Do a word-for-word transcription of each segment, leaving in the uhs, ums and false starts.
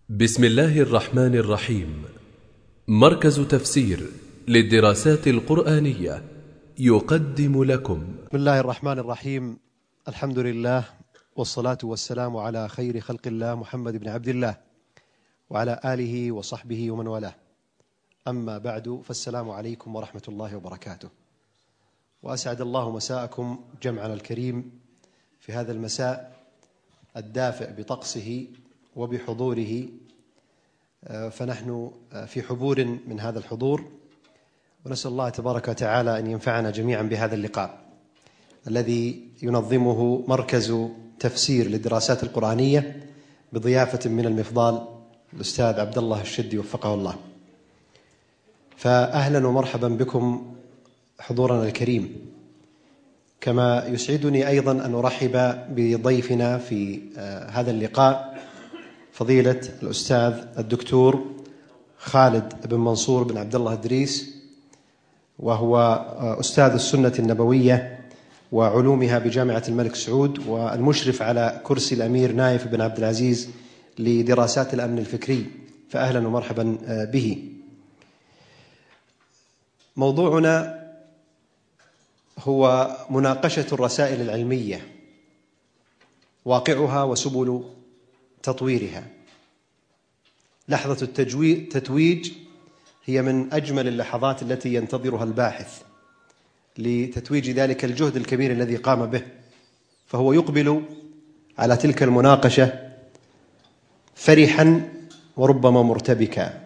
بسم الله الرحمن الرحيم. مركز تفسير للدراسات القرآنية يقدم لكم. بسم الله الرحمن الرحيم. الحمد لله والصلاة والسلام على خير خلق الله محمد بن عبد الله وعلى آله وصحبه ومن والاه. أما بعد، فالسلام عليكم ورحمة الله وبركاته، وأسعد الله مساءكم جمعنا الكريم في هذا المساء الدافئ بطقسه وبحضوره. فنحن في حبور من هذا الحضور، ونسأل الله تبارك وتعالى أن ينفعنا جميعا بهذا اللقاء الذي ينظمه مركز تفسير للدراسات القرآنية بضيافة من المفضال الأستاذ عبد الله الشدي وفقه الله. فأهلا ومرحبا بكم حضورنا الكريم. كما يسعدني أيضا أن أرحب بضيفنا في هذا اللقاء فضيلة الأستاذ الدكتور خالد بن منصور بن عبد الله إدريس، وهو أستاذ السنة النبوية وعلومها بجامعة الملك سعود، والمشرف على كرسي الأمير نايف بن عبد العزيز لدراسات الأمن الفكري. فأهلا ومرحبا به. موضوعنا هو مناقشة الرسائل العلمية، واقعها وسبل تطويرها. لحظة التتويج هي من أجمل اللحظات التي ينتظرها الباحث لتتويج ذلك الجهد الكبير الذي قام به، فهو يقبل على تلك المناقشة فرحا وربما مرتبكا،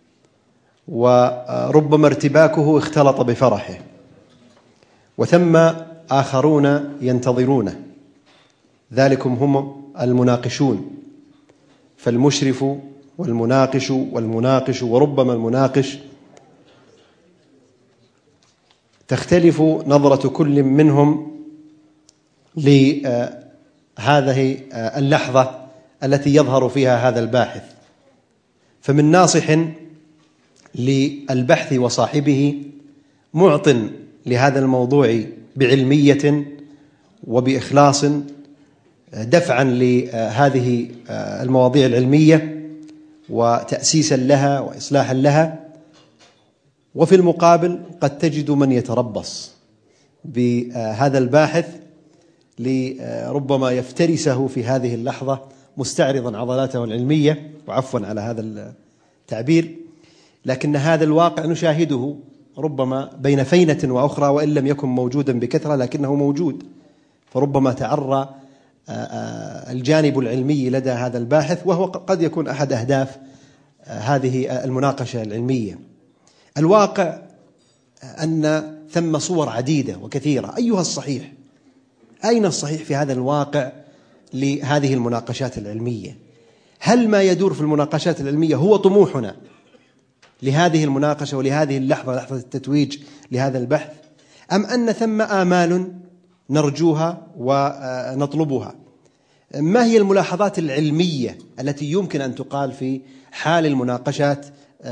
وربما ارتباكه اختلط بفرحه، وثم آخرون ينتظرونه، ذلكم هم المناقشون. فالمشرف والمناقش والمناقش وربما المناقش تختلف نظرة كل منهم لهذه اللحظة التي يظهر فيها هذا الباحث. فمن ناصح للبحث وصاحبه معط لهذا الموضوع بعلمية وبإخلاص، دفعا لهذه المواضيع العلمية وتأسيسا لها وإصلاحا لها. وفي المقابل قد تجد من يتربص بهذا الباحث لربما يفترسه في هذه اللحظة مستعرضا عضلاته العلمية، وعفوا على هذا التعبير، لكن هذا الواقع نشاهده ربما بين فينة وأخرى، وإن لم يكن موجودا بكثرة لكنه موجود. فربما تعرى الجانب العلمي لدى هذا الباحث، وهو قد يكون أحد أهداف هذه المناقشة العلمية. الواقع أن ثم صور عديدة وكثيرة. أيها الصحيح؟ أين الصحيح في هذا الواقع لهذه المناقشات العلمية؟ هل ما يدور في المناقشات العلمية هو طموحنا لهذه المناقشة ولهذه اللحظة، لحظة التتويج لهذا البحث، أم أن ثم آمال نرجوها ونطلبها؟ ما هي الملاحظات العلمية التي يمكن أن تقال في حال المناقشات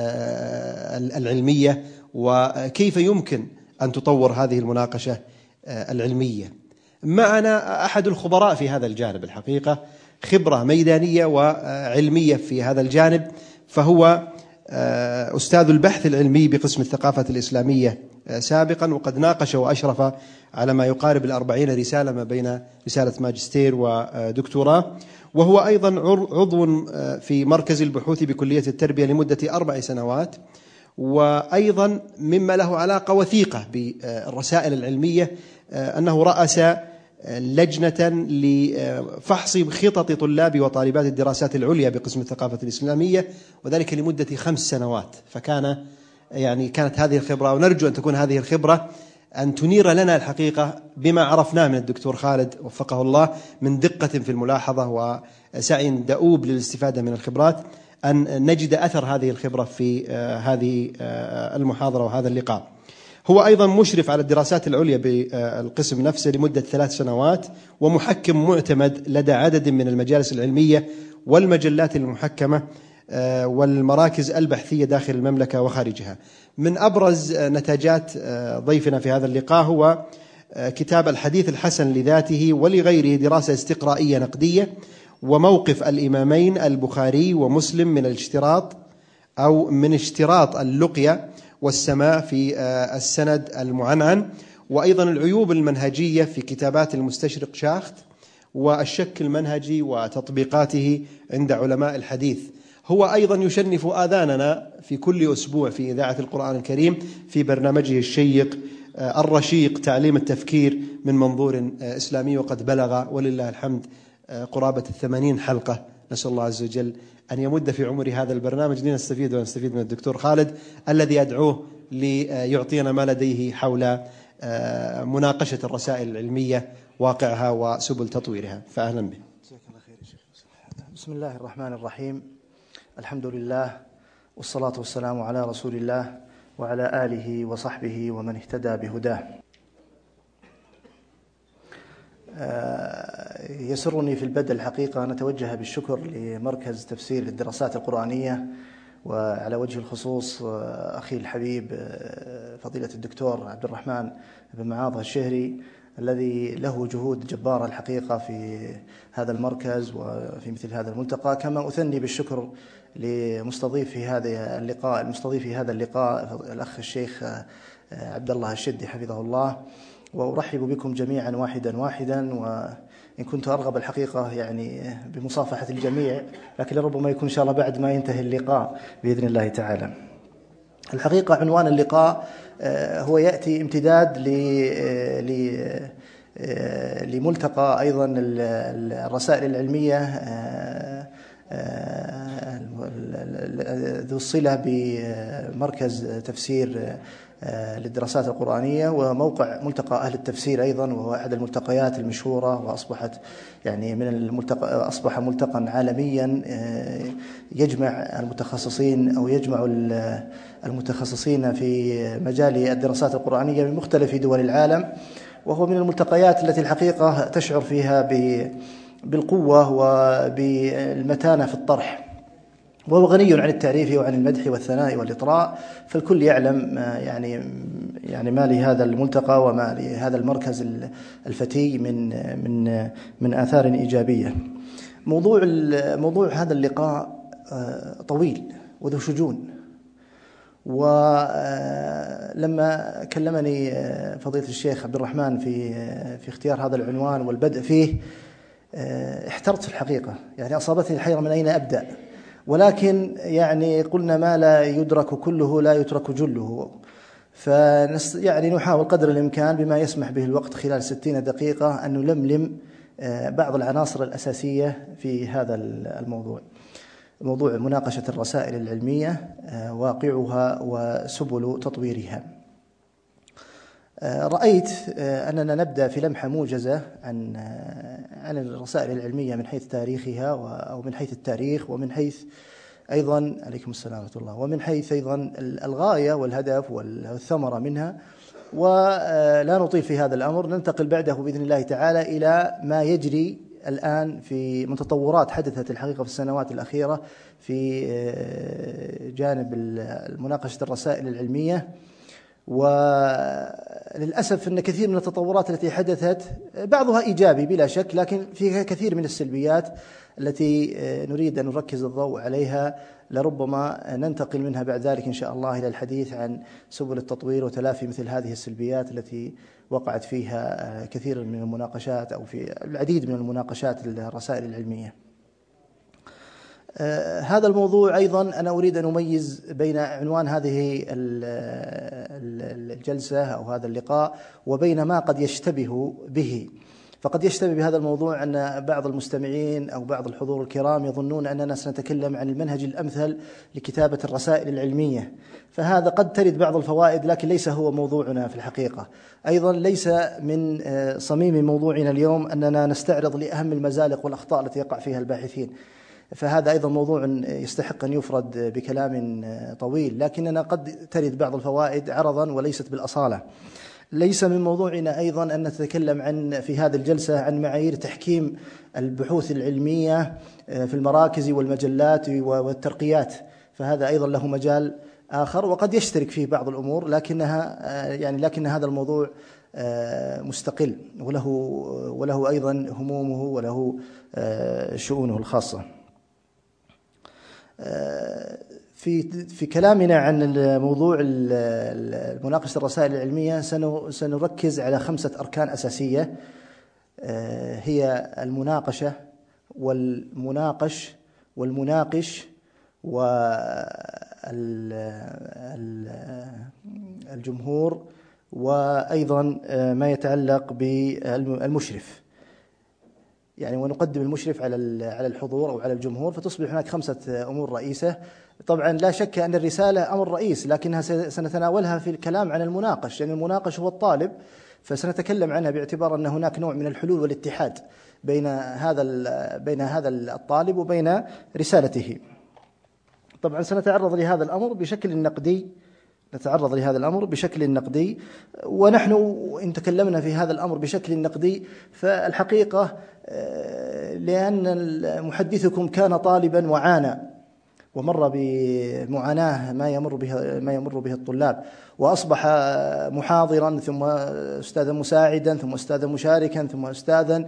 العلمية، وكيف يمكن أن تطور هذه المناقشة العلمية؟ معنا أحد الخبراء في هذا الجانب، الحقيقة خبرة ميدانية وعلمية في هذا الجانب، فهو أستاذ البحث العلمي بقسم الثقافة الإسلامية سابقا، وقد ناقش وأشرف على ما يقارب الأربعين رسالة ما بين رسالة ماجستير ودكتوراه، وهو أيضا عضو في مركز البحوث بكلية التربية لمدة أربع سنوات، وأيضا مما له علاقة وثيقة بالرسائل العلمية أنه رأس لجنة لفحص خطط طلاب وطالبات الدراسات العليا بقسم الثقافة الإسلامية، وذلك لمدة خمس سنوات. فكان يعني كانت هذه الخبرة، ونرجو أن تكون هذه الخبرة أن تنير لنا الحقيقة بما عرفناه من الدكتور خالد وفقه الله من دقة في الملاحظة وسعي دؤوب للاستفادة من الخبرات، أن نجد أثر هذه الخبرة في هذه المحاضرة وهذا اللقاء. هو أيضا مشرف على الدراسات العليا بالقسم نفسه لمدة ثلاث سنوات، ومحكم معتمد لدى عدد من المجالس العلمية والمجلات المحكمة والمراكز البحثية داخل المملكة وخارجها. من أبرز نتاجات ضيفنا في هذا اللقاء هو كتاب الحديث الحسن لذاته ولغيره، دراسة استقرائية نقدية، وموقف الإمامين البخاري ومسلم من الاشتراط أو من اشتراط اللقية والسماع في السند المعنعن، وأيضا العيوب المنهجية في كتابات المستشرق شاخت، والشك المنهجي وتطبيقاته عند علماء الحديث. هو أيضا يشنف آذاننا في كل أسبوع في إذاعة القرآن الكريم في برنامجه الشيق الرشيق تعليم التفكير من منظور إسلامي، وقد بلغ ولله الحمد قرابة الثمانين حلقة. نسأل الله عز وجل أن يمد في عمر هذا البرنامج لنستفيد ونستفيد من الدكتور خالد الذي أدعوه ليعطينا ما لديه حول مناقشة الرسائل العلمية، واقعها وسبل تطويرها. فأهلا به. بسم الله الرحمن الرحيم. الحمد لله والصلاة والسلام على رسول الله وعلى آله وصحبه ومن اهتدى بهداه. يسرني في البدء الحقيقة أن أتوجه بالشكر لمركز تفسير للدراسات القرآنية، وعلى وجه الخصوص أخي الحبيب فضيلة الدكتور عبد الرحمن بن معاذ الشهري الذي له جهود جبارة الحقيقة في هذا المركز وفي مثل هذا الملتقى. كما أثني بالشكر لمستضيف في هذا اللقاء المستضيف في هذا اللقاء الأخ الشيخ عبد الله الشدي حفظه الله، وأرحب بكم جميعا واحدا واحدا. وإن كنت أرغب الحقيقة يعني بمصافحة الجميع، لكن لربما يكون إن شاء الله بعد ما ينتهي اللقاء بإذن الله تعالى. الحقيقة عنوان اللقاء هو يأتي امتداد لملتقى أيضا الرسائل العلمية ذو الصلة بمركز تفسير للدراسات القرآنية، وموقع ملتقى أهل التفسير أيضا، وهو أحد الملتقيات المشهورة، وأصبحت يعني من الملتقى أصبح ملتقى عالميا يجمع المتخصصين أو يجمع المتخصصين في مجال الدراسات القرآنية من مختلف دول العالم، وهو من الملتقيات التي الحقيقة تشعر فيها بالقوة وبالمتانة في الطرح، وهو غني عن التعريف وعن المدح والثناء والإطراء. فالكل يعلم يعني يعني ما لهذا الملتقى وما لهذا المركز الفتي من من من آثار إيجابية. موضوع موضوع هذا اللقاء طويل وذو شجون، ولما كلمني فضيلة الشيخ عبد الرحمن في في اختيار هذا العنوان والبدء فيه احترت في الحقيقة، يعني أصابتني الحيرة من أين أبدأ، ولكن يعني قلنا ما لا يدرك كله لا يترك جله، فنس يعني نحاول قدر الإمكان بما يسمح به الوقت خلال ستين دقيقة أن نلملم بعض العناصر الأساسية في هذا الموضوع، موضوع مناقشة الرسائل العلمية، واقعها وسبل تطويرها. رأيت أننا نبدأ في لمحة موجزة عن عن الرسائل العلمية من حيث تاريخها أو من حيث التاريخ، ومن حيث أيضا عليكم السلام ورحمة الله، ومن حيث أيضا الغاية والهدف والثمرة منها. ولا نطيل في هذا الأمر، ننتقل بعده بإذن الله تعالى إلى ما يجري الآن في متطورات حدثت الحقيقة في السنوات الأخيرة في جانب مناقشة الرسائل العلمية. وللأسف أن كثير من التطورات التي حدثت بعضها إيجابي بلا شك، لكن فيها كثير من السلبيات التي نريد أن نركز الضوء عليها، لربما ننتقل منها بعد ذلك إن شاء الله إلى الحديث عن سبل التطوير وتلافي مثل هذه السلبيات التي وقعت فيها كثير من المناقشات أو في العديد من المناقشات الرسائل العلمية. آه هذا الموضوع أيضا أنا أريد أن أميز بين عنوان هذه الجلسة أو هذا اللقاء وبين ما قد يشتبه به. فقد يشتبه بهذا الموضوع أن بعض المستمعين أو بعض الحضور الكرام يظنون أننا سنتكلم عن المنهج الأمثل لكتابة الرسائل العلمية، فهذا قد ترد بعض الفوائد، لكن ليس هو موضوعنا في الحقيقة. أيضا ليس من صميم موضوعنا اليوم أننا نستعرض لأهم المزالق والأخطاء التي يقع فيها الباحثين، فهذا أيضا موضوع يستحق أن يفرد بكلام طويل، لكننا قد ترد بعض الفوائد عرضا وليست بالأصالة. ليس من موضوعنا أيضا أن نتكلم عن في هذه الجلسة عن معايير تحكيم البحوث العلمية في المراكز والمجلات والترقيات، فهذا أيضا له مجال آخر وقد يشترك فيه بعض الأمور، لكنها يعني لكن هذا الموضوع مستقل، وله وله أيضا همومه وله شؤونه الخاصة. في في كلامنا عن موضوع مناقشة الرسائل العلمية سنركز على خمسة أركان أساسية، هي المناقشة والمناقش والمناقش والجمهور، وأيضا ما يتعلق بالمشرف، يعني ونقدم المشرف على على الحضور أو على الجمهور، فتصبح هناك خمسة أمور رئيسة. طبعا لا شك أن الرسالة أمر رئيس، لكنها سنتناولها في الكلام عن المناقش، يعني المناقش هو الطالب، فسنتكلم عنها باعتبار أن هناك نوع من الحلول والاتحاد بين هذا بين هذا الطالب وبين رسالته. طبعا سنتعرض لهذا الأمر بشكل نقدي نتعرض لهذا الأمر بشكل نقدي ونحن إن تكلمنا في هذا الأمر بشكل نقدي فالحقيقة لأن محدثكم كان طالبا وعانى ومر بمعاناة ما يمر بها ما يمر به الطلاب، وأصبح محاضرا ثم أستاذا مساعدا ثم أستاذا مشاركا ثم أستاذا.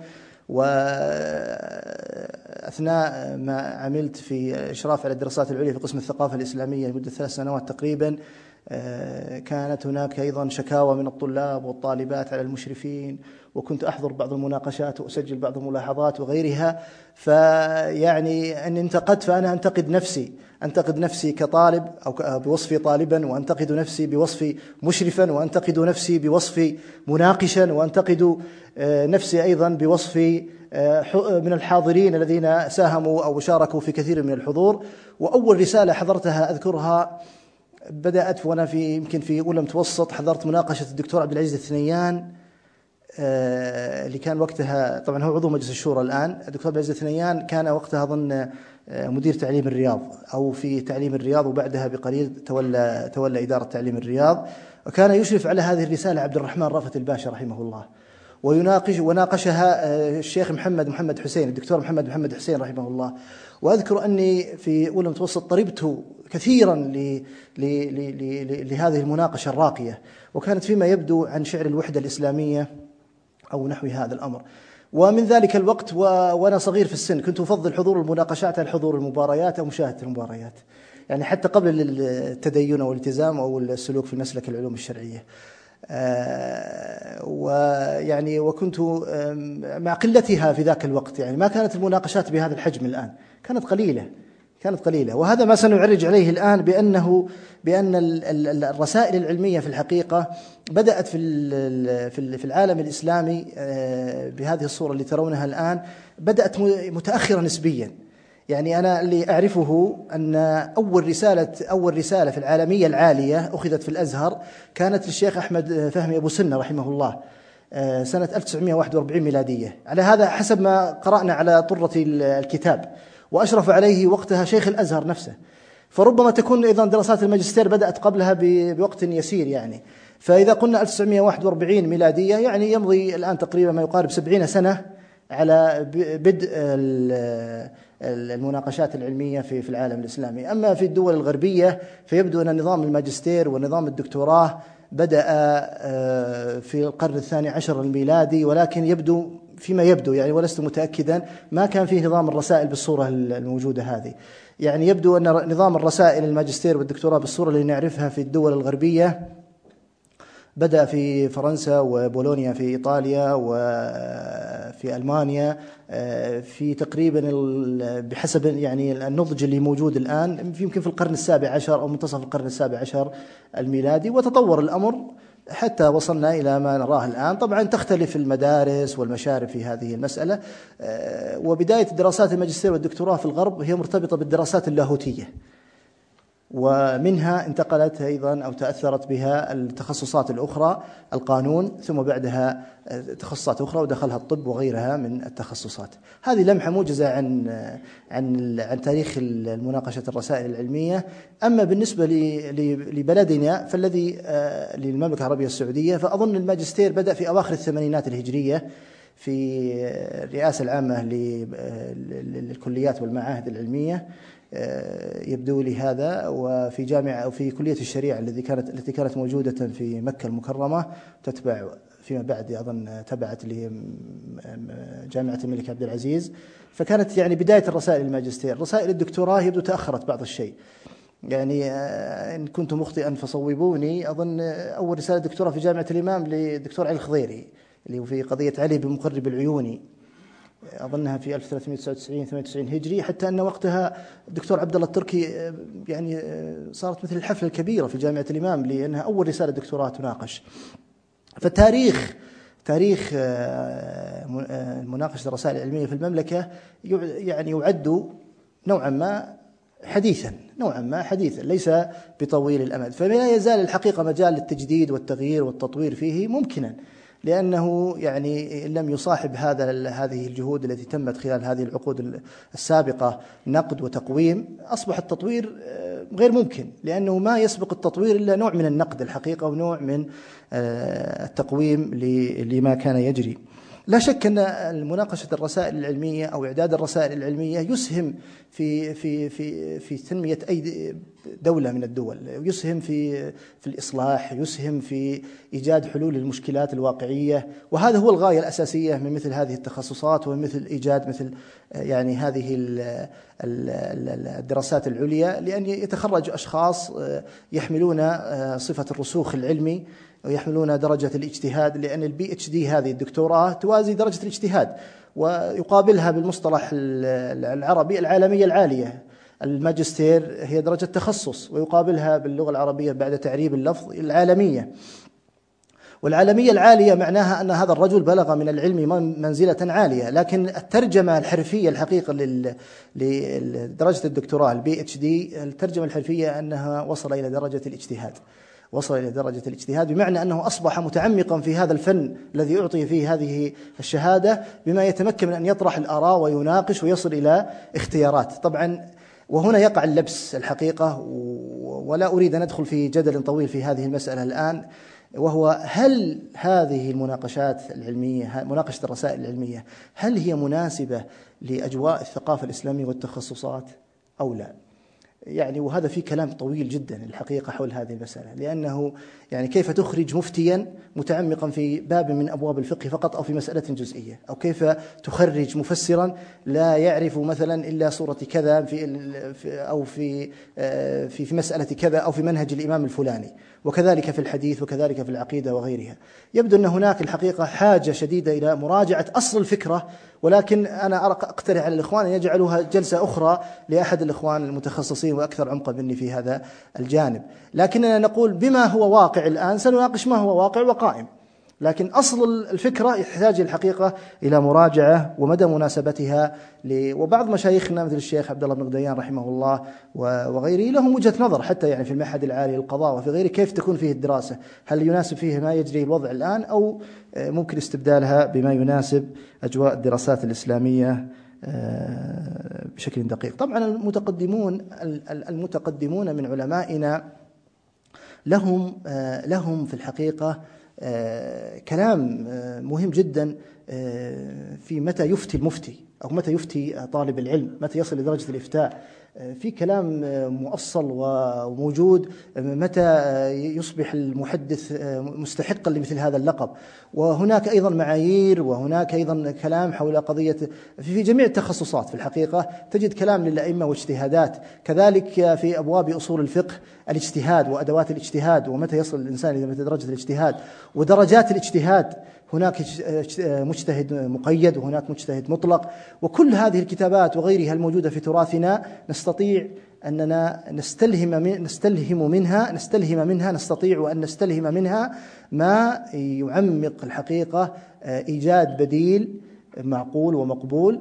وأثناء ما عملت في إشراف على الدراسات العليا في قسم الثقافة الإسلامية لمدة ثلاث سنوات تقريبا، كانت هناك أيضا شكاوى من الطلاب والطالبات على المشرفين، وكنت أحضر بعض المناقشات وأسجل بعض الملاحظات وغيرها. فيعني أن انتقدت فأنا أنتقد نفسي أنتقد نفسي كطالب أو بوصفي طالبا، وأنتقد نفسي بوصفي مشرفا، وأنتقد نفسي بوصفي مناقشا، وأنتقد نفسي أيضا بوصفي من الحاضرين الذين ساهموا أو شاركوا في كثير من الحضور. وأول رسالة حضرتها أذكرها بدأت وأنا في يمكن في أولى متوسط، حضرت مناقشة الدكتور عبد العزيز الثنيان اللي كان وقتها طبعا هو عضو مجلس الشورى الآن. الدكتور عبد العزيز الثنيان كان وقتها أظن مدير تعليم الرياض أو في تعليم الرياض، وبعدها بقليل تولى تولى إدارة تعليم الرياض، وكان يشرف على هذه الرسالة عبد الرحمن رأفت الباشا رحمه الله، ويناقش وناقشها الشيخ محمد محمد حسين الدكتور محمد محمد حسين رحمه الله. وأذكر أني في أولى متوسط طربت كثيرا لهذه المناقشة الراقية، وكانت فيما يبدو عن شعر الوحدة الإسلامية أو نحو هذا الأمر. ومن ذلك الوقت وأنا صغير في السن كنت أفضل حضور المناقشات على حضور المباريات أو مشاهدة المباريات، يعني حتى قبل التدين أو الالتزام أو السلوك في مسلك العلوم الشرعية. ويعني وكنت مع قلتها في ذاك الوقت، يعني ما كانت المناقشات بهذا الحجم الآن، كانت قليلة كانت قليلة وهذا ما سنعرج عليه الآن، بأنه بأن الرسائل العلمية في الحقيقة بدأت في في العالم الإسلامي بهذه الصورة اللي ترونها الآن، بدأت متأخرة نسبيا. يعني أنا اللي أعرفه أن أول رسالة أول رسالة في العالمية العالية أخذت في الأزهر كانت للشيخ أحمد فهمي أبو سنة رحمه الله سنة ألف وتسعمائة وواحد وأربعين ميلادية، على هذا حسب ما قرأنا على طرة الكتاب، وأشرف عليه وقتها شيخ الأزهر نفسه. فربما تكون أيضا دراسات الماجستير بدأت قبلها بوقت يسير، يعني فإذا قلنا ألف وتسعمائة وواحد وأربعين ميلادية يعني يمضي الآن تقريبا ما يقارب سبعين سنة على بدء المناقشات العلمية في في العالم الإسلامي. أما في الدول الغربية فيبدو أن نظام الماجستير ونظام الدكتوراه بدأ في القرن الثاني عشر الميلادي، ولكن يبدو فيما يبدو يعني ولست متأكدا ما كان فيه نظام الرسائل بالصورة الموجودة هذه. يعني يبدو أن نظام الرسائل الماجستير والدكتوراه بالصورة اللي نعرفها في الدول الغربية بدأ في فرنسا وبولونيا في إيطاليا وفي ألمانيا في تقريبا بحسب يعني النضج اللي موجود الآن يمكن في القرن السابع عشر أو منتصف القرن السابع عشر الميلادي، وتطور الأمر حتى وصلنا إلى ما نراه الآن. طبعا تختلف المدارس والمشارف في هذه المسألة، وبداية دراسات الماجستير والدكتوراه في الغرب هي مرتبطة بالدراسات اللاهوتية، ومنها انتقلت أيضا أو تأثرت بها التخصصات الأخرى، القانون، ثم بعدها تخصصات أخرى ودخلها الطب وغيرها من التخصصات. هذه لمحة موجزة عن عن عن تاريخ المناقشة الرسائل العلمية. أما بالنسبة لبلدنا فالذي للمملكة العربية السعودية، فأظن الماجستير بدأ في أواخر الثمانينات الهجرية في الرئاسة العامة للكليات والمعاهد العلمية، يبدو لي هذا، وفي جامعة أو في كلية الشريعة التي كانت التي كانت موجودة في مكة المكرمة تتبع فيما بعد أظن تبعت لجامعة الملك عبد العزيز، فكانت يعني بداية الرسائل الماجستير. رسائل الدكتوراه يبدو تأخرت بعض الشيء، يعني إن كنت مخطئا فصوبوني، أظن أول رسالة دكتوراه في جامعة الإمام للدكتور علي الخضيري اللي هو في قضية علي بن مقرب العيوني، أظنها في ألف وثلاثمائة وتسعة وتسعين ثمانية وتسعين هجري، حتى أن وقتها الدكتور عبد الله التركي يعني صارت مثل الحفلة الكبيرة في جامعة الإمام لأنها أول رسالة دكتوراه تناقش. فالتاريخ تاريخ مناقشة الرسائل العلمية في المملكة يعني يعد نوعا ما حديثا نوعا ما حديثا ليس بطويل الأمد، فلا يزال الحقيقة مجال للتجديد والتغيير والتطوير فيه ممكنا، لأنه يعني لم يصاحب هذا هذه الجهود التي تمت خلال هذه العقود السابقة نقد وتقويم، أصبح التطوير غير ممكن، لأنه ما يسبق التطوير إلا نوع من النقد الحقيقة ونوع من التقويم لما كان يجري. لا شك أن مناقشة الرسائل العلمية أو إعداد الرسائل العلمية يسهم في في في في تنمية أي دولة من الدول، يسهم في في الإصلاح، يسهم في إيجاد حلول للمشكلات الواقعية، وهذا هو الغاية الأساسية من مثل هذه التخصصات ومثل إيجاد مثل يعني هذه الدراسات العليا، لأن يتخرج أشخاص يحملون صفة الرسوخ العلمي ويحملون درجة الاجتهاد، لأن البي اتش دي هذه الدكتوراه توازي درجة الاجتهاد، ويقابلها بالمصطلح العربي العالمية العالية. الماجستير هي درجة تخصص ويقابلها باللغة العربية بعد تعريب اللفظ العالمية، والعالمية العالية معناها أن هذا الرجل بلغ من العلم منزلة عالية، لكن الترجمة الحرفية الحقيقة لدرجة الدكتوراه البي اتش دي، الترجمة الحرفية أنها وصل إلى درجة الاجتهاد وصل إلى درجة الاجتهاد بمعنى أنه أصبح متعمقا في هذا الفن الذي أعطي فيه هذه الشهادة، بما يتمكن من أن يطرح الآراء ويناقش ويصل إلى اختيارات. طبعا وهنا يقع اللبس الحقيقة، ولا أريد أن أدخل في جدل طويل في هذه المسألة الآن، وهو هل هذه المناقشات العلمية، مناقشة الرسائل العلمية، هل هي مناسبة لأجواء الثقافة الإسلامية والتخصصات أو لا؟ يعني وهذا في كلام طويل جدا الحقيقة حول هذه المسألة، لأنه يعني كيف تخرج مفتيا متعمقا في باب من أبواب الفقه فقط أو في مسألة جزئية، أو كيف تخرج مفسرا لا يعرف مثلا إلا صورة كذا في أو في في في مسألة كذا أو في منهج الإمام الفلاني، وكذلك في الحديث وكذلك في العقيدة وغيرها. يبدو أن هناك الحقيقة حاجة شديدة إلى مراجعة أصل الفكرة، ولكن أنا أقترح على الإخوان أن يجعلوها جلسة أخرى لأحد الإخوان المتخصصين وأكثر عمقا مني في هذا الجانب. لكننا نقول بما هو واقع الآن سنناقش ما هو واقع وقائم، لكن أصل الفكرة يحتاج الحقيقة إلى مراجعة ومدى مناسبتها ل... وبعض مشايخنا مثل الشيخ عبد الله بن غديان رحمه الله وغيره لهم وجهة نظر حتى يعني في المعهد العالي للقضاء وفي غيره كيف تكون فيه الدراسة، هل يناسب فيه ما يجري الوضع الآن أو ممكن استبدالها بما يناسب أجواء الدراسات الإسلامية بشكل دقيق. طبعا المتقدمون المتقدمون من علمائنا لهم لهم في الحقيقة كلام مهم جدا في متى يفتي المفتي أو متى يفتي طالب العلم، متى يصل لدرجة الإفتاء، في كلام مؤصل وموجود متى يصبح المحدث مستحقا لمثل هذا اللقب. وهناك أيضا معايير وهناك أيضا كلام حول قضية في جميع التخصصات في الحقيقة تجد كلام للأئمة واجتهادات، كذلك في أبواب أصول الفقه الاجتهاد وأدوات الاجتهاد ومتى يصل الإنسان إلى درجة الاجتهاد ودرجات الاجتهاد، هناك مجتهد مقيد وهناك مجتهد مطلق، وكل هذه الكتابات وغيرها الموجودة في تراثنا نستطيع أننا نستلهم من نستلهم منها نستلهم منها نستطيع أن نستلهم منها ما يعمق الحقيقة إيجاد بديل معقول ومقبول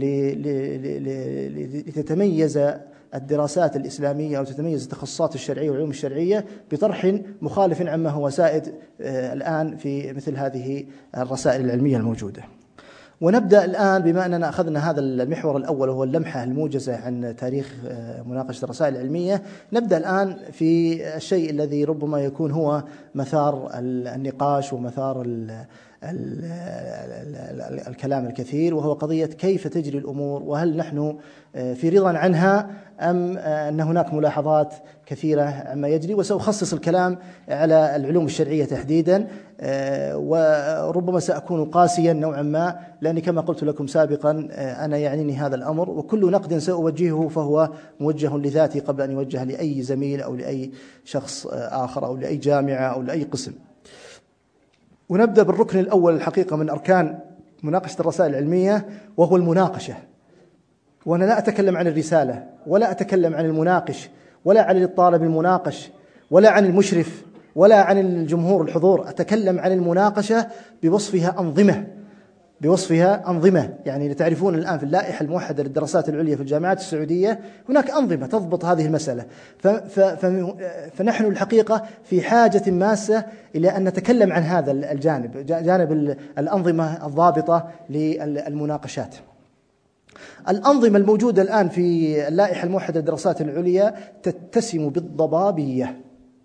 لتتميز الدراسات الإسلامية أو تتميز التخصصات الشرعية والعلوم الشرعية بطرح مخالف عما هو سائد الآن في مثل هذه الرسائل العلمية الموجودة. ونبدأ الآن بما أننا أخذنا هذا المحور الأول وهو اللمحة الموجزة عن تاريخ مناقشة الرسائل العلمية، نبدأ الآن في الشيء الذي ربما يكون هو مثار النقاش ومثار الكلام الكثير، وهو قضية كيف تجري الأمور، وهل نحن في رضا عنها أم أن هناك ملاحظات كثيرة عما يجري. وسأخصص الكلام على العلوم الشرعية تحديدا، وربما سأكون قاسيا نوعا ما، لأني كما قلت لكم سابقا أنا يعنيني هذا الأمر، وكل نقد سأوجهه فهو موجه لذاتي قبل أن يوجه لأي زميل أو لأي شخص آخر أو لأي جامعة أو لأي قسم. ونبدأ بالركن الأول الحقيقة من أركان مناقشة الرسائل العلمية، وهو المناقشة. وأنا لا أتكلم عن الرسالة، ولا أتكلم عن المناقش، ولا عن الطالب المناقش، ولا عن المشرف، ولا عن الجمهور الحضور. أتكلم عن المناقشة بوصفها أنظمة بوصفها أنظمة يعني تعرفون الآن في اللائحة الموحدة للدراسات العليا في الجامعات السعودية هناك أنظمة تضبط هذه المسألة. فنحن الحقيقة في حاجة ماسة إلى أن نتكلم عن هذا الجانب، جانب الأنظمة الضابطة للمناقشات. الأنظمة الموجودة الآن في اللائحة الموحدة للدراسات العليا تتسم بالضبابية،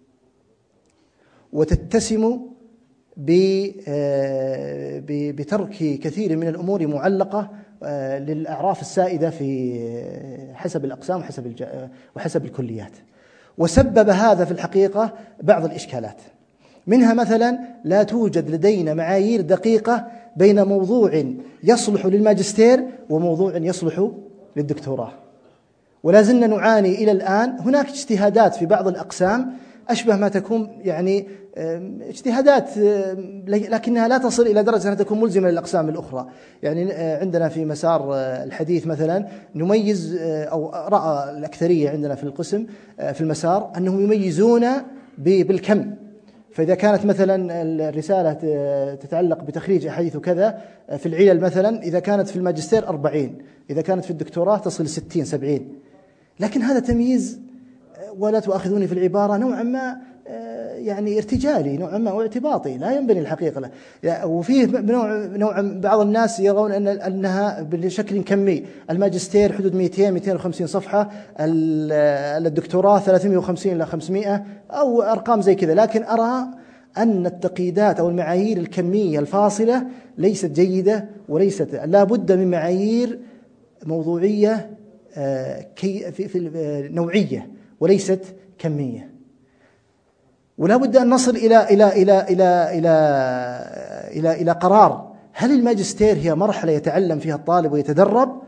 وتتسم بترك كثير من الأمور معلقة للأعراف السائدة في حسب الأقسام وحسب وحسب الكليات. وسبب هذا في الحقيقة بعض الإشكالات، منها مثلا لا توجد لدينا معايير دقيقة بين موضوع يصلح للماجستير وموضوع يصلح للدكتوراه، ولا زلنا نعاني إلى الآن. هناك اجتهادات في بعض الأقسام أشبه ما تكون يعني اجتهادات، لكنها لا تصل إلى درجة أنها تكون ملزمة للأقسام الأخرى. يعني عندنا في مسار الحديث مثلا نميز، أو رأى الأكثرية عندنا في القسم في المسار أنهم يميزون بالكم. فإذا كانت مثلا الرسالة تتعلق بتخريج أحاديث كذا في العلل مثلا، إذا كانت في الماجستير أربعين، إذا كانت في الدكتوراه تصل ستين سبعين. لكن هذا تمييز، ولا تؤاخذوني في العبارة، نوعا ما يعني ارتجالي، نوعا ما واعتباطي، لا ينبني الحقيقة له. وفيه نوع نوع بعض الناس يرون أن أنها بشكل كمي، الماجستير حدود مئتين مئتين وخمسين صفحة، الدكتوراه ثلاثمئة وخمسين إلى خمسمئة أو أرقام زي كذا. لكن أرى أن التقييدات أو المعايير الكمية الفاصلة ليست جيدة، وليست، لا بد من معايير موضوعية كي في نوعية وليست كمية. ولا بد أن نصل إلى إلى إلى إلى إلى إلى إلى قرار: هل الماجستير هي مرحلة يتعلم فيها الطالب ويتدرب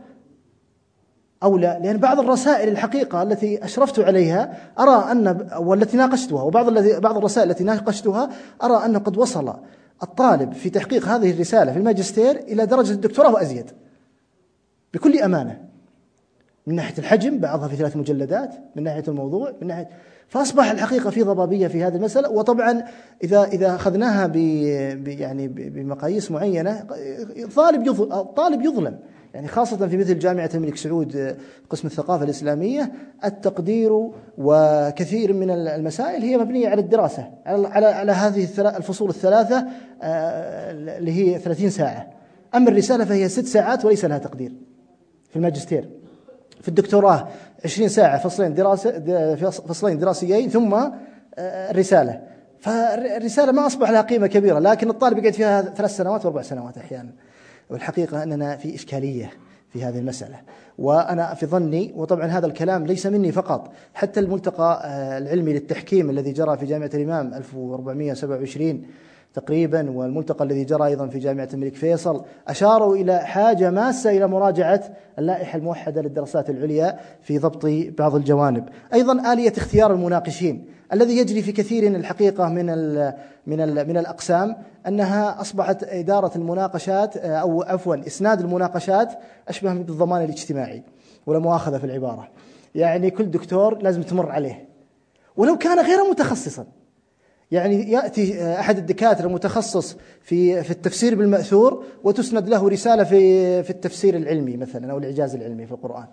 أو لا؟ لأن بعض الرسائل الحقيقة التي أشرفت عليها أرى أن، والتي ناقشتها، وبعض الذي بعض الرسائل التي ناقشتها أرى أن قد وصل الطالب في تحقيق هذه الرسالة في الماجستير إلى درجة الدكتوراه وأزيد، بكل أمانة، من ناحية الحجم، بعضها في ثلاث مجلدات، من ناحية الموضوع، من ناحية، فأصبح الحقيقة في ضبابية في هذه المسألة. وطبعا إذا إذا أخذناها ب يعني بمقاييس معينة، الطالب يظلم، الطالب يظلم يعني خاصة في مثل جامعة الملك سعود قسم الثقافة الإسلامية. التقدير وكثير من المسائل هي مبنية على الدراسة، على على, على هذه الفصول الثلاثة اللي هي ثلاثين ساعة. أما الرسالة فهي ست ساعات وليس لها تقدير في الماجستير. في الدكتوراه عشرين ساعة، فصلين دراسة فصلين دراسيين ثم الرسالة. فالرسالة ما أصبح لها قيمة كبيرة، لكن الطالب يقعد فيها ثلاث سنوات وأربع سنوات أحيانا. والحقيقة أننا في إشكالية في هذه المسألة. وأنا في ظني، وطبعا هذا الكلام ليس مني فقط، حتى الملتقى العلمي للتحكيم الذي جرى في جامعة الإمام ألف وأربعمئة وسبعة وعشرين تقريبا، والملتقى الذي جرى أيضا في جامعة الملك فيصل، أشاروا إلى حاجة ماسة إلى مراجعة اللائحة الموحدة للدراسات العليا في ضبط بعض الجوانب. أيضا آلية اختيار المناقشين الذي يجري في كثير الحقيقة من ال من ال من الأقسام، أنها أصبحت إدارة المناقشات أو عفوا إسناد المناقشات أشبه بالضمان الاجتماعي، ولا مؤاخذة في العبارة. يعني كل دكتور لازم تمر عليه ولو كان غير متخصصا. يعني يأتي أحد الدكاترة متخصص في في التفسير بالمأثور وتسند له رسالة في في التفسير العلمي مثلا أو الإعجاز العلمي في القرآن،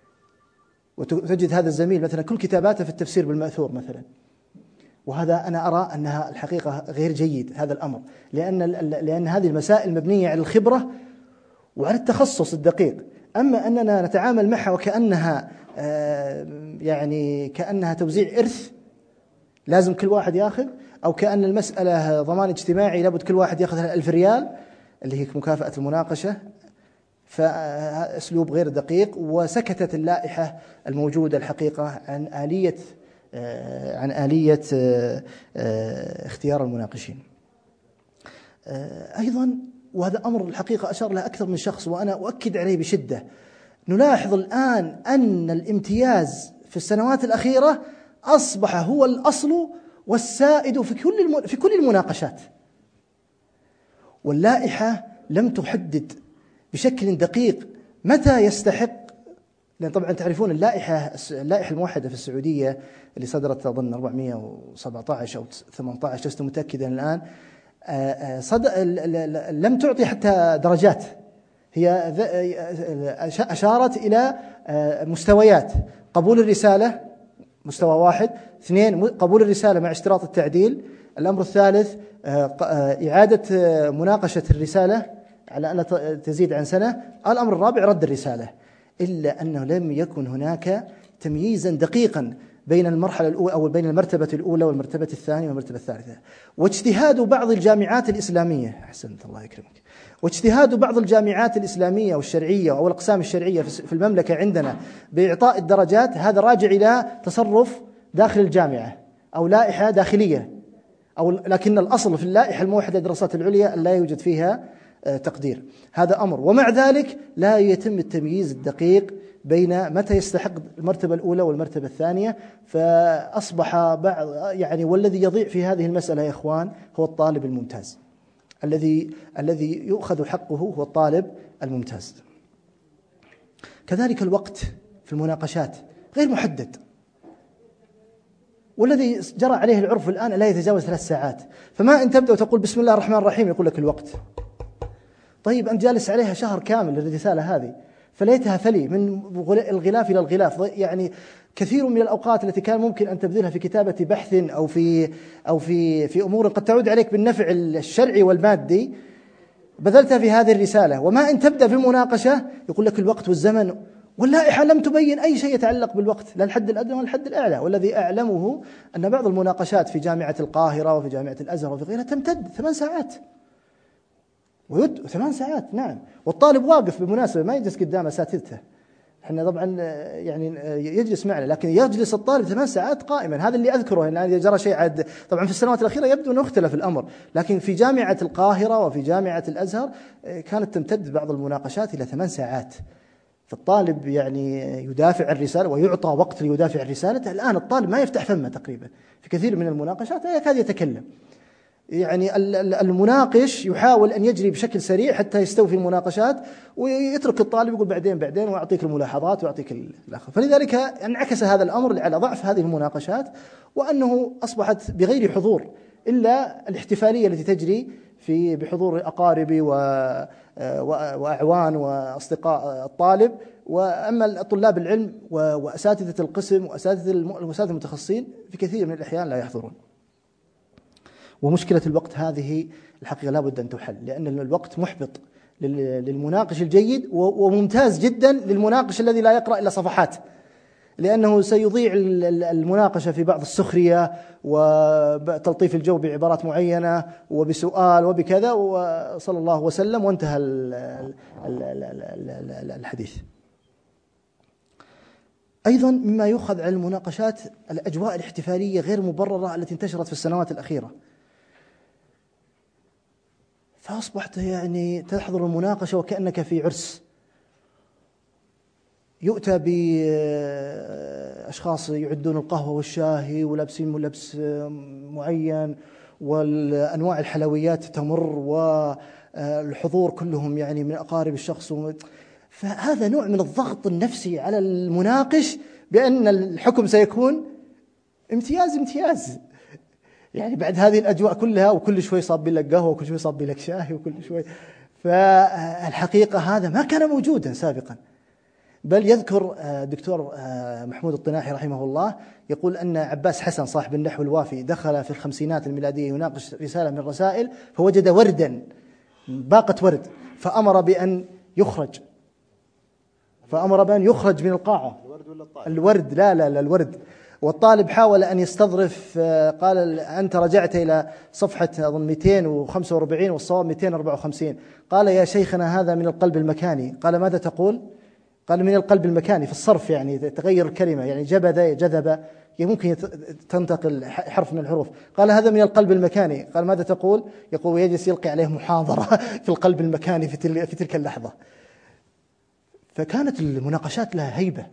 وتجد هذا الزميل مثلا كل كتاباته في التفسير بالمأثور مثلا. وهذا أنا أرى أنها الحقيقة غير جيد هذا الأمر، لأن لأن هذه المسائل مبنية على الخبرة وعلى التخصص الدقيق. أما أننا نتعامل معها وكأنها يعني كأنها توزيع إرث، لازم كل واحد ياخذ، أو كأن المسألة ضمان اجتماعي لابد كل واحد ياخذ ألف ريال اللي هي مكافأة المناقشة. فأسلوب غير دقيق. وسكتت اللائحة الموجودة الحقيقة عن آلية عن آلية اختيار المناقشين. أيضا، وهذا أمر الحقيقة أشار له أكثر من شخص وأنا أؤكد عليه بشدة، نلاحظ الآن أن الامتياز في السنوات الأخيرة أصبح هو الأصل والسائد في كل في كل المناقشات، واللائحة لم تحدد بشكل دقيق متى يستحق. لأن طبعا تعرفون اللائحة اللائحة الموحدة في السعودية اللي صدرت أظن أربعمائة وسبعة عشر أو ثمانية عشر، لست متأكدا الآن، صد... لم تعطي حتى درجات، هي أشارت إلى مستويات: قبول الرسالة مستوى واحد، اثنين قبول الرسالة مع اشتراط التعديل، الأمر الثالث إعادة مناقشة الرسالة على أن تزيد عن سنة، الأمر الرابع رد الرسالة. إلا أنه لم يكن هناك تمييزا دقيقا بين المرحلة الأولى أو بين المرتبة الأولى والمرتبة الثانية والمرتبة الثالثة. واجتهاد بعض الجامعات الإسلامية، أحسنت الله يكرمك، واجتهاد بعض الجامعات الإسلامية والشرعية أو الأقسام الشرعية في المملكة عندنا بإعطاء الدرجات، هذا راجع إلى تصرف داخل الجامعة أو لائحة داخلية، أو لكن الأصل في اللائحة الموحدة للدراسات العليا لا يوجد فيها تقدير. هذا أمر. ومع ذلك لا يتم التمييز الدقيق بين متى يستحق المرتبة الأولى والمرتبة الثانية. فأصبح بعض يعني والذي يضيع في هذه المسألة يا إخوان هو الطالب الممتاز، الذي الذي يؤخذ حقه هو الطالب الممتاز. كذلك الوقت في المناقشات غير محدد، والذي جرى عليه العرف الآن لا يتجاوز ثلاث ساعات. فما إن تبدأ وتقول بسم الله الرحمن الرحيم يقول لك الوقت. طيب أنت جالس عليها شهر كامل الرسالة هذه، فليتها فلي من الغلاف إلى الغلاف. يعني كثير من الأوقات التي كان ممكن أن تبذلها في كتابة بحث أو في أو في في أمور قد تعود عليك بالنفع الشرعي والمادي بذلتها في هذه الرسالة. وما إن تبدأ في المناقشة يقول لك الوقت والزمن، واللائحة لم تبين أي شيء يتعلق بالوقت، لا الحد الأدنى ولا الحد الأعلى. والذي أعلمه أن بعض المناقشات في جامعة القاهرة وفي جامعة الأزهر وفي غيرها تمتد ثمان ساعات ويد ثمان ساعات. نعم، والطالب واقف بالمناسبة ما يجلس قدام أساتذته، احنا طبعا يعني يجلس معنا، لكن يجلس الطالب ثمان ساعات قائما. هذا اللي أذكره إن يعني جرى شيء عاد. طبعا في السنوات الأخيرة يبدو أنه اختلف الأمر، لكن في جامعة القاهرة وفي جامعة الأزهر كانت تمتد بعض المناقشات إلى ثمان ساعات. فالطالب يعني يدافع عن الرسالة ويعطى وقت ليدافع عن رسالته. الآن الطالب ما يفتح فمه تقريبا في كثير من المناقشات، لا يكاد يتكلم. يعني المناقش يحاول أن يجري بشكل سريع حتى يستوفي المناقشات، ويترك الطالب يقول بعدين بعدين ويعطيك الملاحظات ويعطيك الآخر. فلذلك انعكس هذا الأمر على ضعف هذه المناقشات، وأنه أصبحت بغير حضور إلا الاحتفالية التي تجري في بحضور أقاربي وأعوان وأصدقاء الطالب. وأما طلاب العلم وأساتذة القسم وأساتذة المتخصصين في كثير من الأحيان لا يحضرون. ومشكلة الوقت هذه الحقيقة لا بد أن تحل، لأن الوقت محبط للمناقش الجيد وممتاز جدا للمناقش الذي لا يقرأ إلا صفحات، لأنه سيضيع المناقشة في بعض السخرية وتلطيف الجو بعبارات معينة وبسؤال وبكذا، وصلى الله وسلم وانتهى الحديث. أيضا مما يؤخذ على المناقشات الأجواء الاحتفالية غير مبررة التي انتشرت في السنوات الأخيرة. فأصبحت يعني تحضر المناقشة وكأنك في عرس، يؤتى بأشخاص يعدون القهوة والشاهي ولابسين ملبس معين والأنواع الحلويات تمر، والحضور كلهم يعني من أقارب الشخص. فهذا نوع من الضغط النفسي على المناقش بأن الحكم سيكون امتياز امتياز. يعني بعد هذه الأجواء كلها وكل شوي صاب لك قهوة وكل شوي صاب لك شاهي وكل شوي، فالحقيقة هذا ما كان موجودا سابقا. بل يذكر دكتور محمود الطناحي رحمه الله يقول أن عباس حسن صاحب النحو الوافي دخل في الخمسينات الميلادية يناقش رسالة من الرسائل فوجد وردا باقة ورد، فأمر بأن يخرج فأمر بأن يخرج من القاعة. الورد لا لا لا الورد. والطالب حاول أن يستظرف، قال أنت رجعت إلى صفحة أظن مئتين وخمسة وأربعين والصواب مئتين وأربعة وخمسين. قال يا شيخنا هذا من القلب المكاني. قال ماذا تقول؟ قال من القلب المكاني في الصرف، يعني تغير الكلمة، يعني جبذ جذب ممكن تنتقل حرف من الحروف. قال هذا من القلب المكاني. قال ماذا تقول؟ يقول يجلس يلقي عليه محاضرة في القلب المكاني في تلك اللحظة. فكانت المناقشات لها هيبة.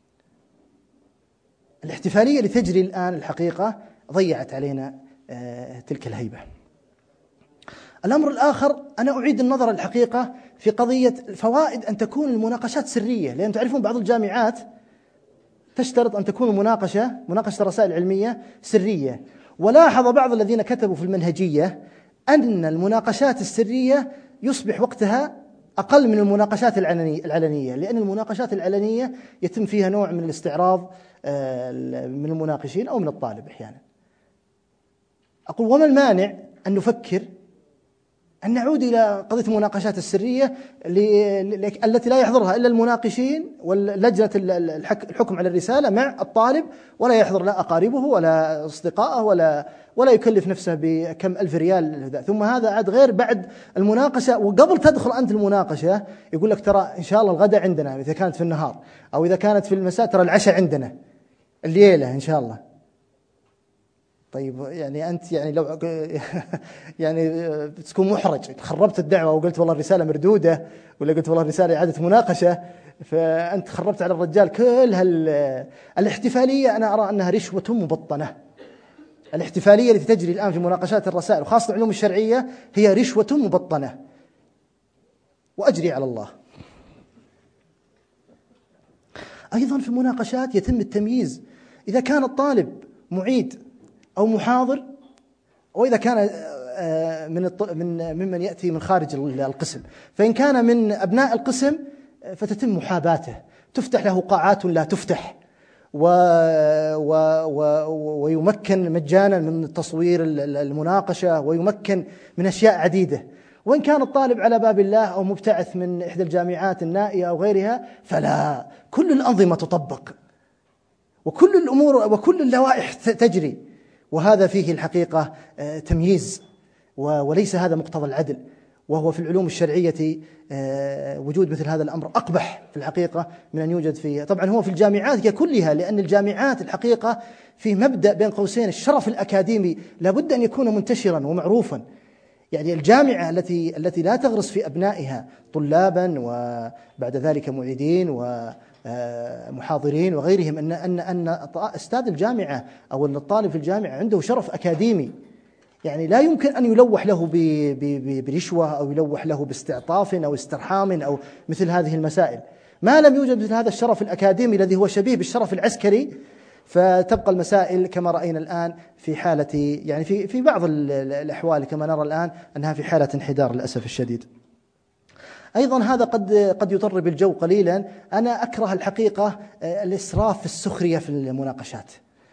الاحتفالية اللي تجري الآن الحقيقة ضيعت علينا تلك الهيبة. الأمر الآخر، أنا أعيد النظر الحقيقة في قضية فوائد أن تكون المناقشات سرية، لأن تعرفون بعض الجامعات تشترط أن تكون المناقشة مناقشة الرسائل العلمية سرية. ولاحظ بعض الذين كتبوا في المنهجية أن المناقشات السرية يصبح وقتها أقل من المناقشات العلنية، لأن المناقشات العلنية يتم فيها نوع من الاستعراض من المناقشين أو من الطالب أحيانا. أقول وما المانع أن نفكر أن نعود إلى قضية المناقشات السرية التي لا يحضرها إلا المناقشين واللجنة الحكم على الرسالة مع الطالب، ولا يحضر لا أقاربه ولا أصدقائه ولا ولا يكلف نفسه بكم ألف ريال. ثم هذا عاد غير بعد المناقشة، وقبل تدخل أنت المناقشة يقول لك ترى إن شاء الله الغداء عندنا إذا كانت في النهار، أو إذا كانت في المساء ترى العشاء عندنا الليلة إن شاء الله. طيب يعني أنت يعني لو يعني تكون محرج، خربت الدعوة وقلت والله الرسالة مردودة، ولا قلت والله الرسالة إعادة مناقشة، فأنت خربت على الرجال كل هالاحتفالية. أنا أرى أنها رشوة مبطنة. الاحتفالية التي تجري الآن في مناقشات الرسائل وخاصة العلوم الشرعية هي رشوة مبطنة، وأجري على الله. أيضا في المناقشات يتم التمييز إذا كان الطالب معيد أو محاضر، وإذا كان من من ممن يأتي من خارج القسم. فإن كان من أبناء القسم فتتم محاباته، تفتح له قاعات لا تفتح، و و و ويمكن مجانا من تصوير المناقشة، ويمكن من أشياء عديدة. وإن كان الطالب على باب الله أو مبتعث من إحدى الجامعات النائية أو غيرها فلا، كل الأنظمة تطبق وكل الأمور وكل اللوائح تجري، وهذا فيه الحقيقة تمييز، وليس هذا مقتضى العدل. وهو في العلوم الشرعية وجود مثل هذا الأمر أقبح في الحقيقة من أن يوجد فيه. طبعا هو في الجامعات كلها، لأن الجامعات الحقيقة في مبدأ بين قوسين الشرف الأكاديمي لابد أن يكون منتشرا ومعروفا. يعني الجامعة التي التي لا تغرس في أبنائها طلابا وبعد ذلك معيدين ومحاضرين وغيرهم أن أن أن أستاذ الجامعة أو أن الطالب في الجامعة عنده شرف أكاديمي، يعني لا يمكن أن يلوح له برشوة أو يلوح له باستعطاف أو استرحام أو مثل هذه المسائل. ما لم يوجد مثل هذا الشرف الأكاديمي الذي هو شبيه بالشرف العسكري، فتبقى المسائل كما رأينا الآن في حالة، يعني في في بعض الأحوال كما نرى الآن أنها في حالة انحدار للأسف الشديد. أيضا هذا قد قد يطرب الجو قليلا. أنا أكره الحقيقة الإسراف في السخرية في المناقشات.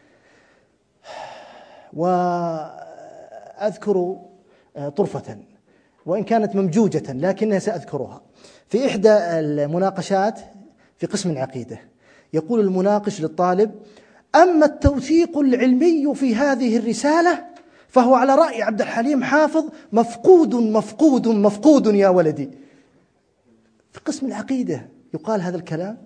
وأذكر طرفة وإن كانت ممجوجة لكنها سأذكرها. في إحدى المناقشات في قسم العقيدة يقول المناقش للطالب: أما التوثيق العلمي في هذه الرسالة فهو على رأي عبد الحليم حافظ مفقود مفقود مفقود يا ولدي. في قسم العقيدة يقال هذا الكلام،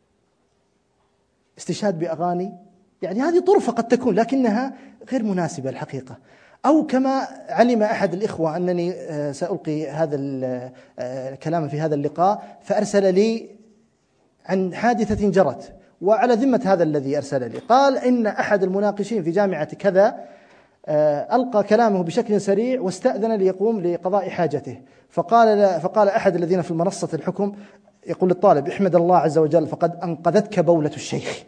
استشهاد بأغاني، يعني هذه طرفة قد تكون لكنها غير مناسبة الحقيقة. أو كما علم أحد الإخوة أنني سألقي هذا الكلام في هذا اللقاء، فأرسل لي عن حادثة جرت وعلى ذمة هذا الذي أرسل لي. قال إن أحد المناقشين في جامعة كذا ألقى كلامه بشكل سريع واستأذن ليقوم لقضاء حاجته، فقال فقال أحد الذين في منصة الحكم يقول للطالب: احمد الله عز وجل فقد أنقذتك بولة الشيخ.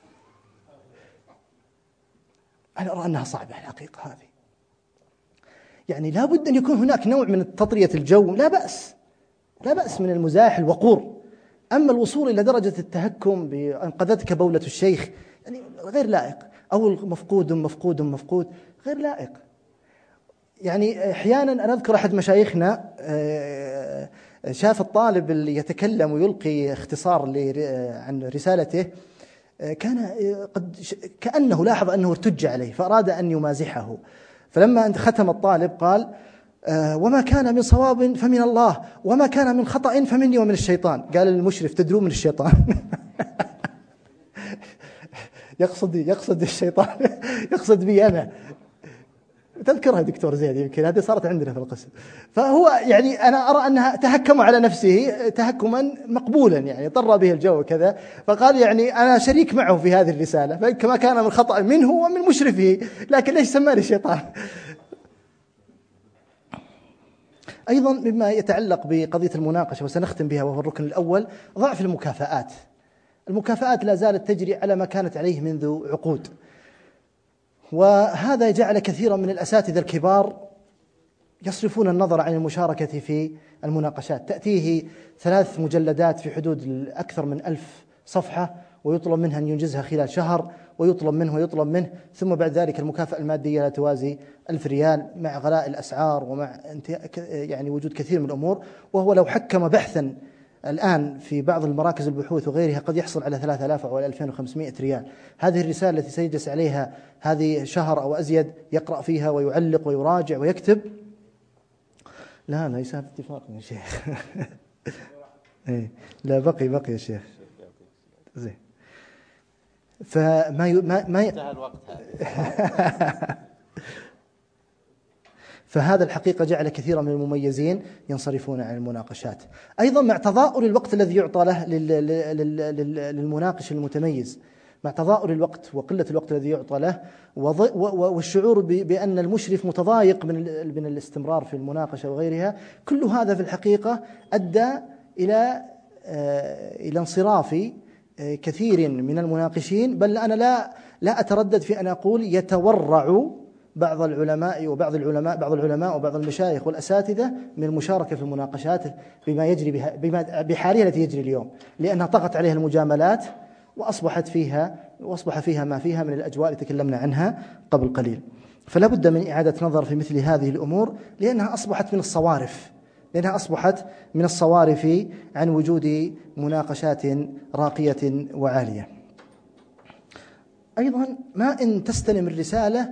أنا أرى أنها صعبة الحقيقة هذه، يعني لا بد أن يكون هناك نوع من تطرية الجو، لا بأس لا بأس من المزاح الوقور. أما الوصول إلى درجة التهكم بأنقذتك بولة الشيخ يعني غير لائق، أو مفقود مفقود مفقود غير لائق. يعني أحيانا أنا أذكر أحد مشايخنا شاف الطالب اللي يتكلم ويلقي اختصار عن رسالته، كان قد كأنه لاحظ أنه ارتج عليه فأراد أن يمازحه، فلما ختم الطالب قال: وما كان من صواب فمن الله، وما كان من خطأ فمني ومن الشيطان. قال المشرف: تدرون من الشيطان. يقصد يقصد الشيطان، يقصد بي أنا. تذكرها دكتور زياد، يمكن هذه صارت عندنا في القسم. فهو يعني أنا أرى أنها تهكم على نفسه تهكما مقبولا، يعني طر به الجو كذا، فقال يعني أنا شريك معه في هذه الرسالة، فكما كان من خطأ منه ومن مشرفه، لكن ليش سماني الشيطان؟ أيضا مما يتعلق بقضية المناقشة وسنختم بها وهو الركن الأول، ضعف المكافآت. المكافآت لا زالت تجري على ما كانت عليه منذ عقود، وهذا جعل كثيرا من الأساتذة الكبار يصرفون النظر عن المشاركة في المناقشات. تأتيه ثلاث مجلدات في حدود أكثر من ألف صفحة ويطلب منها أن ينجزها خلال شهر، ويطلب منه ويطلب منه، ثم بعد ذلك المكافأة المادية لا توازي ألف ريال مع غلاء الأسعار ومع يعني وجود كثير من الأمور. وهو لو حكم بحثا الآن في بعض المراكز البحوث وغيرها قد يحصل على ثلاثة آلاف أو ألفين وخمسمائة ريال. هذه الرسالة التي سيجلس عليها هذه شهر أو أزيد يقرأ فيها ويعلق ويراجع ويكتب. لا ليس هذا اتفاق يا شيخ. لا بقي بقي يا شيخ. زين. فما ي... ما ما ي... انتهى الوقت فهذا الحقيقة جعل كثيرا من المميزين ينصرفون عن المناقشات. أيضا مع تضاؤل الوقت الذي يعطى له للمناقش المتميز، مع تضاؤل الوقت وقلة الوقت الذي يعطى له والشعور بأن المشرف متضايق من الاستمرار في المناقشة وغيرها، كل هذا في الحقيقة أدى إلى إلى انصراف كثير من المناقشين. بل أنا لا لا أتردد في أن أقول يتورع بعض العلماء وبعض العلماء بعض العلماء وبعض المشايخ والأساتذة من المشاركة في المناقشات بما يجري بها بما بحالها التي يجري اليوم، لأنها طغت عليها المجاملات وأصبحت فيها وأصبح فيها ما فيها من الأجواء التي تكلمنا عنها قبل قليل. فلا بد من إعادة نظر في مثل هذه الأمور، لأنها أصبحت من الصوارف لأنها أصبحت من الصوارف عن وجود مناقشات راقية وعالية. أيضا ما إن تستلم الرسالة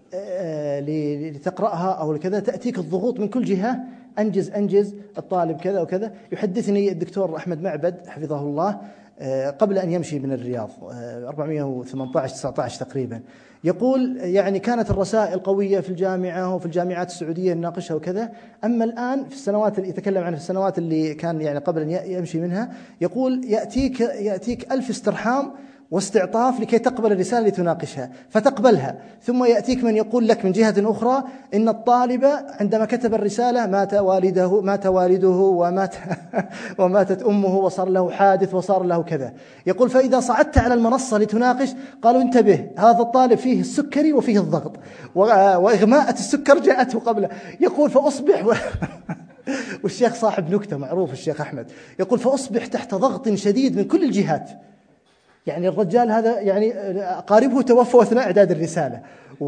لتقرأها أو كذا تأتيك الضغوط من كل جهة، أنجز أنجز الطالب كذا وكذا. يحدثني الدكتور أحمد معبد حفظه الله قبل أن يمشي من الرياض أربعمائة وثمانية عشر تسعة عشر تقريبا، يقول يعني كانت الرسائل قوية في الجامعة وفي الجامعات السعودية نناقشها وكذا، أما الآن في السنوات اللي يتكلم عنها في السنوات اللي كان يعني قبل أن يمشي منها، يقول يأتيك يأتيك ألف استرحام واستعطاف لكي تقبل الرسالة لتناقشها فتقبلها، ثم يأتيك من يقول لك من جهة أخرى إن الطالب عندما كتب الرسالة مات والده مات والده ومات وماتت أمه وصار له حادث وصار له كذا. يقول فإذا صعدت على المنصة لتناقش قالوا انتبه هذا الطالب فيه السكري وفيه الضغط وإغماءة السكر جاءته قبله. يقول فأصبح و... والشيخ صاحب نكتة معروف الشيخ أحمد، يقول فأصبح تحت ضغط شديد من كل الجهات. يعني الرجال هذا يعني قاربه توفوا أثناء إعداد الرسالة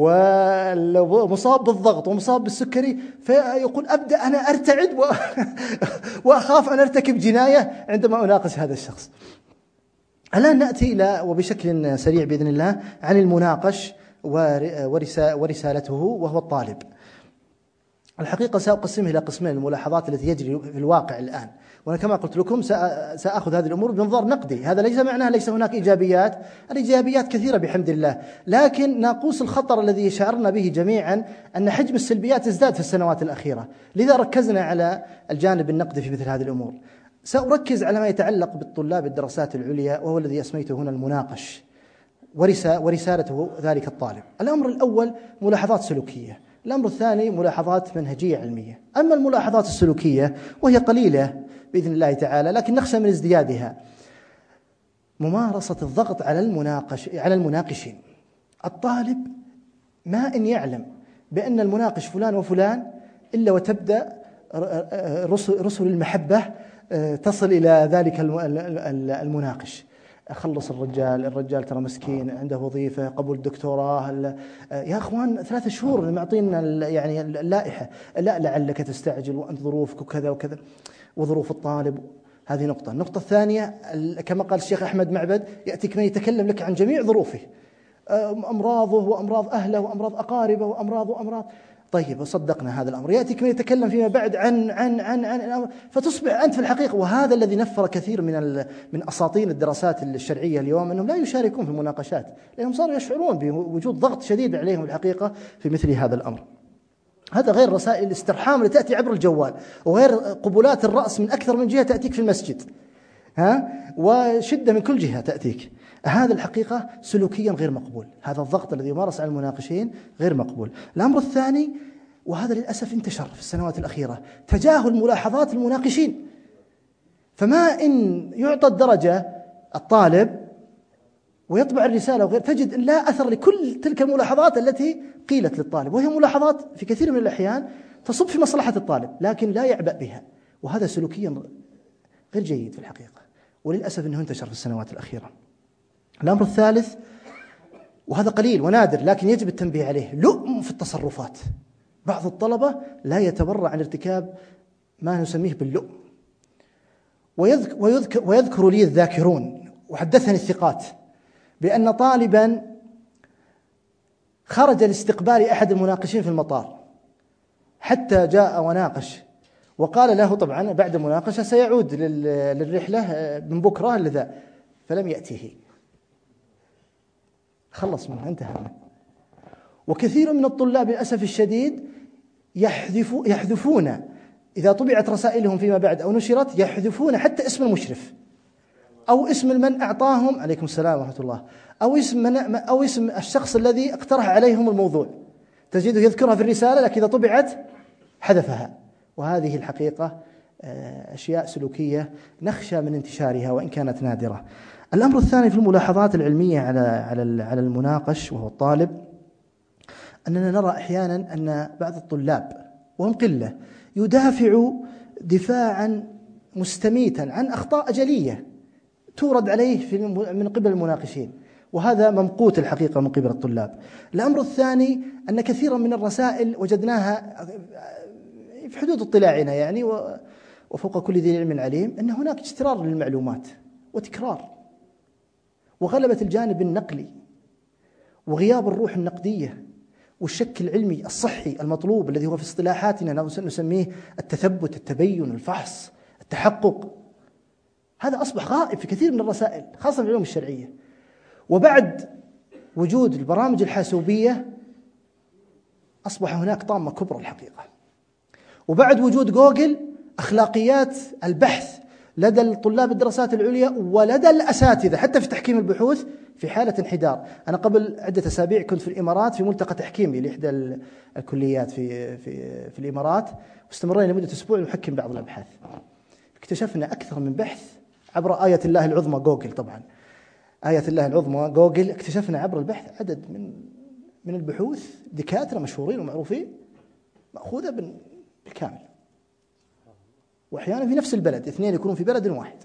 ومصاب بالضغط ومصاب بالسكري، فيقول أبدأ أنا أرتعد و... وأخاف أن أرتكب جناية عندما أناقش هذا الشخص. الآن نأتي إلى وبشكل سريع بإذن الله عن المناقش ورسالته وهو الطالب. الحقيقة سأقسمه إلى قسمين الملاحظات التي يجري في الواقع الآن، وأنا كما قلت لكم سأخذ هذه الأمور بمنظار نقدي. هذا ليس معناه ليس هناك إيجابيات، الإيجابيات كثيرة بحمد الله، لكن ناقوس الخطر الذي شعرنا به جميعا أن حجم السلبيات ازداد في السنوات الأخيرة، لذا ركزنا على الجانب النقدي في مثل هذه الأمور. سأركز على ما يتعلق بالطلاب الدراسات العليا وهو الذي أسميته هنا المناقش ورسالته ذلك الطالب. الأمر الأول ملاحظات سلوكية، الأمر الثاني ملاحظات منهجية علمية. أما الملاحظات السلوكية وهي قليلة بإذن الله تعالى لكن نخشى من ازديادها، ممارسة الضغط على المناقش على المناقشين. الطالب ما إن يعلم بأن المناقش فلان وفلان إلا وتبدأ رسل المحبة تصل إلى ذلك المناقش. أخلص الرجال الرجال ترى مسكين عنده وظيفة قبول الدكتوراه، يا أخوان ثلاثة شهور معطينا يعني اللائحة، لا لعلك تستعجل وأنت ظروفك وكذا وكذا وظروف الطالب. هذه نقطة. النقطة الثانية كما قال الشيخ أحمد معبد يأتيك من يتكلم لك عن جميع ظروفه، أمراضه وأمراض أهله وأمراض أقاربه وأمراض وأمراض. طيب صدقنا هذا الأمر، يأتيك من يتكلم فيما بعد عن عن عن عن فتصبح أنت في الحقيقة. وهذا الذي نفر كثير من من أساطين الدراسات الشرعية اليوم، أنهم لا يشاركون في المناقشات لأنهم صاروا يشعرون بوجود ضغط شديد عليهم الحقيقة في مثل هذا الأمر. هذا غير رسائل الاسترحام اللي تأتي عبر الجوال، وغير قبلات الرأس من أكثر من جهة تأتيك في المسجد، ها، وشدة من كل جهة تأتيك. هذا الحقيقة سلوكيا غير مقبول، هذا الضغط الذي يمارس على المناقشين غير مقبول. الأمر الثاني، وهذا للأسف انتشر في السنوات الأخيرة، تجاهل ملاحظات المناقشين. فما إن يعطى الدرجة الطالب ويطبع الرسالة وغير، تجد أن لا أثر لكل تلك الملاحظات التي قيلت للطالب، وهي ملاحظات في كثير من الأحيان تصب في مصلحة الطالب لكن لا يعبأ بها، وهذا سلوكيا غير جيد في الحقيقة، وللأسف أنه انتشر في السنوات الأخيرة. الأمر الثالث، وهذا قليل ونادر لكن يجب التنبيه عليه، لؤم في التصرفات. بعض الطلبة لا يتبرع عن ارتكاب ما نسميه باللؤم. ويذكر, ويذكر, ويذكر لي الذاكرون وحدثني الثقات بأن طالبا خرج لاستقبال أحد المناقشين في المطار حتى جاء وناقش، وقال له طبعا بعد المناقشة سيعود للرحلة من بكرة لذا، فلم يأتيه، خلص منه، انتهى منه. وكثير من الطلاب للأسف الشديد يحذف يحذفون إذا طبعت رسائلهم فيما بعد أو نشرت، يحذفون حتى اسم المشرف أو اسم من أعطاهم، عليكم السلام ورحمة الله، أو اسم من أو اسم الشخص الذي اقترح عليهم الموضوع، تجده يذكرها في الرسالة لكن إذا طبعت حذفها. وهذه الحقيقة أشياء سلوكية نخشى من انتشارها وإن كانت نادرة. الأمر الثاني في الملاحظات العلمية على على على المناقش وهو الطالب، أننا نرى أحيانا أن بعض الطلاب وهم قلة يدافع دفاعا مستميتا عن أخطاء جلية تورد عليه في من قبل المناقشين، وهذا ممقوت الحقيقة من قبل الطلاب. الأمر الثاني أن كثيرا من الرسائل وجدناها في حدود اطلاعنا يعني وفوق كل ذي علم عليم، أن هناك استرار للمعلومات وتكرار وغلبة الجانب النقلي وغياب الروح النقدية والشك العلمي الصحي المطلوب الذي هو في اصطلاحاتنا نسميه التثبت، التبين، الفحص، التحقق. هذا أصبح غائب في كثير من الرسائل خاصة في العلوم الشرعية. وبعد وجود البرامج الحاسوبية أصبح هناك طامة كبرى الحقيقة. وبعد وجود جوجل، أخلاقيات البحث لدى الطلاب الدراسات العليا ولدى الأساتذة حتى في تحكيم البحوث في حالة انحدار. أنا قبل عدة أسابيع كنت في الإمارات في ملتقى تحكيمي لإحدى الكليات في في في الإمارات، واستمرينا لمدة أسبوع نحكم بعض الأبحاث. اكتشفنا أكثر من بحث عبر آية الله العظمى جوجل، طبعا آية الله العظمى جوجل، اكتشفنا عبر البحث عدد من من البحوث دكاترة مشهورين ومعروفين مأخوذة بالكامل، وأحيانا في نفس البلد، اثنين يكونون في بلد واحد.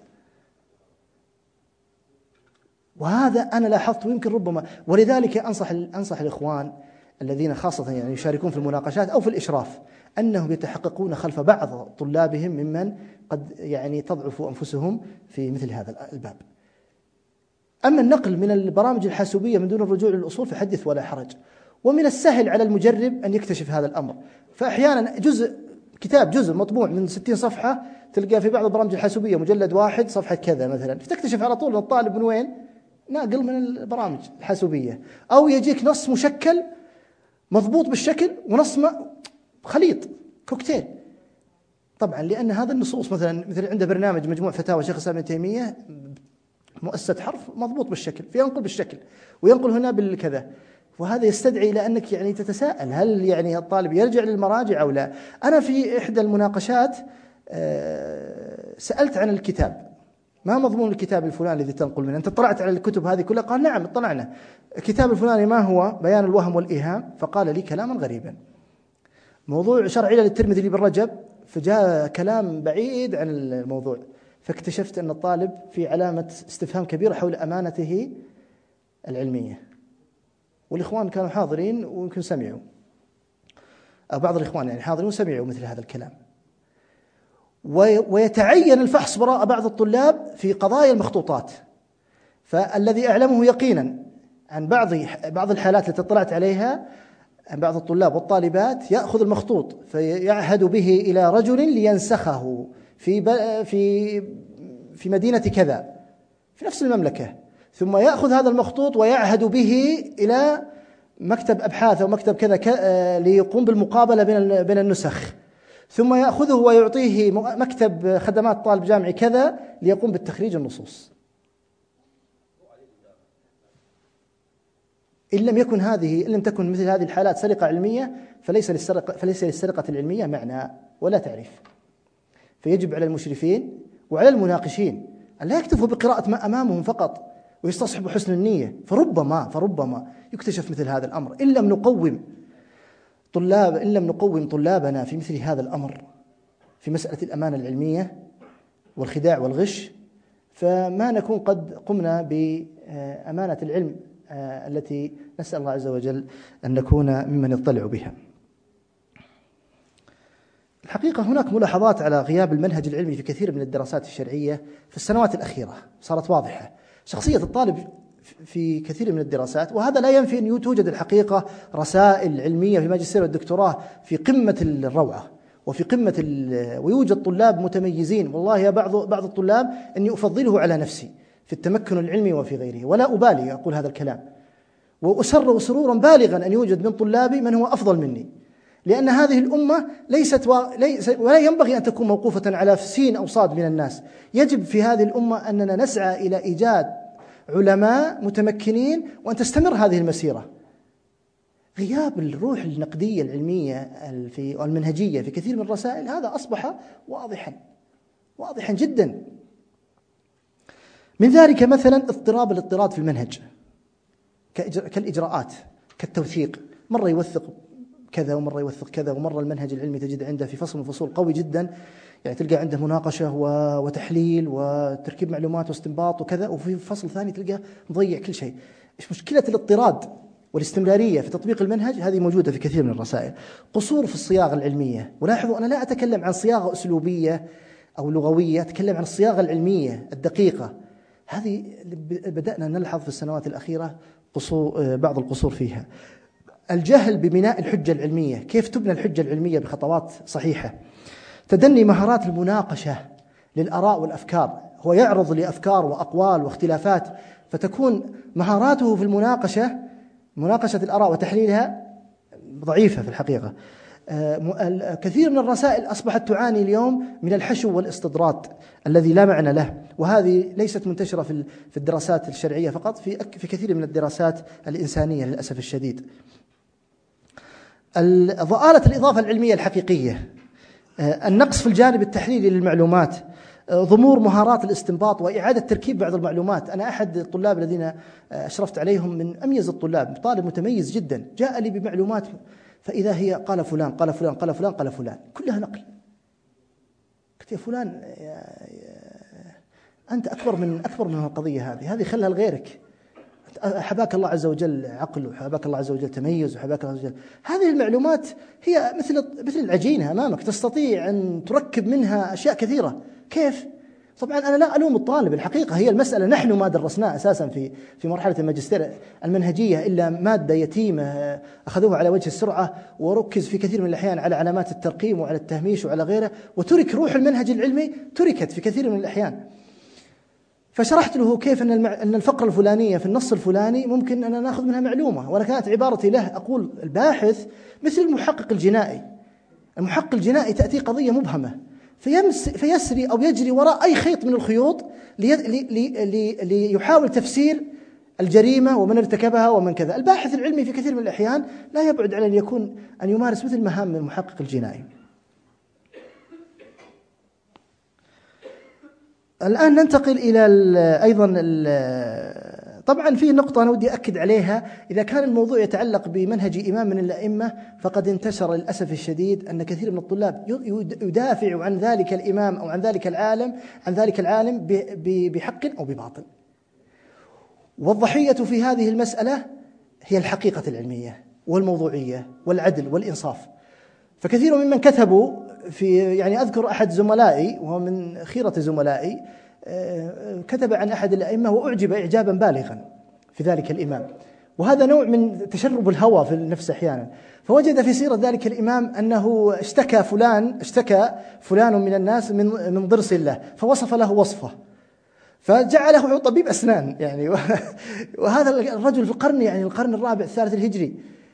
وهذا أنا لاحظته يمكن ربما، ولذلك أنصح أنصح الإخوان الذين خاصة يعني يشاركون في المناقشات أو في الإشراف أنهم يتحققون خلف بعض طلابهم ممن قد يعني تضعف أنفسهم في مثل هذا الباب. أما النقل من البرامج الحاسوبية من دون الرجوع للأصول فحدث ولا حرج، ومن السهل على المجرب أن يكتشف هذا الأمر. فأحيانا جزء كتاب جزء مطبوع من ستين صفحة تلقى في بعض البرامج الحاسوبية مجلد واحد صفحة كذا مثلا، فتكتشف على طول أن الطالب من وين؟ ناقل من البرامج الحاسوبية. أو يجيك نص مشكل مضبوط بالشكل ونص خليط كوكتيل، طبعا لأن هذا النصوص مثلا مثل عنده برنامج مجموع فتاوى شيخ الإسلام ابن تيمية مؤسسة حرف مضبوط بالشكل، فينقل بالشكل وينقل هنا بالكذا، وهذا يستدعي إلى أنك يعني تتساءل هل يعني الطالب يرجع للمراجع أو لا. أنا في إحدى المناقشات سألت عن الكتاب، ما مضمون الكتاب الفلاني الذي تنقل منه؟ أنت اطلعت على الكتب هذه كلها؟ قال نعم اطلعنا. الكتاب الفلاني ما هو؟ بيان الوهم والإيهام. فقال لي كلاما غريبا، موضوع شرع علل الترمذي لابن رجب، فجاء كلام بعيد عن الموضوع، فاكتشفت أن الطالب في علامة استفهام كبيرة حول أمانته العلمية. والإخوان كانوا حاضرين ويمكن سمعوا، أو بعض الإخوان يعني حاضرين وسمعوا مثل هذا الكلام. ويتعين الفحص وراء بعض الطلاب في قضايا المخطوطات. فالذي أعلمه يقينا عن بعض بعض الحالات التي اطلعت عليها عن بعض الطلاب والطالبات، يأخذ المخطوط فيعهد به إلى رجل لينسخه في في في مدينة كذا في نفس المملكة، ثم يأخذ هذا المخطوط ويعهد به إلى مكتب أبحاث أو مكتب كذا ليقوم بالمقابلة بين بين النسخ، ثم يأخذه ويعطيه مكتب خدمات طالب جامعي كذا ليقوم بالتخريج النصوص. إن لم يكن هذه إن لم تكن مثل هذه الحالات سرقة علمية، فليس للسرقة فليس للسرقة العلمية معنى ولا تعريف. فيجب على المشرفين وعلى المناقشين أن لا يكتفوا بقراءة ما أمامهم فقط ويستصحبوا حسن النية، فربما فربما يكتشف مثل هذا الأمر. إن لم نقوم طلاب إن لم نقوم طلابنا في مثل هذا الأمر في مسألة الأمانة العلمية والخداع والغش، فما نكون قد قمنا بأمانة العلم التي نسأل الله عز وجل أن نكون ممن يطلع بها. الحقيقة هناك ملاحظات على غياب المنهج العلمي في كثير من الدراسات الشرعية في السنوات الأخيرة، صارت واضحة شخصية الطالب في كثير من الدراسات، وهذا لا ينفي أن توجد الحقيقة رسائل علمية في ماجستير والدكتوراه في قمة الروعة وفي قمة ويوجد طلاب متميزين، والله يا بعض بعض الطلاب أني أفضله على نفسي في التمكن العلمي وفي غيره، ولا أبالي أقول هذا الكلام، وأسر سرورا بالغا أن يوجد من طلابي من هو أفضل مني، لأن هذه الأمة ليست ولا ينبغي أن تكون موقوفة على سين أو صاد من الناس. يجب في هذه الأمة أننا نسعى إلى إيجاد علماء متمكنين وأن تستمر هذه المسيرة. غياب الروح النقدية العلمية والمنهجية في كثير من الرسائل هذا أصبح واضحا واضحا جدا. من ذلك مثلا اضطراب الاضطراد في المنهج كالإجراءات كالتوثيق، مرة يوثق كذا ومرة يوثق كذا، ومرة المنهج العلمي تجد عنده في فصل من الفصول قوي جدا، يعني تلقى عنده مناقشة وتحليل وتركيب معلومات واستنباط وكذا، وفي فصل ثاني تلقى مضيع كل شيء. إيش مشكلة الاضطراد والاستمرارية في تطبيق المنهج؟ هذه موجودة في كثير من الرسائل. قصور في الصياغة العلمية، ولاحظوا أنا لا أتكلم عن صياغة أسلوبية أو لغوية، أتكلم عن الصياغة العلمية الدقيقة. هذه بدأنا نلحظ في السنوات الأخيرة قصور، بعض القصور فيها. الجهل ببناء الحجة العلمية، كيف تبنى الحجة العلمية بخطوات صحيحة. تدني مهارات المناقشة للآراء والأفكار، هو يعرض لأفكار وأقوال واختلافات، فتكون مهاراته في المناقشة مناقشة الآراء وتحليلها ضعيفة في الحقيقة. كثير من الرسائل أصبحت تعاني اليوم من الحشو والاستطراد الذي لا معنى له، وهذه ليست منتشرة في الدراسات الشرعية فقط، في في كثير من الدراسات الإنسانية للأسف الشديد. ضآلة الإضافة العلمية الحقيقية، النقص في الجانب التحليلي للمعلومات، ضمور مهارات الاستنباط وإعادة تركيب بعض المعلومات. أنا أحد الطلاب الذين أشرفت عليهم من أميز الطلاب، طالب متميز جدا، جاء لي بمعلومات فإذا هي قال فلان قال فلان قال فلان قال فلان كلها نقل. قلت يا فلان يا أنت أكبر من أكبر من القضية هذه، هذه خلها لغيرك. حباك الله عز وجل عقل، وحباك الله عز وجل تميز، وحباك الله عز وجل. هذه المعلومات هي مثل مثل العجينة أمامك، تستطيع أن تركب منها أشياء كثيرة. كيف؟ طبعا أنا لا ألوم الطالب، الحقيقة هي المسألة نحن ما درسناه أساسا في في مرحلة الماجستير المنهجية إلا مادة يتيمة أخذوها على وجه السرعة، وركز في كثير من الأحيان على علامات الترقيم وعلى التهميش وعلى غيره، وترك روح المنهج العلمي، تركت في كثير من الأحيان. فشرحت له كيف أن أن الفقرة الفلانية في النص الفلاني ممكن أن نأخذ منها معلومة، وأنا كانت عبارتي له أقول الباحث مثل المحقق الجنائي. المحقق الجنائي تأتي قضية مبهمة فيمس فيسري أو يجري وراء أي خيط من الخيوط لي لي لي ليحاول تفسير الجريمة ومن ارتكبها ومن كذا. الباحث العلمي في كثير من الأحيان لا يبعد عن أن يكون أن يمارس مثل مهام المحقق الجنائي. الآن ننتقل إلى ال أيضا ال طبعا في نقطة أنا ودي أكد عليها، إذا كان الموضوع يتعلق بمنهج إمام من الأئمة فقد انتشر للأسف الشديد أن كثير من الطلاب يدافع عن ذلك الإمام أو عن ذلك العالم عن ذلك العالم بحق أو بباطل، والضحية في هذه المسألة هي الحقيقة العلمية والموضوعية والعدل والإنصاف. فكثير ممن كتبوا في يعني أذكر أحد زملائي وهو من خيرة زملائي كتب عن أحد الأئمة وأعجب إعجابا بالغا في ذلك الإمام، وهذا نوع من تشرب الهوى في النفس أحيانا. فوجد في سيرة ذلك الإمام أنه اشتكى فلان اشتكى فلان من الناس من من ضرس الله، فوصف له وصفه فجعله طبيب أسنان يعني. وهذا الرجل في القرن يعني القرن الرابع الثالث الهجري،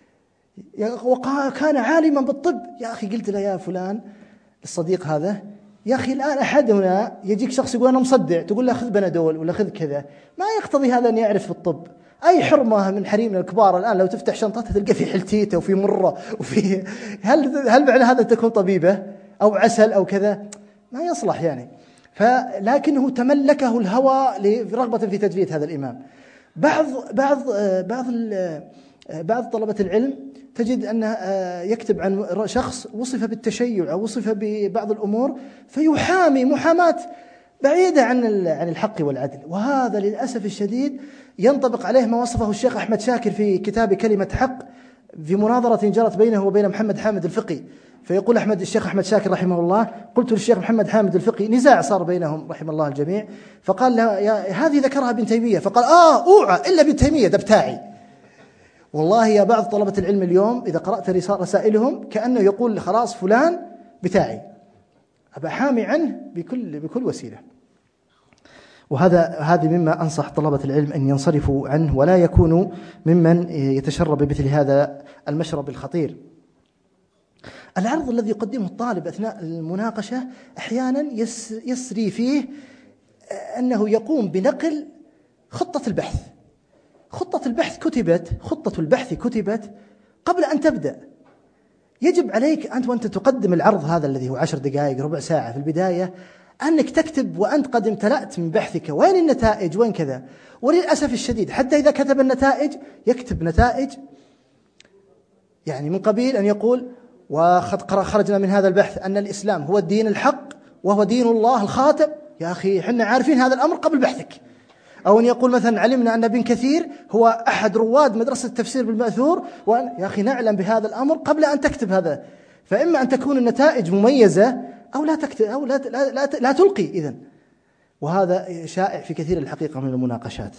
وكان عالما بالطب. يا أخي قلت له يا فلان الصديق هذا، يا أخي الآن أحدنا يجيك شخص يقول أنا مصدع، تقول له خذ بنادول ولا خذ كذا، ما يقتضي هذا أن يعرف في الطب. أي حرمة من حريمنا الكبار الآن لو تفتح شنطتها تلقى في حلتيته وفي مرة وفي هل هل معنى هذا تكون طبيبة أو عسل أو كذا؟ ما يصلح يعني. فلكنه تملكه الهوى لرغبة في تدفية هذا الإمام. بعض بعض بعض بعض طلبة العلم تجد أنه يكتب عن شخص وصف بالتشيع أو وصف ببعض الأمور فيحامي محاماة بعيدة عن عن الحق والعدل، وهذا للأسف الشديد ينطبق عليه ما وصفه الشيخ أحمد شاكر في كتاب كلمة حق في مناظرة جرت بينه وبين محمد حامد الفقي. فيقول أحمد الشيخ أحمد شاكر رحمه الله: قلت للشيخ محمد حامد الفقي، نزاع صار بينهم رحمه الله الجميع، فقال له يا هذه ذكرها ابن تيمية، فقال آه أوعى إلا ابن تيمية ده بتاعي. والله يا بعض طلبة العلم اليوم إذا قرأت رسائلهم كأنه يقول خلاص فلان بتاعي، أبا حامي عنه بكل بكل وسيلة. وهذا هذه مما أنصح طلبة العلم أن ينصرفوا عنه ولا يكونوا ممن يتشرب بمثل هذا المشرب الخطير. العرض الذي يقدمه الطالب أثناء المناقشة أحيانا يسري فيه أنه يقوم بنقل خطة البحث. خطة البحث كتبت خطة البحث كتبت قبل أن تبدأ. يجب عليك أنت وأنت تقدم العرض هذا الذي هو عشر دقائق ربع ساعة في البداية أنك تكتب وأنت قد امتلأت من بحثك وين النتائج وين كذا. وللأسف الشديد حتى إذا كتب النتائج يكتب نتائج يعني من قبيل أن يقول وقد خرجنا من هذا البحث أن الإسلام هو الدين الحق وهو دين الله الخاتم. يا أخي حنا عارفين هذا الأمر قبل بحثك. أو أن يقول مثلا علمنا أن ابن كثير هو أحد رواد مدرسة التفسير بالمأثور، وأن يا أخي نعلم بهذا الأمر قبل أن تكتب هذا. فإما أن تكون النتائج مميزة أو لا تكتب أو لا لا لا, لا تلقي إذن. وهذا شائع في كثير الحقيقة من المناقشات.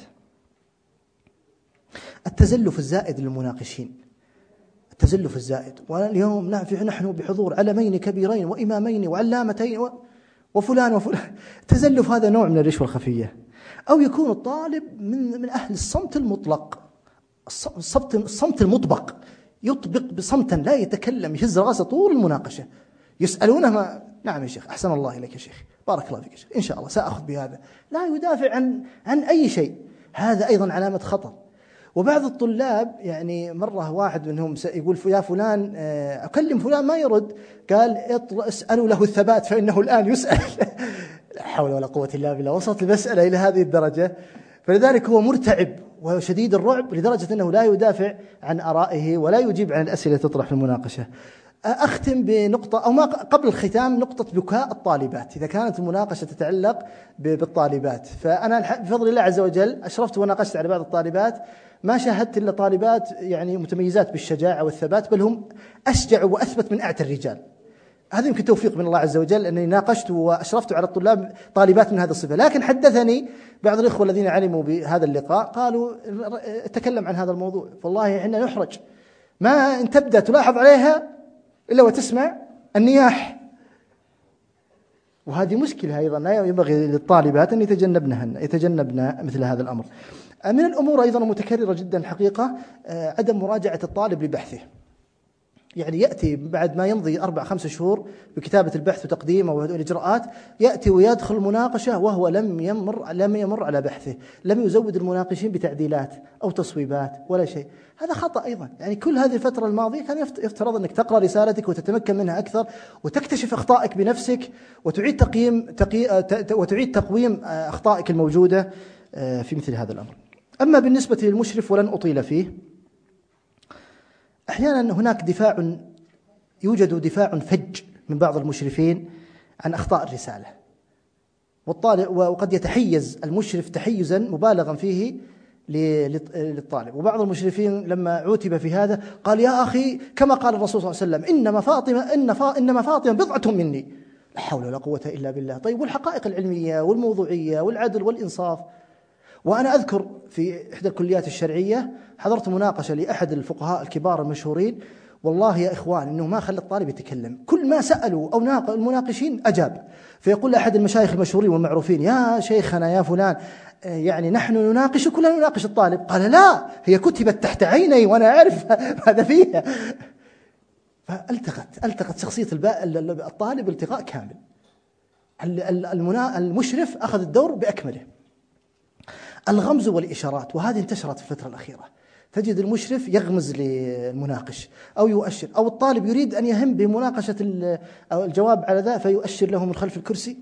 التزلف الزائد للمناقشين، التزلف الزائد. واليوم نحن بحضور علمين كبيرين وإمامين وعلامتين وفلان وفلان. التزلف هذا نوع من الرشوة الخفية. أو يكون الطالب من من أهل الصمت المطلق، الصمت الصمت المطبق، يطبق بصمتا لا يتكلم، يهز راسه طول المناقشة. يسألونه ما نعم يا شيخ أحسن الله إليك يا شيخ بارك الله فيك يا شيخ إن شاء الله سأخذ بهذا، لا يدافع عن عن أي شيء. هذا أيضا علامة خطر. وبعض الطلاب يعني مرة واحد منهم يقول يا فلان أكلم فلان ما يرد، قال اسألوا له الثبات فإنه الآن يسأل. لا حول ولا قوة إلا بالله. وصلت المسألة إلى هذه الدرجة. فلذلك هو مرتعب وشديد الرعب لدرجة أنه لا يدافع عن آرائه ولا يجيب عن الأسئلة التي تطرح في المناقشة. أختم بنقطة أو ما قبل الختام، نقطة بكاء الطالبات إذا كانت المناقشة تتعلق بالطالبات. فأنا بفضل الله عز وجل أشرفت وناقشت على بعض الطالبات، ما شاهدت إلا طالبات يعني متميزات بالشجاعة والثبات، بل هم أشجع وأثبت من أعتى الرجال. هذا يمكن توفيق من الله عز وجل أنني ناقشت وأشرفت على الطلاب طالبات من هذا الصفة. لكن حدثني بعض الإخوة الذين علموا بهذا اللقاء قالوا تكلم عن هذا الموضوع، والله إحنا نحرج ما إن تبدأ تلاحظ عليها إلا وتسمع النياح. وهذه مشكلة أيضا لا ينبغي للطالبات أن يتجنبنها يتجنبنا مثل هذا الأمر. من الأمور أيضا متكررة جدا حقيقة عدم مراجعة الطالب لبحثه. يعني يأتي بعد ما يمضي أربع خمس شهور بكتابة البحث وتقديمه والإجراءات، يأتي ويدخل مناقشة وهو لم يمر لم يمر على بحثه، لم يزود المناقشين بتعديلات أو تصويبات ولا شيء. هذا خطأ أيضا. يعني كل هذه الفترة الماضية كان يفترض أنك تقرأ رسالتك وتتمكن منها أكثر وتكتشف أخطائك بنفسك وتعيد تقييم تقي... وتعيد تقويم أخطائك الموجودة في مثل هذا الأمر. أما بالنسبة للمشرف ولن أطيل فيه، أحيانا هناك دفاع، يوجد دفاع فج من بعض المشرفين عن أخطاء الرسالة، والطالب وقد يتحيز المشرف تحيزا مبالغا فيه للطالب. وبعض المشرفين لما عوتب في هذا قال: يا أخي، كما قال الرسول صلى الله عليه وسلم: إنما فاطمة إن فا إنما فاطمة بضعة مني. لا حول ولا قوة إلا بالله. طيب، والحقائق العلمية والموضوعية والعدل والإنصاف. وأنا أذكر في إحدى الكليات الشرعية حضرت مناقشة لأحد الفقهاء الكبار المشهورين، والله يا إخوان إنه ما خلى الطالب يتكلم، كل ما سألوا أو ناقش المناقشين أجاب. فيقول أحد المشايخ المشهورين والمعروفين: يا شيخنا يا فلان، يعني نحن نناقشك ولا نناقش الطالب؟ قال: لا، هي كتبت تحت عيني وأنا أعرف هذا فيها. فالتقت التقت شخصية الطالب التقاء كامل. المشرف أخذ الدور بأكمله. الغمز والإشارات، وهذه انتشرت في الفترة الأخيرة. تجد المشرف يغمز للمناقش أو يؤشر، أو الطالب يريد أن يهم بمناقشة أو الجواب على ذا فيؤشر له من خلف الكرسي.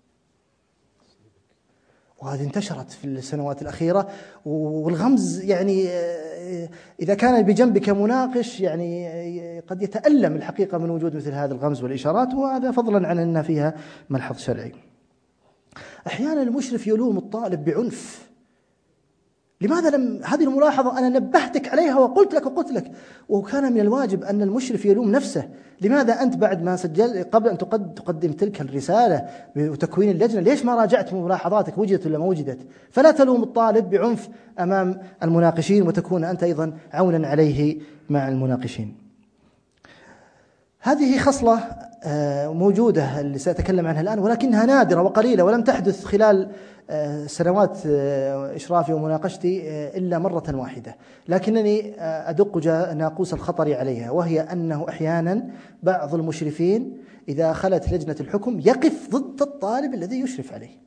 وهذه انتشرت في السنوات الأخيرة. والغمز يعني إذا كان بجنبك مناقش يعني قد يتألم الحقيقة من وجود مثل هذا الغمز والإشارات، وهذا فضلا عن أن فيها ملحظ شرعي. أحيانا المشرف يلوم الطالب بعنف. لماذا لم هذه الملاحظة أنا نبهتك عليها وقلت لك وقلت لك، وكان من الواجب أن المشرف يلوم نفسه. لماذا أنت بعد ما سجل قبل أن تقدم تلك الرسالة وتكوين اللجنة ليش ما راجعت ملاحظاتك وجدت ولا ما وجدت؟ فلا تلوم الطالب بعنف أمام المناقشين، وتكون أنت أيضا عونا عليه مع المناقشين. هذه خصلة موجودة اللي سأتكلم عنها الآن، ولكنها نادرة وقليلة، ولم تحدث خلال سنوات إشرافي ومناقشتي إلا مرة واحدة، لكنني أدق ناقوس الخطر عليها، وهي أنه أحيانا بعض المشرفين إذا خلت لجنة الحكم يقف ضد الطالب الذي يشرف عليه،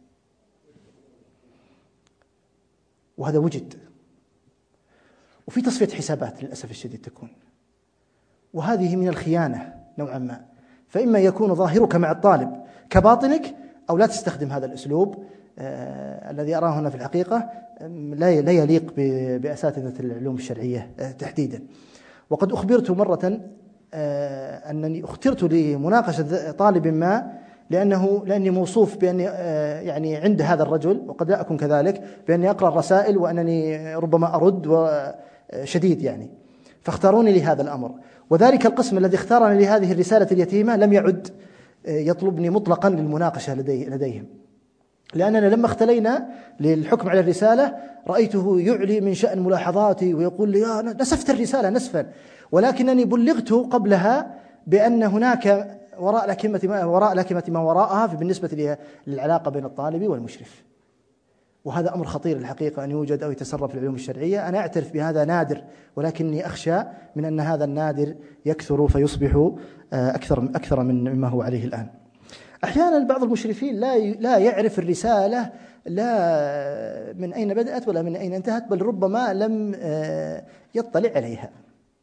وهذا وجد. وفي تصفية حسابات للأسف الشديد تكون، وهذه من الخيانة نوعا ما. فإما يكون ظاهرك مع الطالب كباطنك، أو لا تستخدم هذا الأسلوب آه الذي أراه هنا في الحقيقة لا لا يليق بأساتذة العلوم الشرعية آه تحديدا. وقد أخبرت مرة آه أنني اخترت لمناقشة طالب ما لأنه لأني موصوف بأني آه يعني عند هذا الرجل، وقد لا أكون كذلك، بأني أقرأ الرسائل وأنني ربما أرد وشديد يعني، فاختاروني لهذا الأمر. وذلك القسم الذي اختارني لهذه الرسالة اليتيمة لم يعد يطلبني مطلقا للمناقشة لدي لديهم، لأننا لما اختلينا للحكم على الرسالة رأيته يعلي من شأن ملاحظاتي ويقول لي: يا نسفت الرسالة نسفا، ولكنني بلغته قبلها بأن هناك وراء لكمة ما وراء لكمة ما وراءها بالنسبة للعلاقة بين الطالب والمشرف. وهذا أمر خطير الحقيقة أن يوجد أو يتسرب في العلوم الشرعية. أنا أعترف بهذا نادر، ولكني أخشى من أن هذا النادر يكثر فيصبح أكثر أكثر من مما هو عليه الآن. أحيانا بعض المشرفين لا لا يعرف الرسالة لا من أين بدأت ولا من أين انتهت، بل ربما لم يطلع عليها،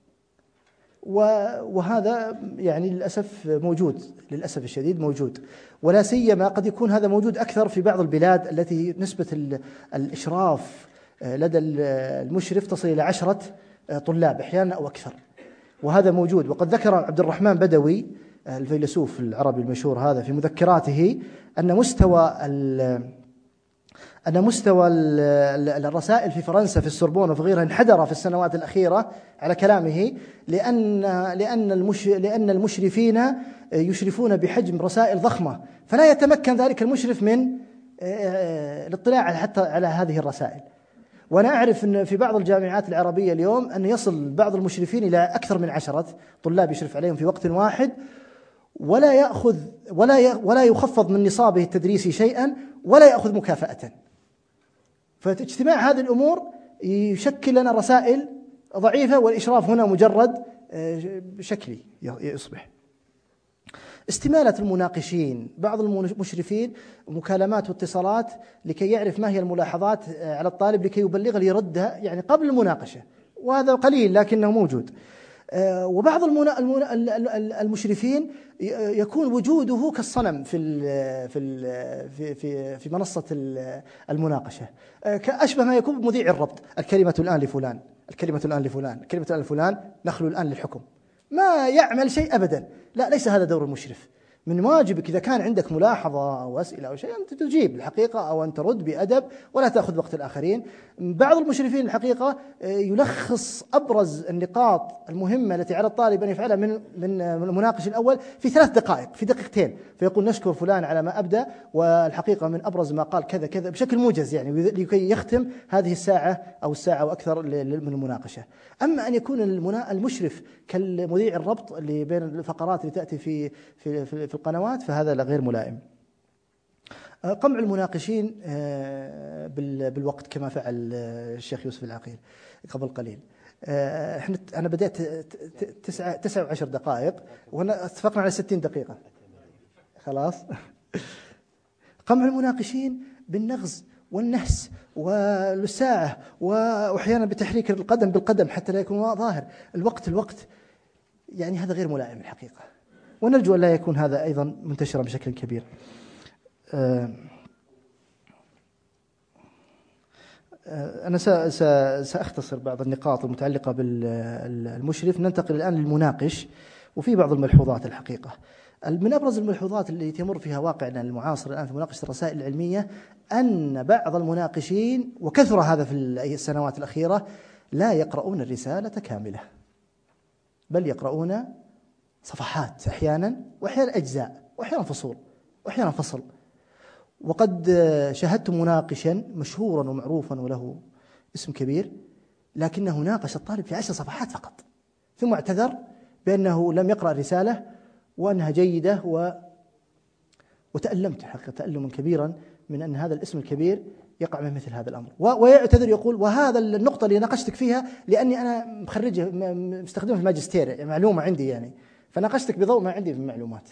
وهذا يعني للأسف موجود، للأسف الشديد موجود. ولا سيما قد يكون هذا موجود أكثر في بعض البلاد التي نسبة الإشراف لدى المشرف تصل إلى عشرة طلاب أحيانا أو أكثر، وهذا موجود. وقد ذكر عبد الرحمن بدوي الفيلسوف العربي المشهور هذا في مذكراته أن مستوى أن مستوى الرسائل في فرنسا في السوربون وفي غيرها انحدر في السنوات الأخيرة على كلامه، لأن لأن المش لأن المشرفين يشرفون بحجم رسائل ضخمة، فلا يتمكن ذلك المشرف من الاطلاع حتى على هذه الرسائل. وأنا أعرف أن في بعض الجامعات العربية اليوم أن يصل بعض المشرفين إلى أكثر من عشرة طلاب يشرف عليهم في وقت واحد، ولا يأخذ ولا ولا يخفض من نصابه التدريسي شيئا، ولا يأخذ مكافأة. فاجتماع هذه الأمور يشكل لنا رسائل ضعيفة، والإشراف هنا مجرد شكلي يصبح. استمالة المناقشين، بعض المشرفين مكالمات واتصالات لكي يعرف ما هي الملاحظات على الطالب لكي يبلغ لي ردها يعني قبل المناقشة، وهذا قليل لكنه موجود. وبعض المشرفين يكون وجوده كالصنم في في في في منصة المناقشة، كأشبه ما يكون بمذيع الربط: الكلمة الآن لفلان، الكلمة الآن لفلان، الكلمة الآن لفلان، نخلو الآن للحكم. ما يعمل شيء أبدا. لا، ليس هذا دور المشرف. من واجبك إذا كان عندك ملاحظة أو أسئلة أو شيء أن تجيب الحقيقة أو أن ترد بأدب ولا تأخذ وقت الآخرين. بعض المشرفين الحقيقة يلخص أبرز النقاط المهمة التي على الطالب أن يفعلها من من المناقش الأول في ثلاث دقائق، في دقيقتين، فيقول نشكر فلان على ما أبدأ، والحقيقة من أبرز ما قال كذا كذا بشكل موجز، يعني لكي يختم هذه الساعة أو الساعة وأكثر من المناقشة. أما أن يكون المشرف كالمذيع الربط اللي بين الفقرات اللي تأتي في في في القنوات، فهذا غير ملائم. قمع المناقشين بالوقت كما فعل الشيخ يوسف العقيل قبل قليل. احنا انا بدأت تسعة تسعة وعشر دقائق وانا اتفقنا على ستين دقيقة خلاص. قمع المناقشين بالنغز والنهس والساعة وأحيانا بتحريك القدم بالقدم حتى لا يكون ظاهر الوقت الوقت يعني هذا غير ملائم الحقيقة، ونرجو أن لا يكون هذا أيضا منتشرا بشكل كبير. أنا سأختصر بعض النقاط المتعلقة بالمشرف. ننتقل الآن للمناقش وفي بعض الملحوظات الحقيقة. من أبرز الملحوظات اللي تمر فيها واقعنا المعاصر الآن في مناقشة الرسائل العلمية أن بعض المناقشين، وكثر هذا في السنوات الأخيرة، لا يقرؤون الرسالة كاملة، بل يقرؤون صفحات أحيانا، وأحيانا أجزاء، وأحيانا فصول، وأحيانا فصل. وقد شاهدت مناقشا مشهورا ومعروفا وله اسم كبير، لكنه ناقش الطالب في عشر صفحات فقط، ثم اعتذر بأنه لم يقرأ الرسالة وأنها جيدة، و... وتألمت حقيقة تألما كبيرا من أن هذا الاسم الكبير يقع من مثل هذا الأمر. و... ويعتذر يقول وهذا النقطة اللي ناقشتك فيها لأني أنا مخرجه مستخدمه في الماجستير، يعني معلومة عندي يعني، فناقشتك بضوء ما عندي في المعلومات.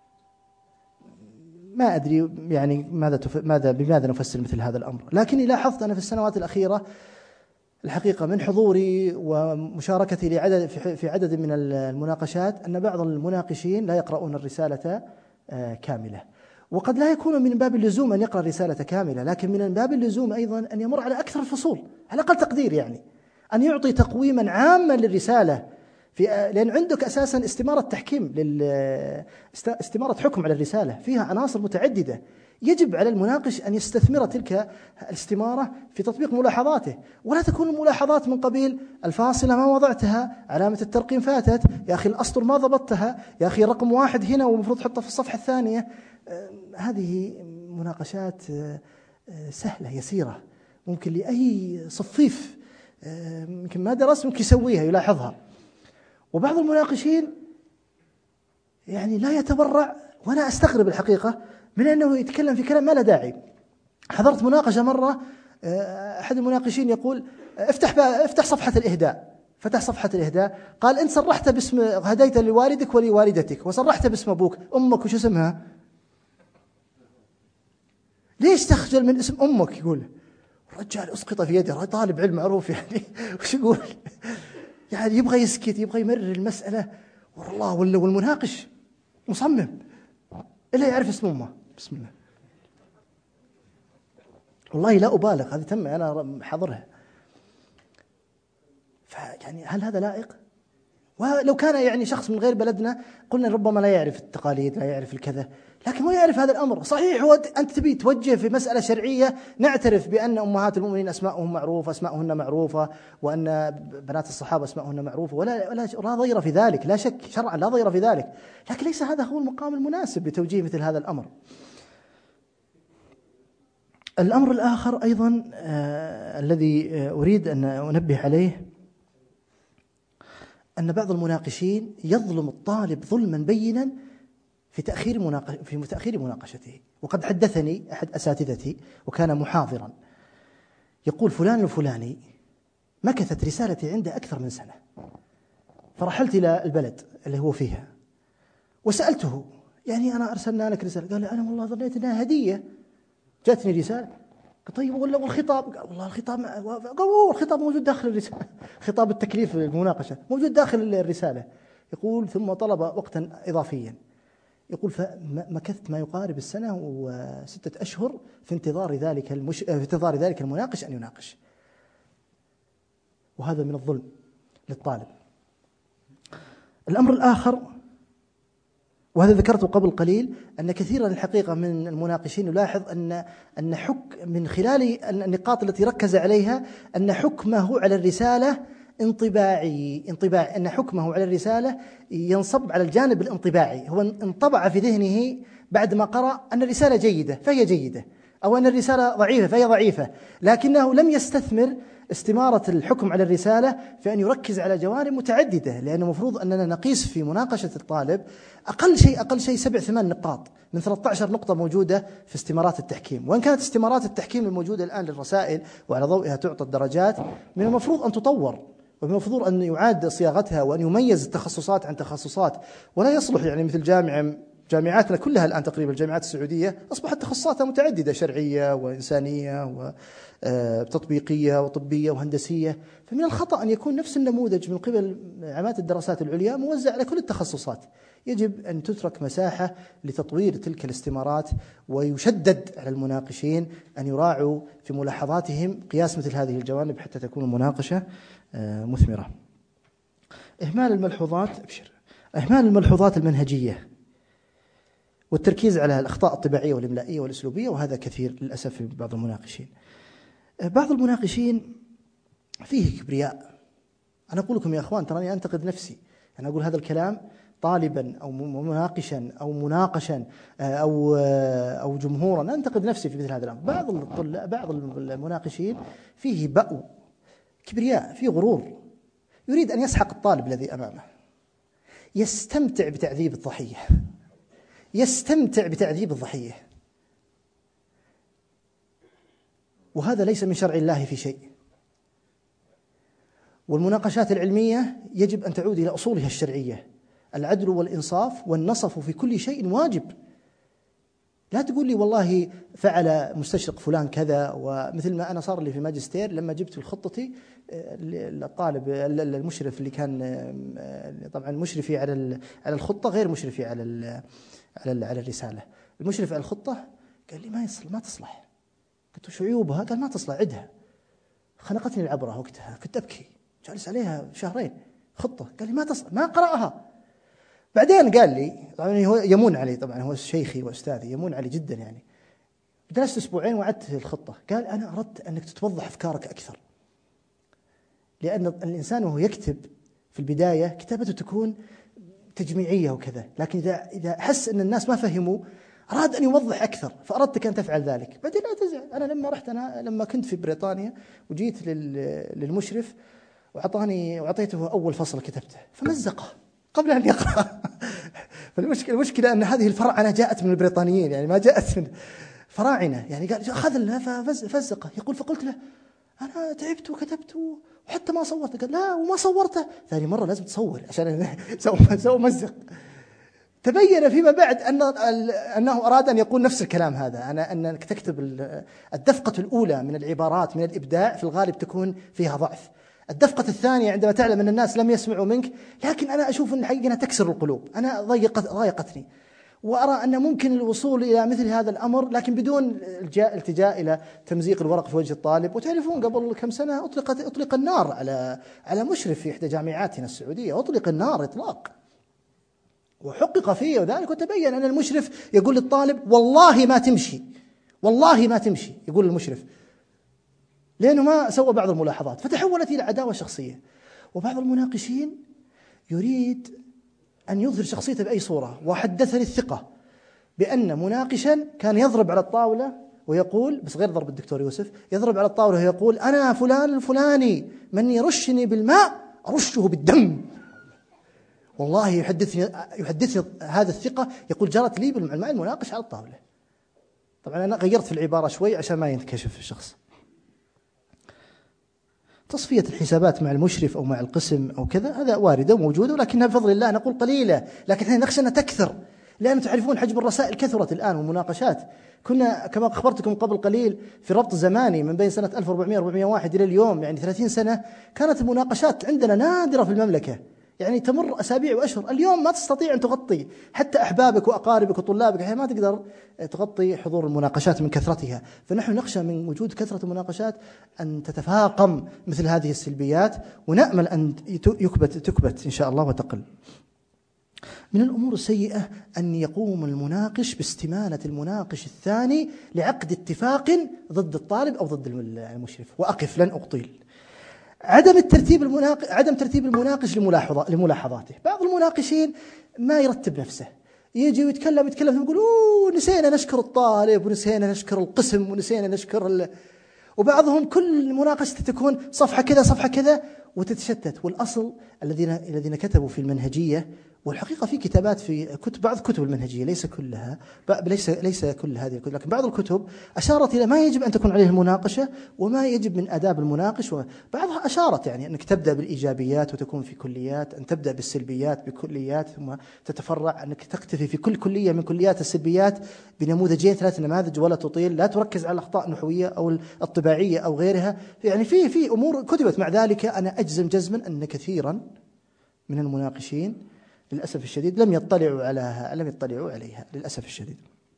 ما أدري يعني ماذا تف... ماذا بماذا نفسر مثل هذا الأمر. لكني لاحظت أنا في السنوات الأخيرة الحقيقة من حضوري ومشاركتي لعدد في عدد من المناقشات أن بعض المناقشين لا يقرؤون الرسالة كاملة. وقد لا يكون من باب اللزوم أن يقرأ الرسالة كاملة، لكن من باب اللزوم أيضا أن يمر على أكثر الفصول على أقل تقدير، يعني أن يعطي تقويما عاما للرسالة، في لأن عندك أساسا استمارة تحكيم لل استمارة حكم على الرسالة فيها عناصر متعددة، يجب على المناقش أن يستثمر تلك الاستمارة في تطبيق ملاحظاته، ولا تكون الملاحظات من قبيل الفاصلة ما وضعتها، علامة الترقيم فاتت، يا أخي الأسطر ما ضبطتها، يا أخي رقم واحد هنا ومفروض حطه في الصفحة الثانية. هذه مناقشات سهلة يسيرة ممكن لأي صفيف يمكن ما درس ممكن يسويها يلاحظها. وبعض المناقشين يعني لا يتبرع، وأنا أستغرب الحقيقة من أنه يتكلم في كلام ما له داعي. حضرت مناقشة مرة أحد المناقشين يقول افتح افتح صفحة الإهداء، فتح صفحة الإهداء قال أنت صرحت باسم هديت لوالدك ولوالدتك وصرحت باسم أبوك، أمك وش اسمها؟ ليش تخجل من اسم أمك؟ يقول الرجال أسقط في يده، طالب علم معروف يعني وش يقول يعني يبغى يسكت، يبغى يمرر المسألة، والله ولا والمناقش مصمم إلا يعرف اسم أمه. بسم الله، والله لا أبالغ، هذه تم أنا حاضرها. فيعني هل هذا لائق؟ ولو كان يعني شخص من غير بلدنا قلنا ربما لا يعرف التقاليد، لا يعرف الكذا، لكن ما يعرف هذا الأمر. صحيح هو أنت تبي توجه في مسألة شرعية، نعترف بأن أمهات المؤمنين أسماءهم معروفة، أسماءهن معروفة، وأن بنات الصحابة أسماءهن معروفة، ولا ولا لا ضير في ذلك، لا شك شرعا لا ضير في ذلك، لكن ليس هذا هو المقام المناسب لتوجيه مثل هذا الأمر. الأمر الآخر أيضا آه الذي أريد أن أنبه عليه أن بعض المناقشين يظلم الطالب ظلما بينا في تأخير مناقش في تأخير مناقشته. وقد حدثني أحد أساتذتي وكان محاضرا يقول فلان الفلاني مكثت رسالتي عنده أكثر من سنة، فرحلت إلى البلد اللي هو فيها وسألته يعني أنا أرسلنا لك رسالة، قال أنا والله ظنيت أنها هدية، جاتني رسالة. طيب ولا والخطاب؟ قال والله الخطاب قال الخطاب موجود داخل الرسالة، خطاب التكليف المناقشة موجود داخل الرسالة. يقول ثم طلب وقتا إضافيا، يقول فمكثت ما يقارب السنة وستة أشهر في انتظار ذلك المش... في انتظار ذلك المناقش أن يناقش، وهذا من الظلم للطالب. الأمر الآخر وهذا ذكرته قبل قليل، أن كثيرا الحقيقة من المناقشين يلاحظ أن أن حك من خلال النقاط التي ركز عليها أن حكمه على الرسالة انطباعي انطباعي أن حكمه على الرسالة ينصب على الجانب الانطباعي. هو انطبع في ذهنه بعد ما قرأ أن الرسالة جيدة فهي جيدة، أو أن الرسالة ضعيفة فهي ضعيفة، لكنه لم يستثمر استمارة الحكم على الرسالة في أن يركز على جوانب متعددة، لأنه مفروض أننا نقيس في مناقشة الطالب أقل شيء أقل شيء سبع ثمان نقاط من ثلاثة عشر نقطة موجودة في استمارات التحكيم. وإن كانت استمارات التحكيم الموجودة الآن للرسائل وعلى ضوئها تعطى الدرجات، من المفروض أن تطور، ومن المفروض أن يعاد صياغتها وأن يميز التخصصات عن تخصصات، ولا يصلح يعني مثل جامعة جامعاتنا كلها الآن تقريبا الجامعات السعودية أصبحت تخصصاتها متعددة، شرعية وإنسانية وتطبيقية وطبية وهندسية. فمن الخطأ أن يكون نفس النموذج من قبل عمات الدراسات العليا موزع على كل التخصصات. يجب أن تترك مساحة لتطوير تلك الاستمارات، ويشدد على المناقشين أن يراعوا في ملاحظاتهم قياس مثل هذه الجوانب حتى تكون المناقشة مثمرة. إهمال الملحوظات أبشر إهمال الملحوظات المنهجية والتركيز على الأخطاء الطباعية والإملائية والأسلوبية، وهذا كثير للأسف في بعض المناقشين. بعض المناقشين فيه كبرياء. أنا أقول لكم يا أخوان تراني أنتقد نفسي، أنا أقول هذا الكلام طالبا أو مناقشا أو مناقشا أو أو جمهورا، أنتقد نفسي في مثل هذا الأمر. بعض الطلاب بعض المناقشين فيه بأو كبرياء، فيه غرور، يريد أن يسحق الطالب الذي أمامه، يستمتع بتعذيب الضحية يستمتع بتعذيب الضحية وهذا ليس من شرع الله في شيء. والمناقشات العلمية يجب أن تعود إلى أصولها الشرعية، العدل والإنصاف والنصف في كل شيء واجب. لا تقول لي والله فعل مستشرق فلان كذا، ومثل ما أنا صار لي في الماجستير لما جبت خطتي الطالب المشرف اللي كان طبعا مشرفي على على الخطة غير مشرفي على على على الرسالة، المشرف على الخطة قال لي ما يصل ما تصلح. قلت له شو عيوبها؟ قال ما تصلح عدها. خنقتني العبرة وقتها، كنت أبكي، جالس عليها شهرين خطة، قال لي ما تصلح ما قرأها. بعدين قال لي طبعا هو يمون علي، طبعا هو شيخي وأستاذي يمون علي جدا يعني. جلست أسبوعين وعدت الخطة، قال أنا أردت أنك تتوضح أفكارك أكثر، لأن الإنسان وهو يكتب في البداية كتابته تكون تجميعية وكذا، لكن إذا إذا حس أن الناس ما فهموا أراد أن يوضح أكثر، فأردتك أن تفعل ذلك. بعدين لا تزعل، أنا لما رحت أنا لما كنت في بريطانيا وجيت للمشرف وعطاني وعطيته أول فصل كتبته فمزقه قبل أن يقرأ. فالمشكلة المشكلة أن هذه الفراعنة جاءت من البريطانيين، يعني ما جاءت من فراعنة، يعني قال أخذ ففزقه. يقول فقلت له أنا تعبت وكتبت وحتى ما صورت. قال لا وما صورته. ثاني مرة لازم تصور عشان سوى مزق. تبين فيما بعد أن أنه أراد أن يقول نفس الكلام هذا، أنا أنك تكتب الدفقة الأولى من العبارات من الإبداع في الغالب تكون فيها ضعف، الدفقة الثانية عندما تعلم أن الناس لم يسمعوا منك، لكن أنا أشوف أن حقيقة تكسر القلوب، أنا ضيقت ضايقتني، وأرى أن ممكن الوصول إلى مثل هذا الأمر لكن بدون التجاء إلى تمزيق الورق في وجه الطالب. وتعرفون قبل كم سنة أطلقت أطلق النار على على مشرف في إحدى جامعاتنا السعودية، أطلق النار إطلاق وحقق فيه وذلك، وتبين أن المشرف يقول للطالب والله ما تمشي والله ما تمشي، يقول المشرف لأنه ما سوى بعض الملاحظات، فتحولت إلى عداوة شخصية. وبعض المناقشين يريد أن يظهر شخصيته بأي صورة. وحدثني الثقة بأن مناقشا كان يضرب على الطاولة ويقول، بس غير ضرب الدكتور يوسف، يضرب على الطاولة ويقول أنا فلان الفلاني من يرشني بالماء أرشه بالدم. والله يحدثني يحدثني هذا الثقة، يقول جرت لي بالماء المناقش على الطاولة. طبعا أنا غيرت في العبارة شوي عشان ما ينكشف الشخص. تصفية الحسابات مع المشرف أو مع القسم أو كذا هذا واردة وموجودة، ولكنها بفضل الله نقول قليلة، لكن احنا نخشى أنها تكثر، لأن تعرفون حجم الرسائل كثرت الآن والمناقشات. كنا كما أخبرتكم قبل قليل في ربط زماني من بين سنة ألف وأربعمائة وأربعمائة وواحد إلى اليوم، يعني ثلاثين سنة، كانت المناقشات عندنا نادرة في المملكة، يعني تمر أسابيع وأشهر. اليوم ما تستطيع أن تغطي حتى أحبابك وأقاربك وطلابك، ما تقدر تغطي حضور المناقشات من كثرتها. فنحن نخشى من وجود كثرة المناقشات أن تتفاقم مثل هذه السلبيات، ونأمل أن يكبت تكبت إن شاء الله وتقل. من الأمور السيئة أن يقوم المناقش باستمانة المناقش الثاني لعقد اتفاق ضد الطالب أو ضد المشرف. وأقف لن أطيل. عدم الترتيب المناقش عدم ترتيب المناقش لملاحظة لملاحظاته. بعض المناقشين ما يرتب نفسه، يجي ويتكلم يتكلم يقول أوه نسينا نشكر الطالب ونسينا نشكر القسم ونسينا نشكر ال... وبعضهم كل مناقشته تكون صفحة كذا صفحة كذا وتتشتت. والأصل الذين الذين كتبوا في المنهجية، والحقيقة في كتابات في كتب بعض كتب المنهجية ليس كلها ليس ليس كل هذه الكتب، لكن بعض الكتب أشارت إلى ما يجب أن تكون عليه المناقشة وما يجب من آداب المناقش، وبعضها أشارت يعني أنك تبدأ بالإيجابيات وتكون في كليات، أن تبدأ بالسلبيات بكليات ثم تتفرع، أنك تكتفي في كل كلية من كليات السلبيات بنموذجين ثلاث نماذج ولا تطيل، لا تركز على الأخطاء النحوية أو الطباعية أو غيرها. يعني في في أمور كتبت. مع ذلك أنا أجزم جزما أن كثيرا من المناقشين للأسف الشديد لم يطلعوا على لم يطلعوا عليها للأسف الشديد.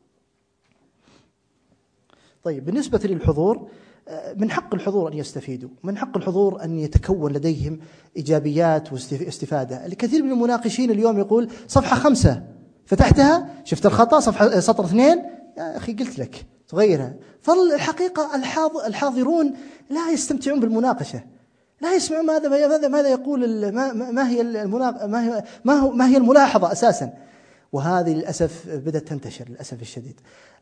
طيب بالنسبة للحضور، من حق الحضور أن يستفيدوا، من حق الحضور أن يتكون لديهم إيجابيات واستفادة. الكثير من المناقشين اليوم يقول صفحة خمسة فتحتها شفت الخطأ، صفحة سطر اثنين يا أخي قلت لك تغيرها. فالحقيقة الحاضرون لا يستمتعون بالمناقشة، لا يسمعون ماذا ماذا ماذا يقول ما ما هي المناق ما هي ما هو ما هي الملاحظة أساسا. وهذه للأسف بدأت تنتشر للأسف الشديد.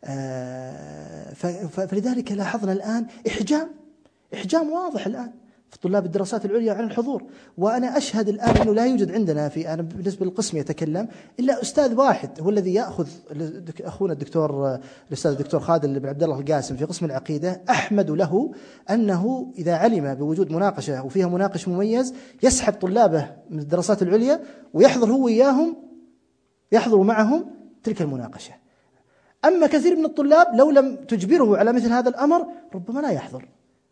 فلذلك لاحظنا الآن إحجام إحجام واضح الآن في طلاب الدراسات العليا عن الحضور. وأنا أشهد الآن أنه لا يوجد عندنا في أنا بالنسبة للقسم يتكلم إلا أستاذ واحد هو الذي يأخذ، أخونا الدكتور الأستاذ الدكتور خالد بن عبد الله القاسم في قسم العقيدة. أحمد له أنه إذا علم بوجود مناقشة وفيها مناقش مميز يسحب طلابه من الدراسات العليا ويحضر هو وياهم يحضر معهم تلك المناقشة. أما كثير من الطلاب لو لم تجبره على مثل هذا الأمر ربما لا يحضر.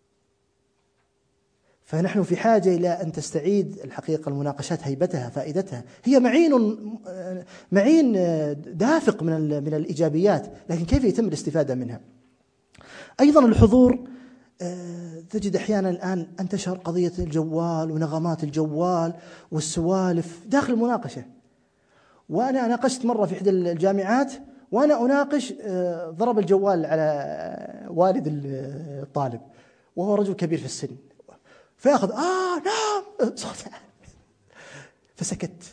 فنحن في حاجة إلى أن تستعيد الحقيقة المناقشات هيبتها فائدتها. هي معين معين دافق من من الإيجابيات، لكن كيف يتم الاستفادة منها؟ أيضا الحضور، تجد أحيانا الآن انتشر قضية الجوال ونغمات الجوال والسوالف داخل المناقشة. وأنا ناقشت مرة في إحدى الجامعات وأنا أناقش ضرب الجوال على والد الطالب وهو رجل كبير في السن، فيأخذ آه نعم صوت، فسكت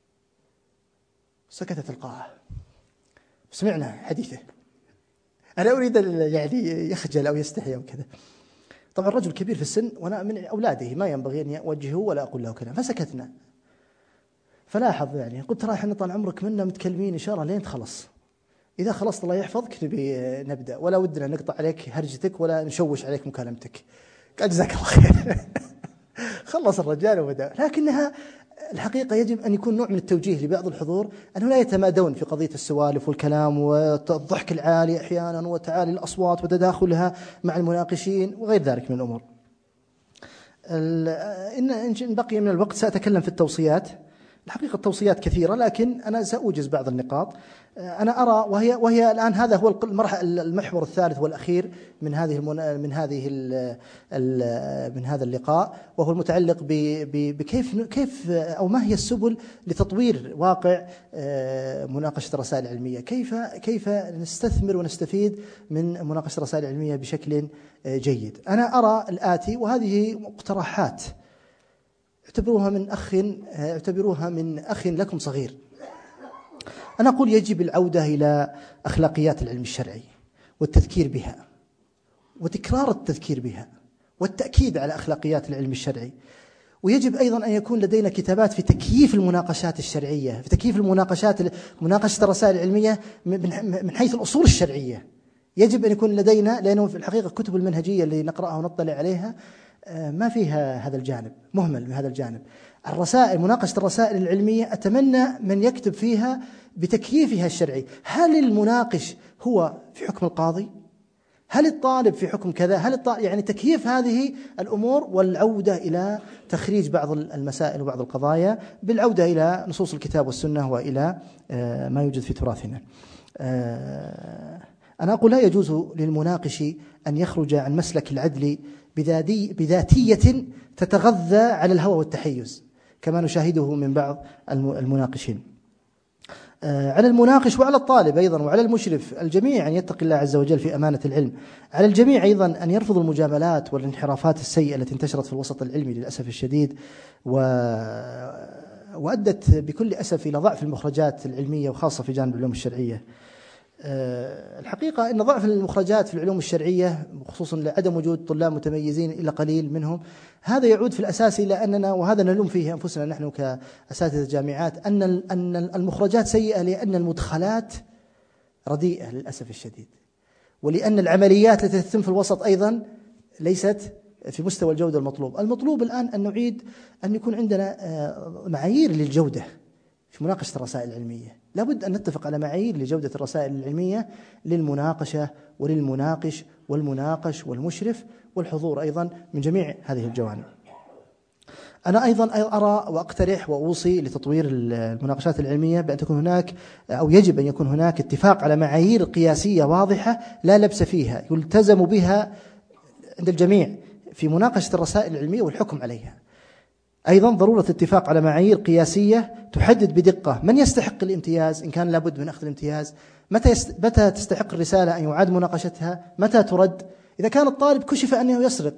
سكتت القاعة سمعنا حديثه. أنا أريد يعني يخجل أو يستحي أو كذا. طبعا الرجل كبير في السن وأنا من أولاده ما ينبغي أن أوجهه ولا أقول له كلام، فسكتنا. فلاحظ يعني قلت رايح نطال عمرك منا متكلمين إن شاء الله لين تخلص، إذا خلصت الله يحفظك نبي نبدأ، ولا ودنا نقطع عليك هرجتك ولا نشوش عليك مكالمتك. قال جزاك الله خير. خلص الرجال وبدأ. لكنها الحقيقة يجب أن يكون نوع من التوجيه لبعض الحضور أنه لا يتمادون في قضية السوالف والكلام والضحك العالي أحيانا وتعالي الأصوات وتداخلها مع المناقشين وغير ذلك من الأمور. إن بقي من الوقت سأتكلم في التوصيات. الحقيقة التوصيات كثيرة لكن أنا سأوجز بعض النقاط. أنا أرى وهي وهي الآن هذا هو المرحلة المحور الثالث والأخير من هذه من هذه من هذا اللقاء، وهو المتعلق بكيف كيف أو ما هي السبل لتطوير واقع مناقشة الرسائل العلمية، كيف كيف نستثمر ونستفيد من مناقشة الرسائل العلمية بشكل جيد. أنا أرى الآتي، وهذه مقترحات اعتبروها من أخ اعتبروها من أخ لكم صغير. أنا أقول يجب العودة إلى أخلاقيات العلم الشرعي والتذكير بها وتكرار التذكير بها والتأكيد على أخلاقيات العلم الشرعي. ويجب أيضا أن يكون لدينا كتابات في تكييف المناقشات الشرعية، في تكييف المناقشات مناقشة الرسائل العلمية من حيث الأصول الشرعية. يجب أن يكون لدينا، لأنه في الحقيقة كتب المنهجية اللي نقرأها ونطلع عليها ما فيها هذا الجانب، مهمل من هذا الجانب. الرسائل مناقشة الرسائل العلمية أتمنى من يكتب فيها بتكييفها الشرعي. هل المناقش هو في حكم القاضي؟ هل الطالب في حكم كذا؟ هل الطالب يعني تكييف هذه الأمور والعودة إلى تخريج بعض المسائل وبعض القضايا بالعودة إلى نصوص الكتاب والسنة وإلى ما يوجد في تراثنا. أنا أقول لا يجوز للمناقش أن يخرج عن مسلك العدل بذاتية تتغذى على الهوى والتحيز كما نشاهده من بعض المناقشين. على المناقش وعلى الطالب أيضا وعلى المشرف الجميع أن يتقي الله عز وجل في أمانة العلم. على الجميع أيضا أن يرفض المجاملات والانحرافات السيئة التي انتشرت في الوسط العلمي للأسف الشديد، و... وأدت بكل أسف إلى ضعف المخرجات العلمية وخاصة في جانب العلوم الشرعية. الحقيقة أن ضعف المخرجات في العلوم الشرعية خصوصا لعدم وجود طلاب متميزين إلا قليل منهم، هذا يعود في الأساس إلى أننا، وهذا نلوم فيه أنفسنا نحن كأساتذة الجامعات، أن أن المخرجات سيئة لأن المدخلات رديئة للأسف الشديد، ولأن العمليات التي تتم في الوسط أيضا ليست في مستوى الجودة المطلوب. المطلوب الآن أن نعيد أن يكون عندنا معايير للجودة في مناقشة الرسائل العلمية. لابد أن نتفق على معايير لجودة الرسائل العلمية للمناقشة وللمناقش والمناقش والمشرف والحضور أيضا من جميع هذه الجوانب. أنا أيضا أرى وأقترح وأوصي لتطوير المناقشات العلمية بأن تكون هناك، أو يجب أن يكون هناك اتفاق على معايير قياسية واضحة لا لبس فيها يلتزم بها عند الجميع في مناقشة الرسائل العلمية والحكم عليها. أيضا ضرورة الاتفاق على معايير قياسية تحدد بدقة من يستحق الامتياز إن كان لابد من أخذ الامتياز، متى يست... متى تستحق الرسالة أن يعاد مناقشتها، متى ترد. إذا كان الطالب كشف أنه يسرق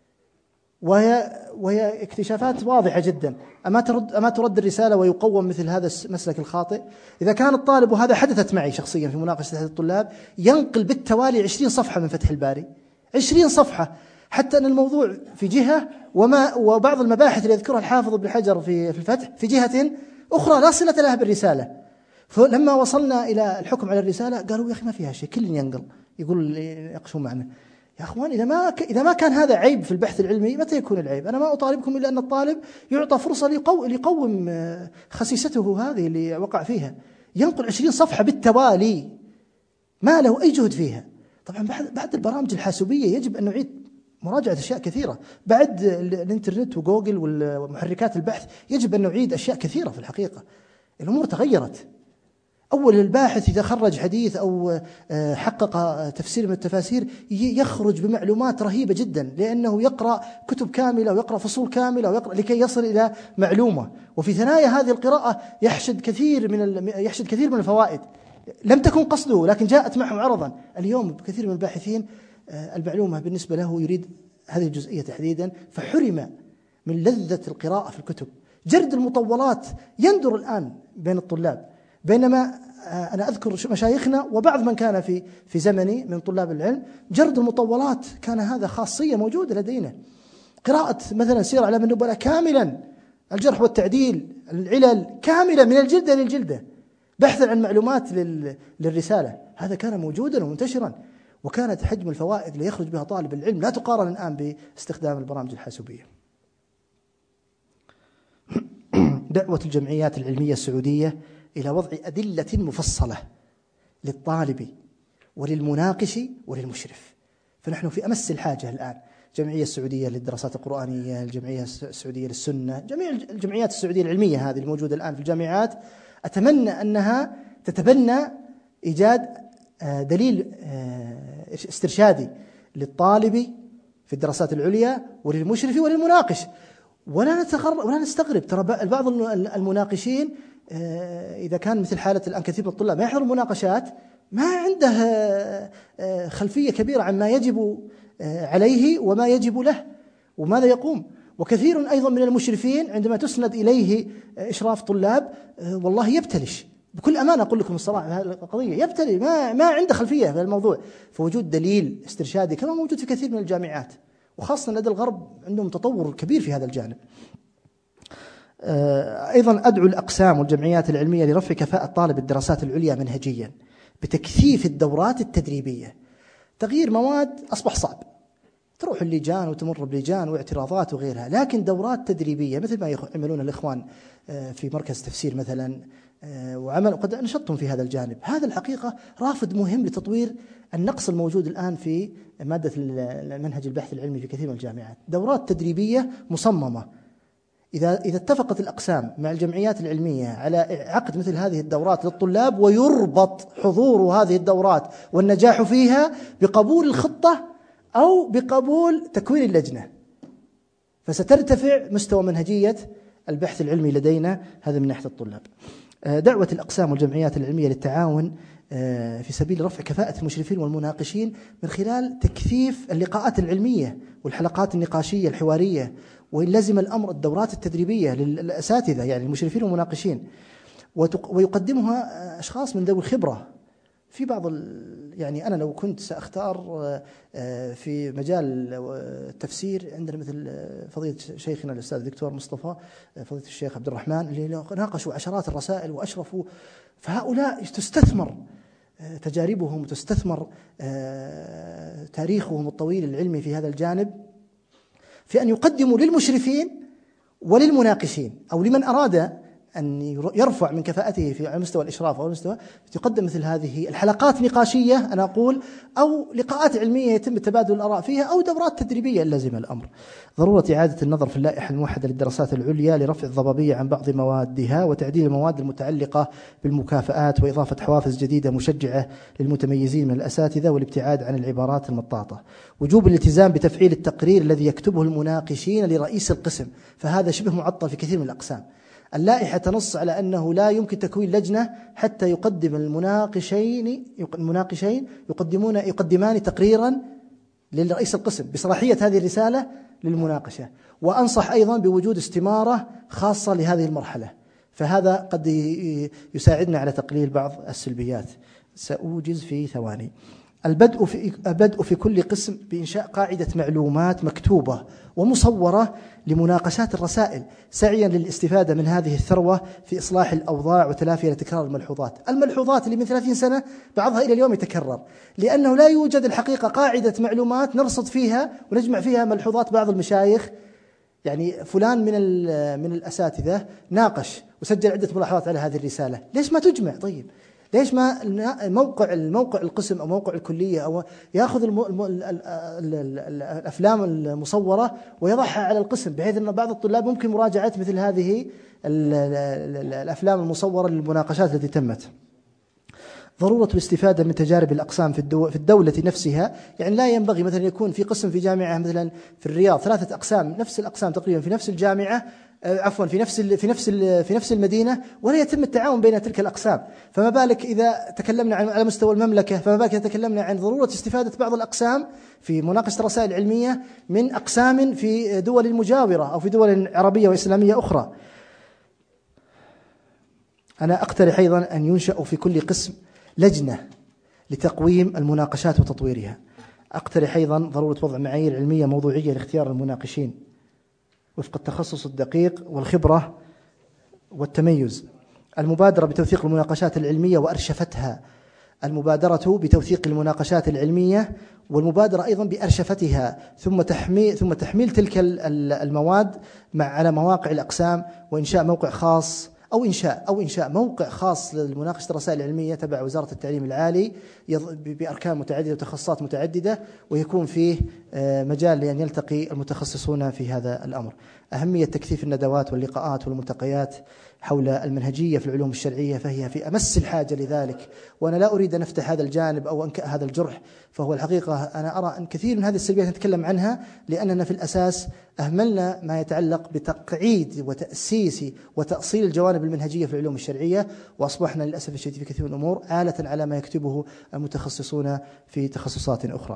وهي وهي اكتشافات واضحة جدا، أما ترد أما ترد الرسالة ويقوم مثل هذا المسلك الخاطئ. إذا كان الطالب، وهذا حدثت معي شخصيا في مناقشة أحد الطلاب، ينقل بالتوالي عشرين صفحة من فتح الباري، عشرين صفحة، حتى أن الموضوع في جهة وما وبعض المباحث اللي يذكرها الحافظ ابن حجر في في الفتح في جهة أخرى لا صلة لها بالرسالة. فلما وصلنا إلى الحكم على الرسالة قالوا يا أخي ما فيها شيء، كل ينقل يقول يناقشون معنا. يا أخوان، إذا ما ك... إذا ما كان هذا عيب في البحث العلمي، متى يكون العيب؟ أنا ما أطالبكم إلا أن الطالب يعطى فرصة ليقو... ليقوم خسيسته هذه اللي وقع فيها. ينقل عشرين صفحة بالتوالي ما له أي جهد فيها. طبعا بعد بعد البرامج الحاسوبية يجب أن نعيد مراجعة أشياء كثيرة، بعد الإنترنت وجوجل ومحركات البحث يجب أن نعيد أشياء كثيرة. في الحقيقة الأمور تغيرت. أول الباحث إذا خرج حديث أو حقق تفسير من التفاسير يخرج بمعلومات رهيبة جدا، لأنه يقرأ كتب كاملة ويقرأ فصول كاملة ويقرأ لكي يصل إلى معلومة، وفي ثنايا هذه القراءة يحشد كثير من يحشد كثير من الفوائد لم تكن قصده لكن جاءت معه عرضا. اليوم كثير من الباحثين المعلومة بالنسبة له يريد هذه الجزئية تحديدا، فحرم من لذة القراءة في الكتب. جرد المطولات يندر الآن بين الطلاب، بينما أنا أذكر مشايخنا وبعض من كان في في زمني من طلاب العلم، جرد المطولات كان هذا خاصية موجودة لدينا. قراءة مثلا سير أعلام النبلاء كاملا، الجرح والتعديل، العلل كاملة من الجلدة للجلدة، بحثا عن معلومات للرسالة، هذا كان موجودا ومنتشرا، وكانت حجم الفوائد اللي يخرج بها طالب العلم لا تقارن الآن باستخدام البرامج الحاسوبية. دعوة الجمعيات العلمية السعودية إلى وضع أدلة مفصلة للطالب وللمناقش وللمشرف، فنحن في أمس الحاجة الآن. الجمعية السعودية للدراسات القرآنية، الجمعية السعودية للسنة، جميع الجمعيات السعودية العلمية هذه الموجودة الآن في الجامعات، أتمنى أنها تتبنى إيجاد دليل استرشادي للطالب في الدراسات العليا وللمشرف وللمناقش. ولا نتغرب ولا نستغرب، ترى بعض المناقشين إذا كان مثل حالة الآن كثير من الطلاب ما يحضر المناقشات، ما عنده خلفية كبيرة عن ما يجب عليه وما يجب له وماذا يقوم. وكثير أيضا من المشرفين عندما تسند إليه إشراف طلاب والله يبتلش، بكل أمانة أقول لكم الصراحة هذه القضية، يبتلي ما ما عنده خلفية في الموضوع. فوجود دليل استرشادي كما موجود في كثير من الجامعات، وخاصة لدى الغرب عندهم تطور كبير في هذا الجانب. أيضا أدعو الأقسام والجمعيات العلمية لرفع كفاءة طالب الدراسات العليا منهجيا بتكثيف الدورات التدريبية. تغيير مواد أصبح صعب، تروح اللجان وتمر بلجان واعتراضات وغيرها، لكن دورات تدريبية مثل ما يعملون الإخوان في مركز تفسير مثلا، وعمل وقد نشطهم في هذا الجانب، هذا الحقيقة رافد مهم لتطوير النقص الموجود الآن في مادة المنهج البحث العلمي في كثير من الجامعات. دورات تدريبية مصممة، إذا إذا اتفقت الأقسام مع الجمعيات العلمية على عقد مثل هذه الدورات للطلاب، ويربط حضور هذه الدورات والنجاح فيها بقبول الخطة أو بقبول تكوين اللجنة، فسترتفع مستوى منهجية البحث العلمي لدينا. هذا من ناحية الطلاب. دعوة الأقسام والجمعيات العلمية للتعاون في سبيل رفع كفاءة المشرفين والمناقشين من خلال تكثيف اللقاءات العلمية والحلقات النقاشية الحوارية، وإن لزم الأمر الدورات التدريبية للأساتذة يعني المشرفين والمناقشين، ويقدمها أشخاص من ذوي الخبرة في بعض يعني أنا لو كنت سأختار في مجال التفسير عندنا مثل فضيلة شيخنا الأستاذ الدكتور مصطفى، فضيلة الشيخ عبد الرحمن، اللي ناقشوا عشرات الرسائل وأشرفوا، فهؤلاء تستثمر تجاربهم وتستثمر تاريخهم الطويل العلمي في هذا الجانب في أن يقدموا للمشرفين وللمناقشين أو لمن أراد أن يرفع من كفاءته في مستوى الإشراف أو المستوى، تقدم مثل هذه الحلقات نقاشية أنا أقول، أو لقاءات علمية يتم تبادل الآراء فيها، أو دورات تدريبية لازم الأمر. ضرورة إعادة النظر في اللائحة الموحدة للدراسات العليا لرفع الضبابية عن بعض موادها وتعديل المواد المتعلقة بالمكافآت وإضافة حوافز جديدة مشجعة للمتميزين من الأساتذة والابتعاد عن العبارات المطاطة. وجوب الالتزام بتفعيل التقرير الذي يكتبه المناقشين لرئيس القسم، فهذا شبه معطل في كثير من الأقسام. اللائحة تنص على أنه لا يمكن تكوين لجنة حتى يقدم المناقشين المناقشين يقدمون يقدمان تقريرا للرئيس القسم بصلاحية هذه الرسالة للمناقشة. وأنصح أيضا بوجود استمارة خاصة لهذه المرحلة، فهذا قد يساعدنا على تقليل بعض السلبيات. سأوجز في ثواني. البدء في البدء في كل قسم بإنشاء قاعدة معلومات مكتوبة ومصورة لمناقشات الرسائل، سعيا للاستفادة من هذه الثروة في إصلاح الأوضاع وتلافي لتكرار الملحوظات. الملحوظات اللي من ثلاثين سنة بعضها إلى اليوم يتكرر، لأنه لا يوجد الحقيقة قاعدة معلومات نرصد فيها ونجمع فيها ملحوظات بعض المشايخ. يعني فلان من من الأساتذة ناقش وسجل عدة ملاحظات على هذه الرسالة، ليش ما تجمع؟ طيب ليش ما موقع الموقع القسم أو موقع الكلية أو يأخذ الم... الم... ال... ال... ال... الأفلام المصورة ويضعها على القسم، بحيث أن بعض الطلاب ممكن مراجعة مثل هذه ال... ال... الأفلام المصورة للمناقشات التي تمت. ضرورة الاستفادة من تجارب الأقسام في, الدو... في الدولة نفسها، يعني لا ينبغي مثلا يكون في قسم في جامعة مثلا في الرياض ثلاثة أقسام نفس الأقسام تقريبا في نفس الجامعة، عفوا في نفس في نفس في نفس المدينة، ولا يتم التعاون بين تلك الأقسام. فما بالك إذا تكلمنا عن على مستوى المملكة، فما بالك إذا تكلمنا عن ضرورة استفادة بعض الأقسام في مناقشة الرسائل العلمية من أقسام في دول مجاورة أو في دول عربية وإسلامية أخرى. أنا أقترح أيضا أن ينشأ في كل قسم لجنة لتقويم المناقشات وتطويرها. أقترح أيضا ضرورة وضع معايير علمية موضوعية لاختيار المناقشين وفق التخصص الدقيق والخبرة والتميز. المبادرة بتوثيق المناقشات العلمية وأرشفتها، المبادرة بتوثيق المناقشات العلمية والمبادرة أيضا بأرشفتها، ثم تحميل ثم تحميل تلك المواد مع على مواقع الأقسام، وإنشاء موقع خاص أو إنشاء أو إنشاء موقع خاص لمناقشة الرسائل العلمية تبع وزارة التعليم العالي بأركان متعددة وتخصصات متعددة، ويكون فيه مجال لأن يلتقي المتخصصون في هذا الأمر. أهمية تكثيف الندوات واللقاءات والملتقيات حول المنهجية في العلوم الشرعية، فهي في أمس الحاجة لذلك. وأنا لا أريد أن أفتح هذا الجانب أو أنكأ هذا الجرح، فهو الحقيقة أنا أرى أن كثير من هذه السلبيات نتكلم عنها لأننا في الأساس أهملنا ما يتعلق بتقعيد وتأسيس وتأصيل الجوانب المنهجية في العلوم الشرعية، وأصبحنا للأسف الشديد في كثير من الأمور آلة على ما يكتبه المتخصصون في تخصصات أخرى.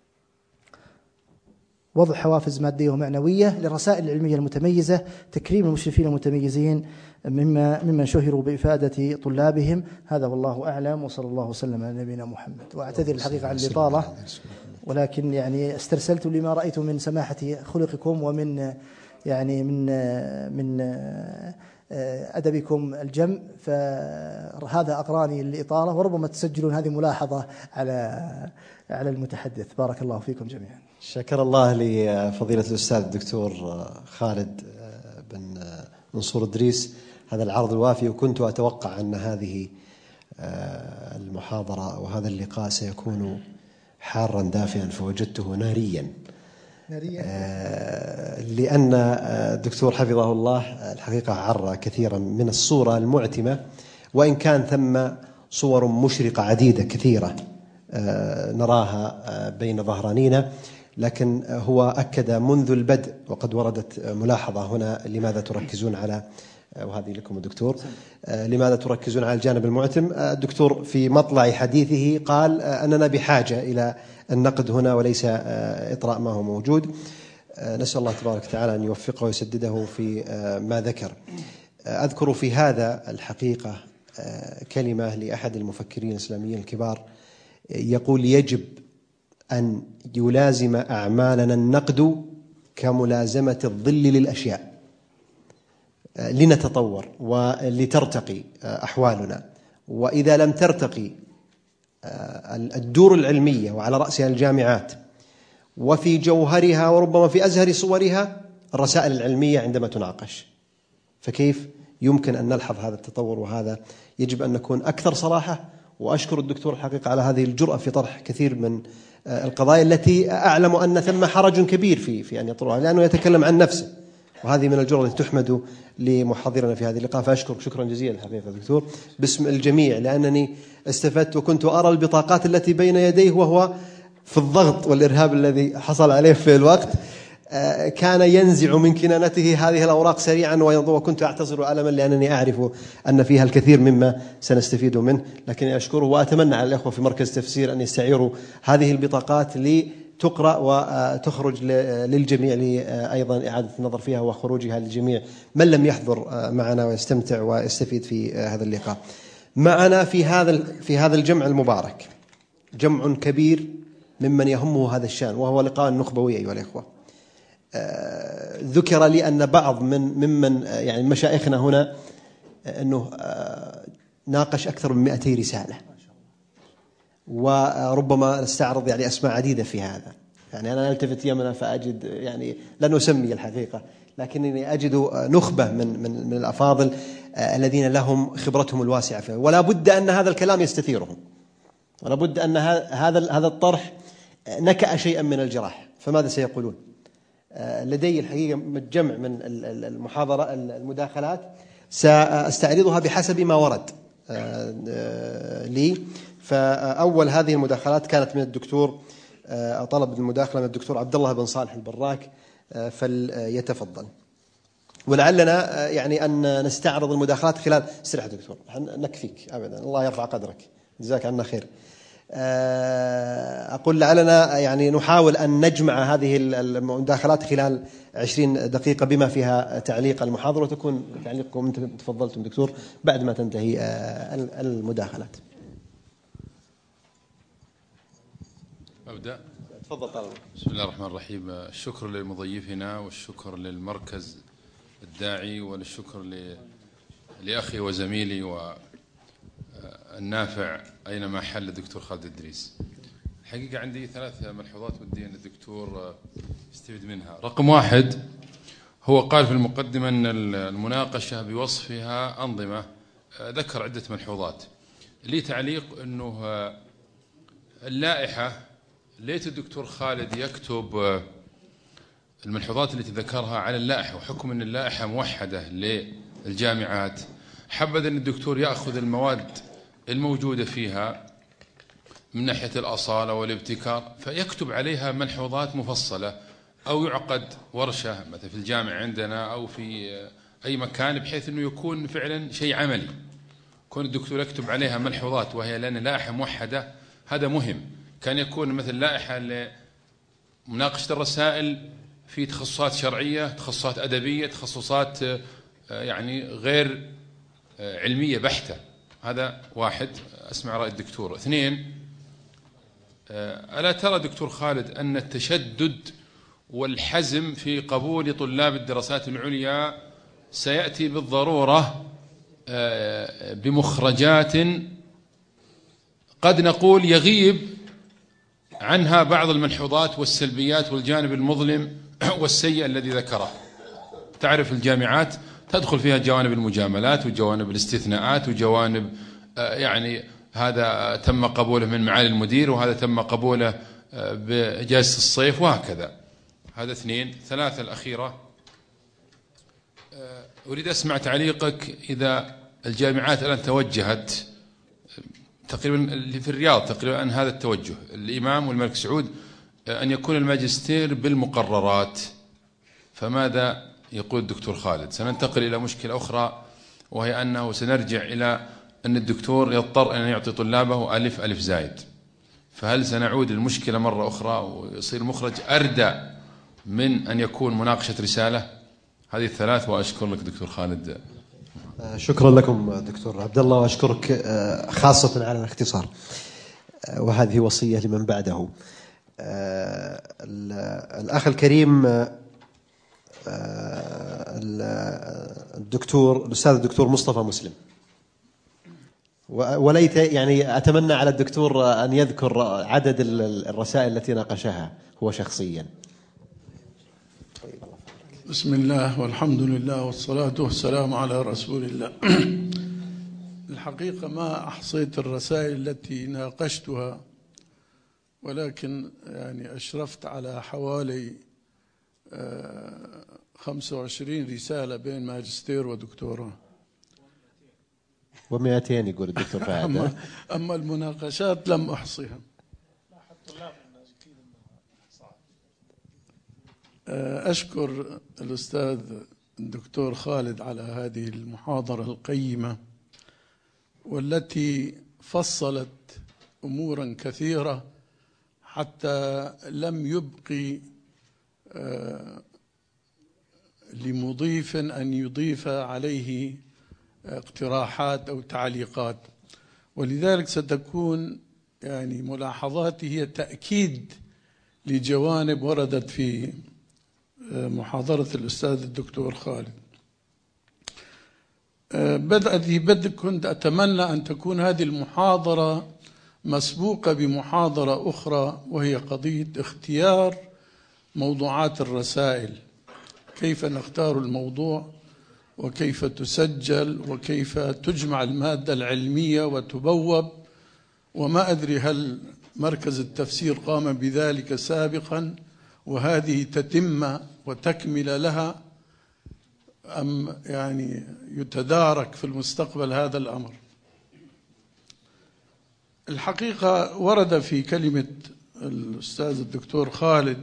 وضع حوافز مادية ومعنوية للرسائل العلمية المتميزة، تكريم المشرفين المتميزين مما ممن شهروا بإفادة طلابهم. هذا والله أعلم، وصلى الله وسلم على نبينا محمد. وأعتذر الحقيقة عن الإطالة، ولكن يعني استرسلت لما رأيت من سماحة خلقكم ومن يعني من من أدبكم الجم، فهذا أقراني الإطالة، وربما تسجلون هذه ملاحظة على على المتحدث. بارك الله فيكم جميعا. شكر الله لفضيلة الأستاذ الدكتور خالد بن منصور إدريس هذا العرض الوافي، وكنت أتوقع أن هذه المحاضرة وهذا اللقاء سيكون حارا دافئا، فوجدته ناريا لأن الدكتور حفظه الله الحقيقة عرى كثيرا من الصورة المعتمة، وإن كان ثم صور مشرقة عديدة كثيرة نراها بين ظهرانينا، لكن هو أكد منذ البدء، وقد وردت ملاحظة هنا: لماذا تركزون على وهذه لكم الدكتور. لماذا تركزون على الجانب المعتم؟ الدكتور في مطلع حديثه قال أننا بحاجة إلى النقد هنا وليس إطراء ما هو موجود. نسأل الله تبارك وتعالى أن يوفقه ويسدده في ما ذكر. أذكر في هذا الحقيقة كلمة لأحد المفكرين الإسلاميين الكبار يقول: يجب أن يلازم أعمالنا النقد كملازمة الظل للأشياء لنتطور ولترتقي أحوالنا. وإذا لم ترتقي الدور العلمية وعلى رأسها الجامعات وفي جوهرها وربما في أزهر صورها الرسائل العلمية عندما تناقش، فكيف يمكن أن نلحظ هذا التطور؟ وهذا يجب أن نكون أكثر صراحة. وأشكر الدكتور الحقيقة على هذه الجرأة في طرح كثير من القضايا التي أعلم أن ثم حرج كبير في في أن يطرحها، لأنه يتكلم عن نفسه، وهذه من الجرأة التي تحمد لمحاضرنا في هذه اللقاء. فأشكرك شكرا جزيلا الحقيقة دكتور باسم الجميع، لأنني استفدت وكنت أرى البطاقات التي بين يديه وهو في الضغط والإرهاب الذي حصل عليه في الوقت كان ينزع من كنانته هذه الأوراق سريعا، وكنت أعتصر ألما لأنني أعرف أن فيها الكثير مما سنستفيد منه. لكن أشكره وأتمنى على الأخوة في مركز تفسير أن يستعيروا هذه البطاقات لتقرأ وتخرج للجميع أيضا إعادة النظر فيها وخروجها للجميع من لم يحضر معنا ويستمتع ويستفيد في هذا اللقاء. معنا في هذا في هذا الجمع المبارك جمع كبير ممن يهمه هذا الشأن، وهو لقاء النخبوي أيها الأخوة. آه ذكر لي أن بعض من ممن يعني مشايخنا هنا أنه آه ناقش أكثر من مئتي رسالة، وربما نستعرض يعني أسماء عديدة في هذا. يعني أنا ألتفت يمنا فأجد يعني لن أسمي الحقيقة، لكنني أجد نخبة من من من الأفاضل آه الذين لهم خبرتهم الواسعة فيه، ولا بد أن هذا الكلام يستثيرهم، ولا بد أن هذا هذا الطرح نكأ شيئا من الجراح. فماذا سيقولون؟ لدي الحقيقة جمع من المحاضرة المداخلات سأستعرضها بحسب ما ورد لي. فأول هذه المداخلات كانت من الدكتور، طلب المداخلة من الدكتور عبد الله بن صالح البراك، فليتفضل. ولعلنا يعني أن نستعرض المداخلات خلال استريح دكتور، نكفيك أبدا، الله يرفع قدرك، جزاك عنا خير. أقول لعلنا يعني نحاول أن نجمع هذه المداخلات خلال عشرين دقيقة بما فيها تعليق المحاضرة، وتكون تعليقكم أنتم تفضلتم دكتور بعد ما تنتهي المداخلات. أبدأ. تفضل طالب. بسم الله الرحمن الرحيم. الشكر لمضيفنا والشكر للمركز الداعي والشكر لأخي وزميلي و النافع أينما حل الدكتور خالد الدريس. الحقيقة عندي ثلاث ملحوظات ودي أن الدكتور يستفيد منها. رقم واحد، هو قال في المقدمة أن المناقشة بوصفها أنظمة، ذكر عدة ملحوظات. لي تعليق أنه اللائحة ليت الدكتور خالد يكتب الملحوظات التي ذكرها على اللائحة، وحكم أن اللائحة موحدة للجامعات حبذا أن الدكتور يأخذ المواد الموجودة فيها من ناحية الأصالة والابتكار فيكتب عليها ملحوظات مفصلة، أو يعقد ورشة مثلا في الجامعة عندنا أو في أي مكان بحيث أنه يكون فعلا شيء عملي، كون الدكتور يكتب عليها ملحوظات وهي لأن لائحة موحدة. هذا مهم. كان يكون مثل لائحة لمناقشة الرسائل في تخصصات شرعية، تخصصات أدبية، تخصصات يعني غير علمية بحتة. هذا واحد، أسمع رأي الدكتور. اثنين، ألا ترى دكتور خالد أن التشدد والحزم في قبول طلاب الدراسات العليا سيأتي بالضرورة بمخرجات قد نقول يغيب عنها بعض الملحوظات والسلبيات والجانب المظلم والسيء الذي ذكره؟ تعرف الجامعات تدخل فيها جوانب المجاملات وجوانب الاستثناءات وجوانب يعني هذا تم قبوله من معالي المدير وهذا تم قبوله بإجازة الصيف وهكذا. هذا اثنين. ثلاثة الأخيرة، أريد أسمع تعليقك إذا الجامعات الآن توجهت تقريبا اللي في الرياض تقريبا أن هذا التوجه الإمام والملك سعود أن يكون الماجستير بالمقررات، فماذا يقول الدكتور خالد. سننتقل إلى مشكلة أخرى، وهي أنه سنرجع إلى أن الدكتور يضطر أن يعطي طلابه ألف ألف زايد. فهل سنعود المشكلة مرة أخرى ويصير المخرج أردى من أن يكون مناقشة رسالة؟ هذه الثلاث. وأشكر لك دكتور خالد. شكرا لكم دكتور عبد الله، وأشكرك خاصة على الاختصار، وهذه وصية لمن بعده. الأخ الكريم الدكتور الأستاذ الدكتور مصطفى مسلم، وليت يعني أتمنى على الدكتور أن يذكر عدد الرسائل التي ناقشها هو شخصيا. بسم الله والحمد لله والصلاة والسلام على رسول الله. الحقيقة ما أحصيت الرسائل التي ناقشتها، ولكن يعني أشرفت على حوالي خمسة وعشرين رسالة بين ماجستير ودكتوراه ومئتين يقول الدكتور فهد. أما, أما المناقشات لم أحصيها. أشكر الأستاذ الدكتور خالد على هذه المحاضرة القيمة، والتي فصلت أمورا كثيرة حتى لم يبقي لمضيف أن يضيف عليه اقتراحات أو تعليقات، ولذلك ستكون يعني ملاحظاتي هي تأكيد لجوانب وردت في محاضرة الأستاذ الدكتور خالد. بدأ ذي بدء كنت أتمنى أن تكون هذه المحاضرة مسبوقة بمحاضرة أخرى، وهي قضية اختيار موضوعات الرسائل، كيف نختار الموضوع وكيف تسجل وكيف تجمع المادة العلمية وتبوب. وما أدري هل مركز التفسير قام بذلك سابقا وهذه تتم وتكمل لها، أم يعني يتدارك في المستقبل هذا الأمر. الحقيقة ورد في كلمة الأستاذ الدكتور خالد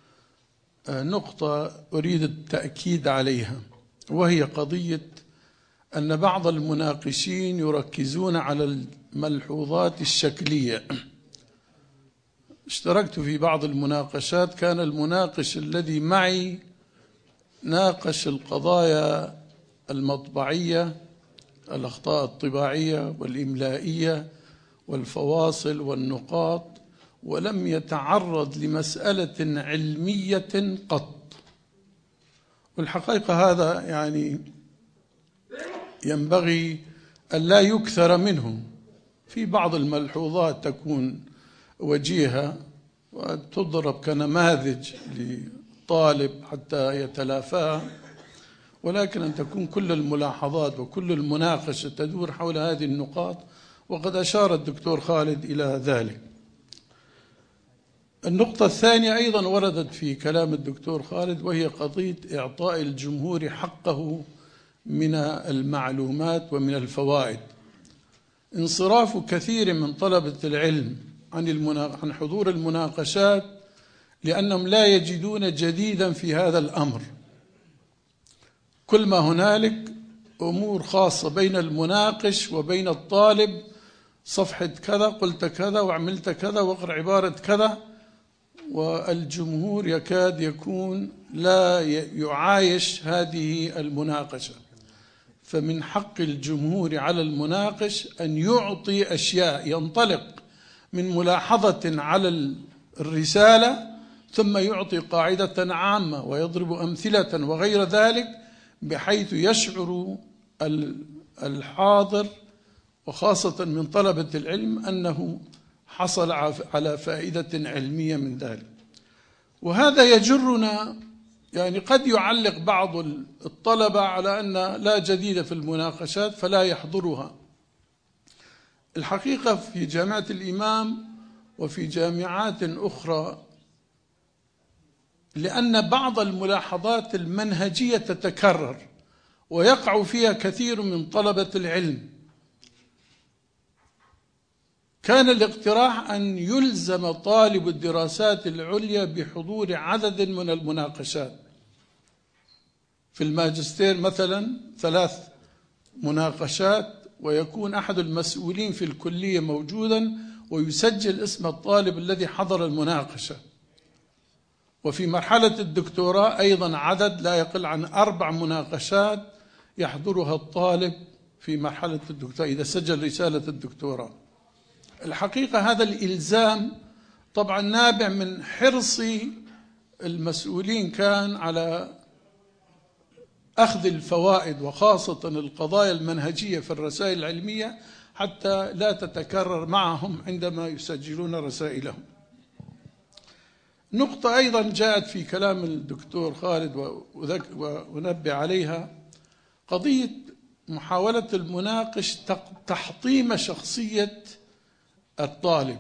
نقطة أريد التأكيد عليها، وهي قضية أن بعض المناقشين يركزون على الملحوظات الشكلية. اشتركت في بعض المناقشات، كان المناقش الذي معي ناقش القضايا المطبعية، الأخطاء الطباعية والإملائية والفواصل والنقاط، ولم يتعرض لمسألة علمية قط. والحقيقة هذا يعني ينبغي أن لا يكثر منه. في بعض الملحوظات تكون وجيهة وتضرب كنماذج لطالب حتى يتلافاها، ولكن أن تكون كل الملاحظات وكل المناقشة تدور حول هذه النقاط، وقد أشار الدكتور خالد إلى ذلك. النقطة الثانية أيضا وردت في كلام الدكتور خالد، وهي قضية إعطاء الجمهور حقه من المعلومات ومن الفوائد. انصراف كثير من طلبة العلم عن عن حضور المناقشات لأنهم لا يجدون جديدا في هذا الأمر. كل ما هنالك أمور خاصة بين المناقش وبين الطالب، صفحة كذا قلت كذا وعملت كذا واقرأ عبارة كذا، والجمهور يكاد يكون لا يعايش هذه المناقشة. فمن حق الجمهور على المناقش أن يعطي أشياء، ينطلق من ملاحظة على الرسالة ثم يعطي قاعدة عامة ويضرب أمثلة وغير ذلك، بحيث يشعر الحاضر وخاصة من طلبة العلم أنه حصل على فائدة علمية من ذلك. وهذا يجرنا، يعني قد يعلق بعض الطلبة على أن لا جديد في المناقشات فلا يحضرها. الحقيقة في جامعة الإمام وفي جامعات أخرى، لأن بعض الملاحظات المنهجية تتكرر ويقع فيها كثير من طلبة العلم، كان الاقتراح أن يلزم طالب الدراسات العليا بحضور عدد من المناقشات. في الماجستير مثلا ثلاث مناقشات، ويكون أحد المسؤولين في الكلية موجودا ويسجل اسم الطالب الذي حضر المناقشة. وفي مرحلة الدكتوراه أيضا عدد لا يقل عن أربع مناقشات يحضرها الطالب في مرحلة الدكتوراه إذا سجل رسالة الدكتوراه. الحقيقة هذا الإلزام طبعا نابع من حرص المسؤولين كان على أخذ الفوائد، وخاصة القضايا المنهجية في الرسائل العلمية، حتى لا تتكرر معهم عندما يسجلون رسائلهم. نقطة أيضا جاءت في كلام الدكتور خالد وأنبه عليها، قضية محاولة المناقش تحطيم شخصية الطالب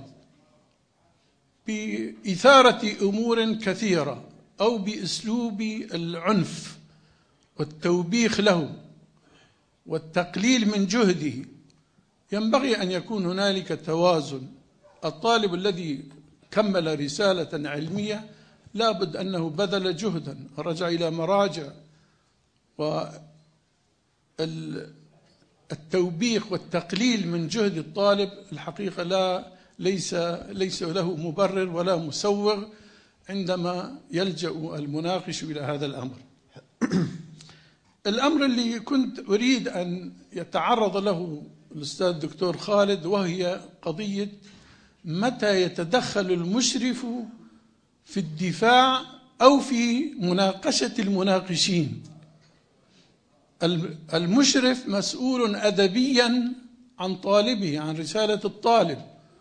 بإثارة أمور كثيرة أو بأسلوب العنف والتوبيخ له والتقليل من جهده. ينبغي أن يكون هنالك توازن. الطالب الذي كمل رسالة علمية لابد أنه بذل جهدا، رجع إلى مراجع، والتوبيخ والتقليل من جهد الطالب الحقيقة لا ليس ليس له مبرر ولا مسوغ عندما يلجأ المناقش إلى هذا الأمر. الأمر اللي كنت أريد أن يتعرض له الأستاذ الدكتور خالد، وهي قضية متى يتدخل المشرف في الدفاع أو في مناقشة المناقشين. المشرف مسؤول أدبيا عن طالبه، عن رسالة الطالب،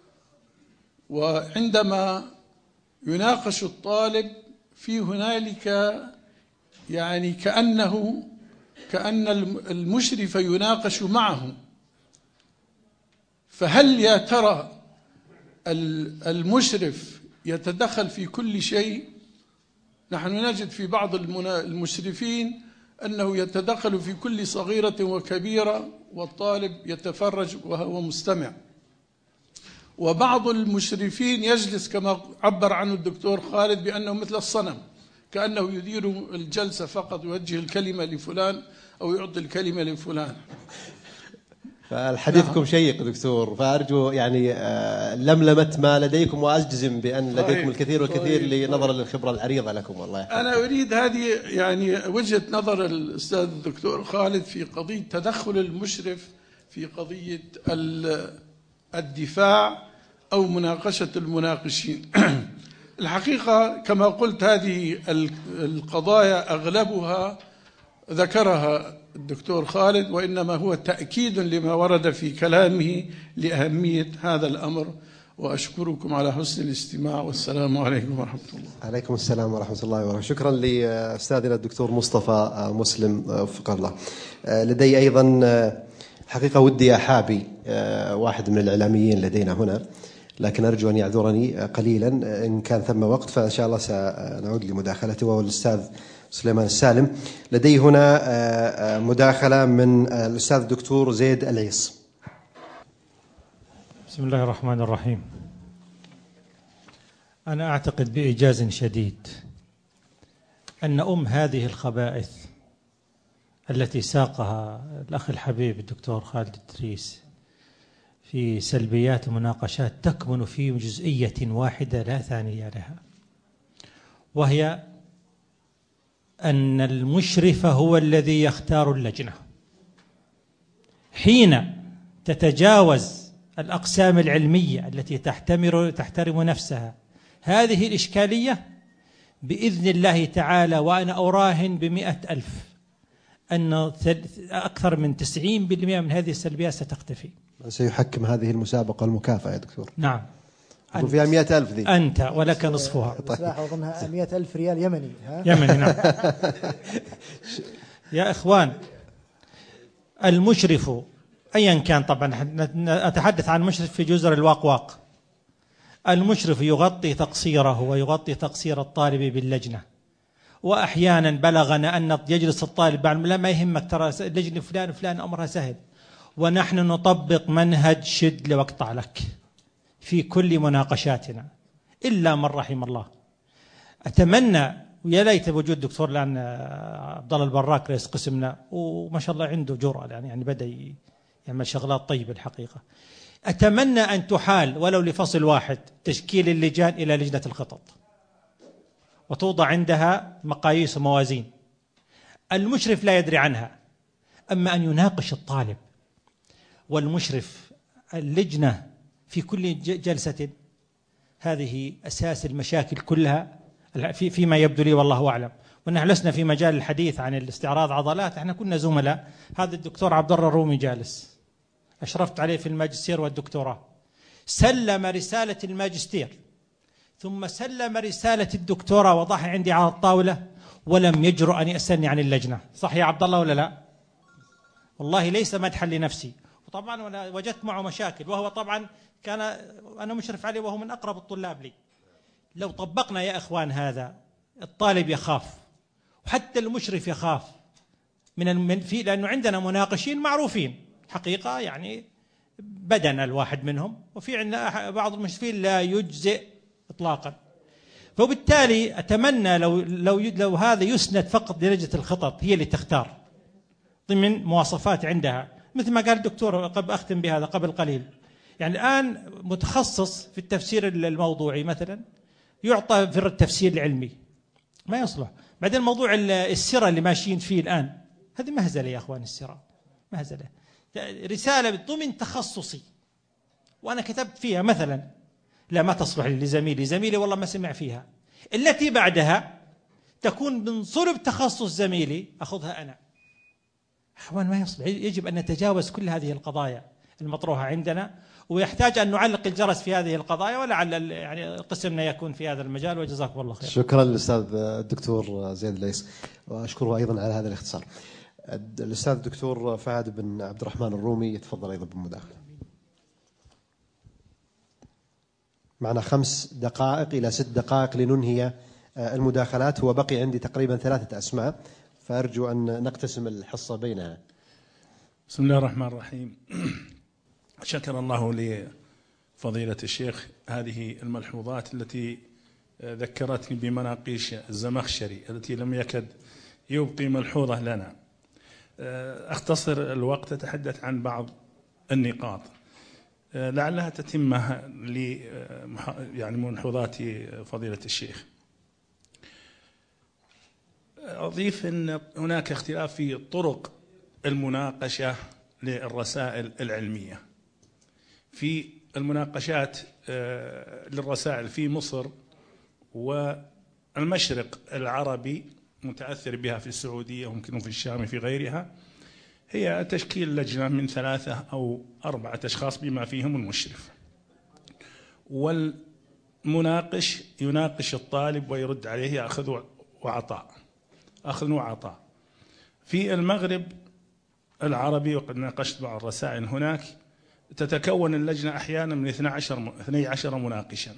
وعندما يناقش الطالب في هنالك يعني كأنه كأن المشرف يناقش معه. فهل يا ترى المشرف يتدخل في كل شيء؟ نحن نجد في بعض المشرفين أنه يتدخل في كل صغيرة وكبيرة والطالب يتفرج وهو مستمع، وبعض المشرفين يجلس كما عبر عنه الدكتور خالد بأنه مثل الصنم، كأنه يدير الجلسة فقط، يوجه الكلمة لفلان أو يعطي الكلمة لفلان. فالحديثكم شيق دكتور، فأرجو يعني لملمة ما لديكم، وأجزم بأن لديكم الكثير والكثير لنظرا للخبرة العريضة لكم. والله يحفظك. أنا أريد هذه يعني وجهة نظر الأستاذ الدكتور خالد في قضية تدخل المشرف في قضية الدفاع أو مناقشة المناقشين. الحقيقة كما قلت هذه القضايا أغلبها ذكرها الدكتور خالد، وإنما هو تأكيد لما ورد في كلامه لأهمية هذا الأمر. وأشكركم على حسن الاستماع، والسلام عليكم ورحمة الله. عليكم السلام ورحمة الله وبركاته. شكرا لأستاذنا الدكتور مصطفى مسلم وفق الله. لدي أيضا حقيقة ودي أحابي واحد من الإعلاميين لدينا هنا، لكن أرجو أن يعذرني قليلا إن كان ثم وقت، فإن شاء الله سنعود لمداخلته، وهو الأستاذ سليمان السالم. لدي هنا مداخلة من الأستاذ الدكتور زيد العيص. بسم الله الرحمن الرحيم. أنا أعتقد بإيجاز شديد أن أم هذه الخبائث التي ساقها الأخ الحبيب الدكتور خالد الدريس في سلبيات ومناقشات تكمن في جزئية واحدة لا ثانية لها، وهي أن المشرف هو الذي يختار اللجنة. حين تتجاوز الأقسام العلمية التي تحتمر تحترم نفسها هذه الإشكالية، بإذن الله تعالى وأنا أراهن بمئة ألف أن أكثر من تسعين بالمئة من هذه السلبيات ستختفي. سيحكم هذه المسابقة المكافأة يا دكتور. نعم. أقول فيها مئة ألف ذي. أنت ولك نصفها. طيب. أظنها مئة ألف ريال يمني. ها؟ يمني نعم. يا إخوان، المشرف أيا كان، طبعا أتحدث عن مشرف في جزر الواقواق، المشرف يغطي تقصيره ويغطي تقصير الطالب باللجنة. وأحيانا بلغنا أن يجلس الطالب بعد لا ما يهمك، ترى اللجنة فلان وفلان أمرها سهل، ونحن نطبق منهج شد واقطع لك في كل مناقشاتنا إلا من رحم الله. أتمنى ويا ليت بوجود دكتور الآن عبد الله البراك رئيس قسمنا، وما شاء الله عنده جرأة يعني, يعني بدأ يعمل شغلات طيبة الحقيقة. أتمنى أن تحال ولو لفصل واحد تشكيل اللجان إلى لجنة الخطط، وتوضع عندها مقاييس وموازين. المشرف لا يدري عنها، أما أن يناقش الطالب والمشرف اللجنة في كل جلسة، هذه أساس المشاكل كلها فيما يبدو لي والله أعلم. ونحن لسنا في مجال الحديث عن الاستعراض عضلات، احنا كنا زملاء. هذا الدكتور عبد الله الرومي جالس، أشرفت عليه في الماجستير والدكتوراه، سلم رسالة الماجستير ثم سلم رسالة الدكتوراه وضعها عندي على الطاولة، ولم يجرؤ أن يسألني عن اللجنة. صح يا عبد الله ولا لا؟ والله ليس مدحا لنفسي. وطبعا أنا وجدت معه مشاكل، وهو طبعا كان أنا مشرف عليه وهو من أقرب الطلاب لي. لو طبقنا يا أخوان هذا، الطالب يخاف وحتى المشرف يخاف من في، لأنه عندنا مناقشين معروفين حقيقة، يعني بدنا الواحد منهم، وفي عندنا بعض المشرفين لا يجزئ إطلاقا. فبالتالي أتمنى لو لو لو هذا يسند فقط للجنة الخطط، هي اللي تختار ضمن مواصفات عندها، مثل ما قال الدكتور قبل أختم بهذا قبل قليل. يعني الآن متخصص في التفسير الموضوعي مثلا يعطى في التفسير العلمي، ما يصلح. بعدين موضوع السيرة اللي ماشيين فيه الآن، هذه مهزلة يا أخوان، السيرة مهزلة. رسالة ضمن تخصصي وأنا كتبت فيها مثلا، لا ما تصلح لزميلي، زميلي والله ما سمع فيها. التي بعدها تكون من صلب تخصص زميلي أخذها أنا. أخوان ما يصلح، يجب أن نتجاوز كل هذه القضايا المطروحة عندنا، ويحتاج أن نعلق الجرس في هذه القضايا، ولعل يعني قسمنا يكون في هذا المجال. وجزاكم الله خير. شكرا للأستاذ الدكتور زيد الليث، وأشكره أيضا على هذا الاختصار. الأستاذ الدكتور فهد بن عبد الرحمن الرومي يتفضل أيضا بالمداخلة. معنا خمس دقائق إلى ست دقائق لننهي المداخلات، هو بقي عندي تقريبا ثلاثة أسماء، فأرجو أن نقتسم الحصة بينها. بسم الله الرحمن الرحيم. شكر الله لفضيلة الشيخ هذه الملحوظات التي ذكرتني بمناقيش الزمخشري التي لم يكد يبقي ملحوظة لنا. أختصر الوقت، أتحدث عن بعض النقاط لعلها تتمة ل يعني ملحوظات فضيلة الشيخ. أضيف أن هناك اختلاف في طرق المناقشة للرسائل العلمية. في المناقشات للرسائل في مصر والمشرق العربي متأثر بها في السعودية وممكن في الشام في غيرها، هي تشكيل لجنة من ثلاثة أو أربعة أشخاص بما فيهم المشرف، والمناقش يناقش الطالب ويرد عليه، يأخذ وعطاء، أخذ وعطاء. في المغرب العربي وقد ناقشت بعض الرسائل هناك، تتكون اللجنة أحيانا من اثني عشر مناقشا،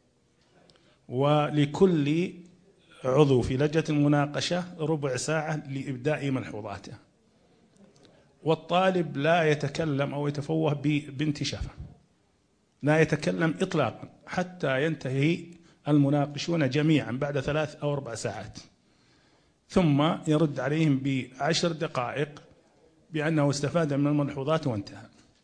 ولكل عضو في لجنة المناقشة ربع ساعة لإبداء ملحوظاته، والطالب لا يتكلم أو يتفوه ببنت شفة، لا يتكلم إطلاقا حتى ينتهي المناقشون جميعا بعد ثلاث أو أربع ساعات، ثم يرد عليهم بعشر دقائق بأنه استفاد من الملحوظات وانتهى.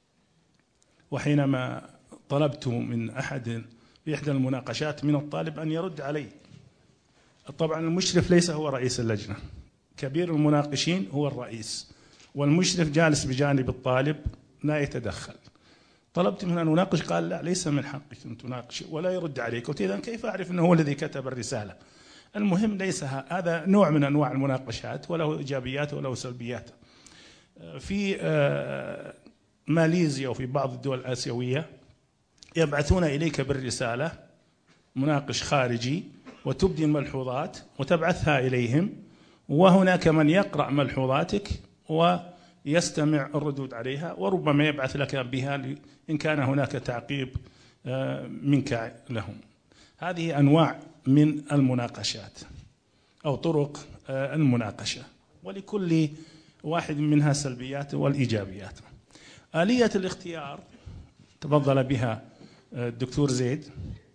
وحينما طلبت من أحد في إحدى المناقشات من الطالب أن يرد علي، طبعا المشرف ليس هو رئيس اللجنة، كبير المناقشين هو الرئيس، والمشرف جالس بجانب الطالب لا يتدخل. طلبت منه أن أناقش، قال لا ليس من حقك أن تناقش ولا يرد عليك. قلت إذن كيف أعرف أنه هو الذي كتب الرسالة؟ المهم ليس هذا نوع من أنواع المناقشات، وله إيجابيات وله سلبيات. في ماليزيا وفي بعض الدول الآسيوية يبعثون إليك بالرسالة مناقش خارجي وتبدي الملحوظات وتبعثها إليهم، وهناك من يقرأ ملحوظاتك ويستمع الردود عليها، وربما يبعث لك بها إن كان هناك تعقيب منك لهم. هذه أنواع من المناقشات أو طرق المناقشة، ولكل واحد منها سلبيات والإيجابيات. آلية الاختيار تفضل بها الدكتور زيد.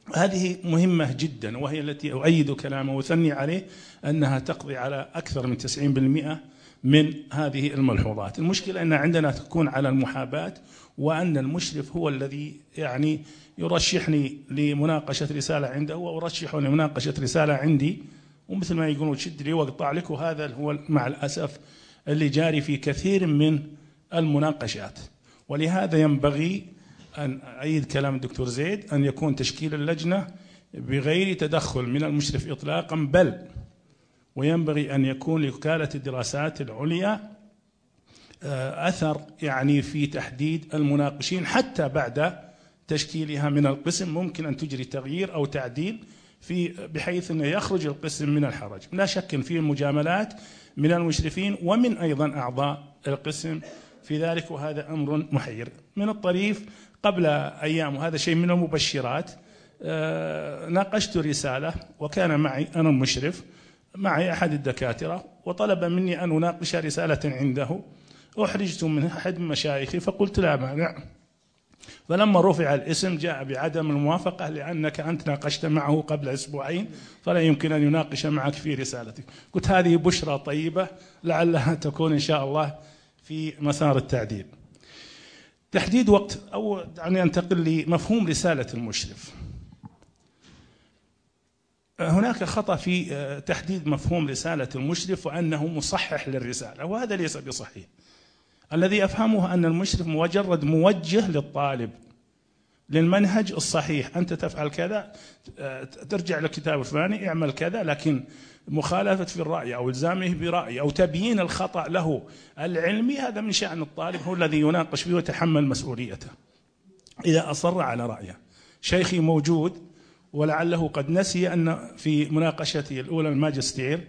هذه مهمة جدا، وهي التي أؤيد كلامه وثني عليه أنها تقضي على أكثر من تسعين بالمئة من هذه الملحوظات. المشكلة أن عندنا تكون على المحاباة، وأن المشرف هو الذي يعني يرشحني لمناقشة رسالة عنده وأرشحه لمناقشة رسالة عندي، ومثل ما يقولون شد لي واقطع لك، وهذا هو مع الأسف اللي جاري في كثير من المناقشات. ولهذا ينبغي أن أعيد كلام الدكتور زيد أن يكون تشكيل اللجنة بغير تدخل من المشرف إطلاقا، بل وينبغي أن يكون لوكالة الدراسات العليا أثر يعني في تحديد المناقشين، حتى بعد تشكيلها من القسم ممكن أن تجري تغيير أو تعديل في بحيث أنه يخرج القسم من الحرج. لا شك فيه مجاملات من المشرفين ومن أيضا أعضاء القسم في ذلك، وهذا أمر محير. من الطريف قبل أيام، وهذا شيء من المبشرات، ناقشت رسالة وكان معي أنا المشرف، معي أحد الدكاترة، وطلب مني أن أناقش رسالة عنده، أحرجت من أحد مشايخي فقلت لا مانع. فلما رفع الاسم جاء بعدم الموافقة لأنك أنت ناقشت معه قبل أسبوعين فلا يمكن أن يناقش معك في رسالتك. قلت هذه بشرى طيبة لعلها تكون إن شاء الله في مسار التعديل. تحديد وقت، أو دعني أنتقل لمفهوم رسالة المشرف. هناك خطأ في تحديد مفهوم رسالة المشرف وأنه مصحح للرسالة، وهذا ليس بصحيح. الذي أفهمه أن المشرف مجرد موجه للطالب للمنهج الصحيح، أنت تفعل كذا، ترجع للكتاب الفلاني، اعمل كذا، لكن مخالفة في الرأي أو إلزامه برأي أو تبيين الخطأ له العلمي هذا من شأن الطالب، هو الذي يناقش فيه ويتحمل مسؤوليته إذا أصر على رأيه. شيخي موجود ولعله قد نسي أن في مناقشتي الأولى الماجستير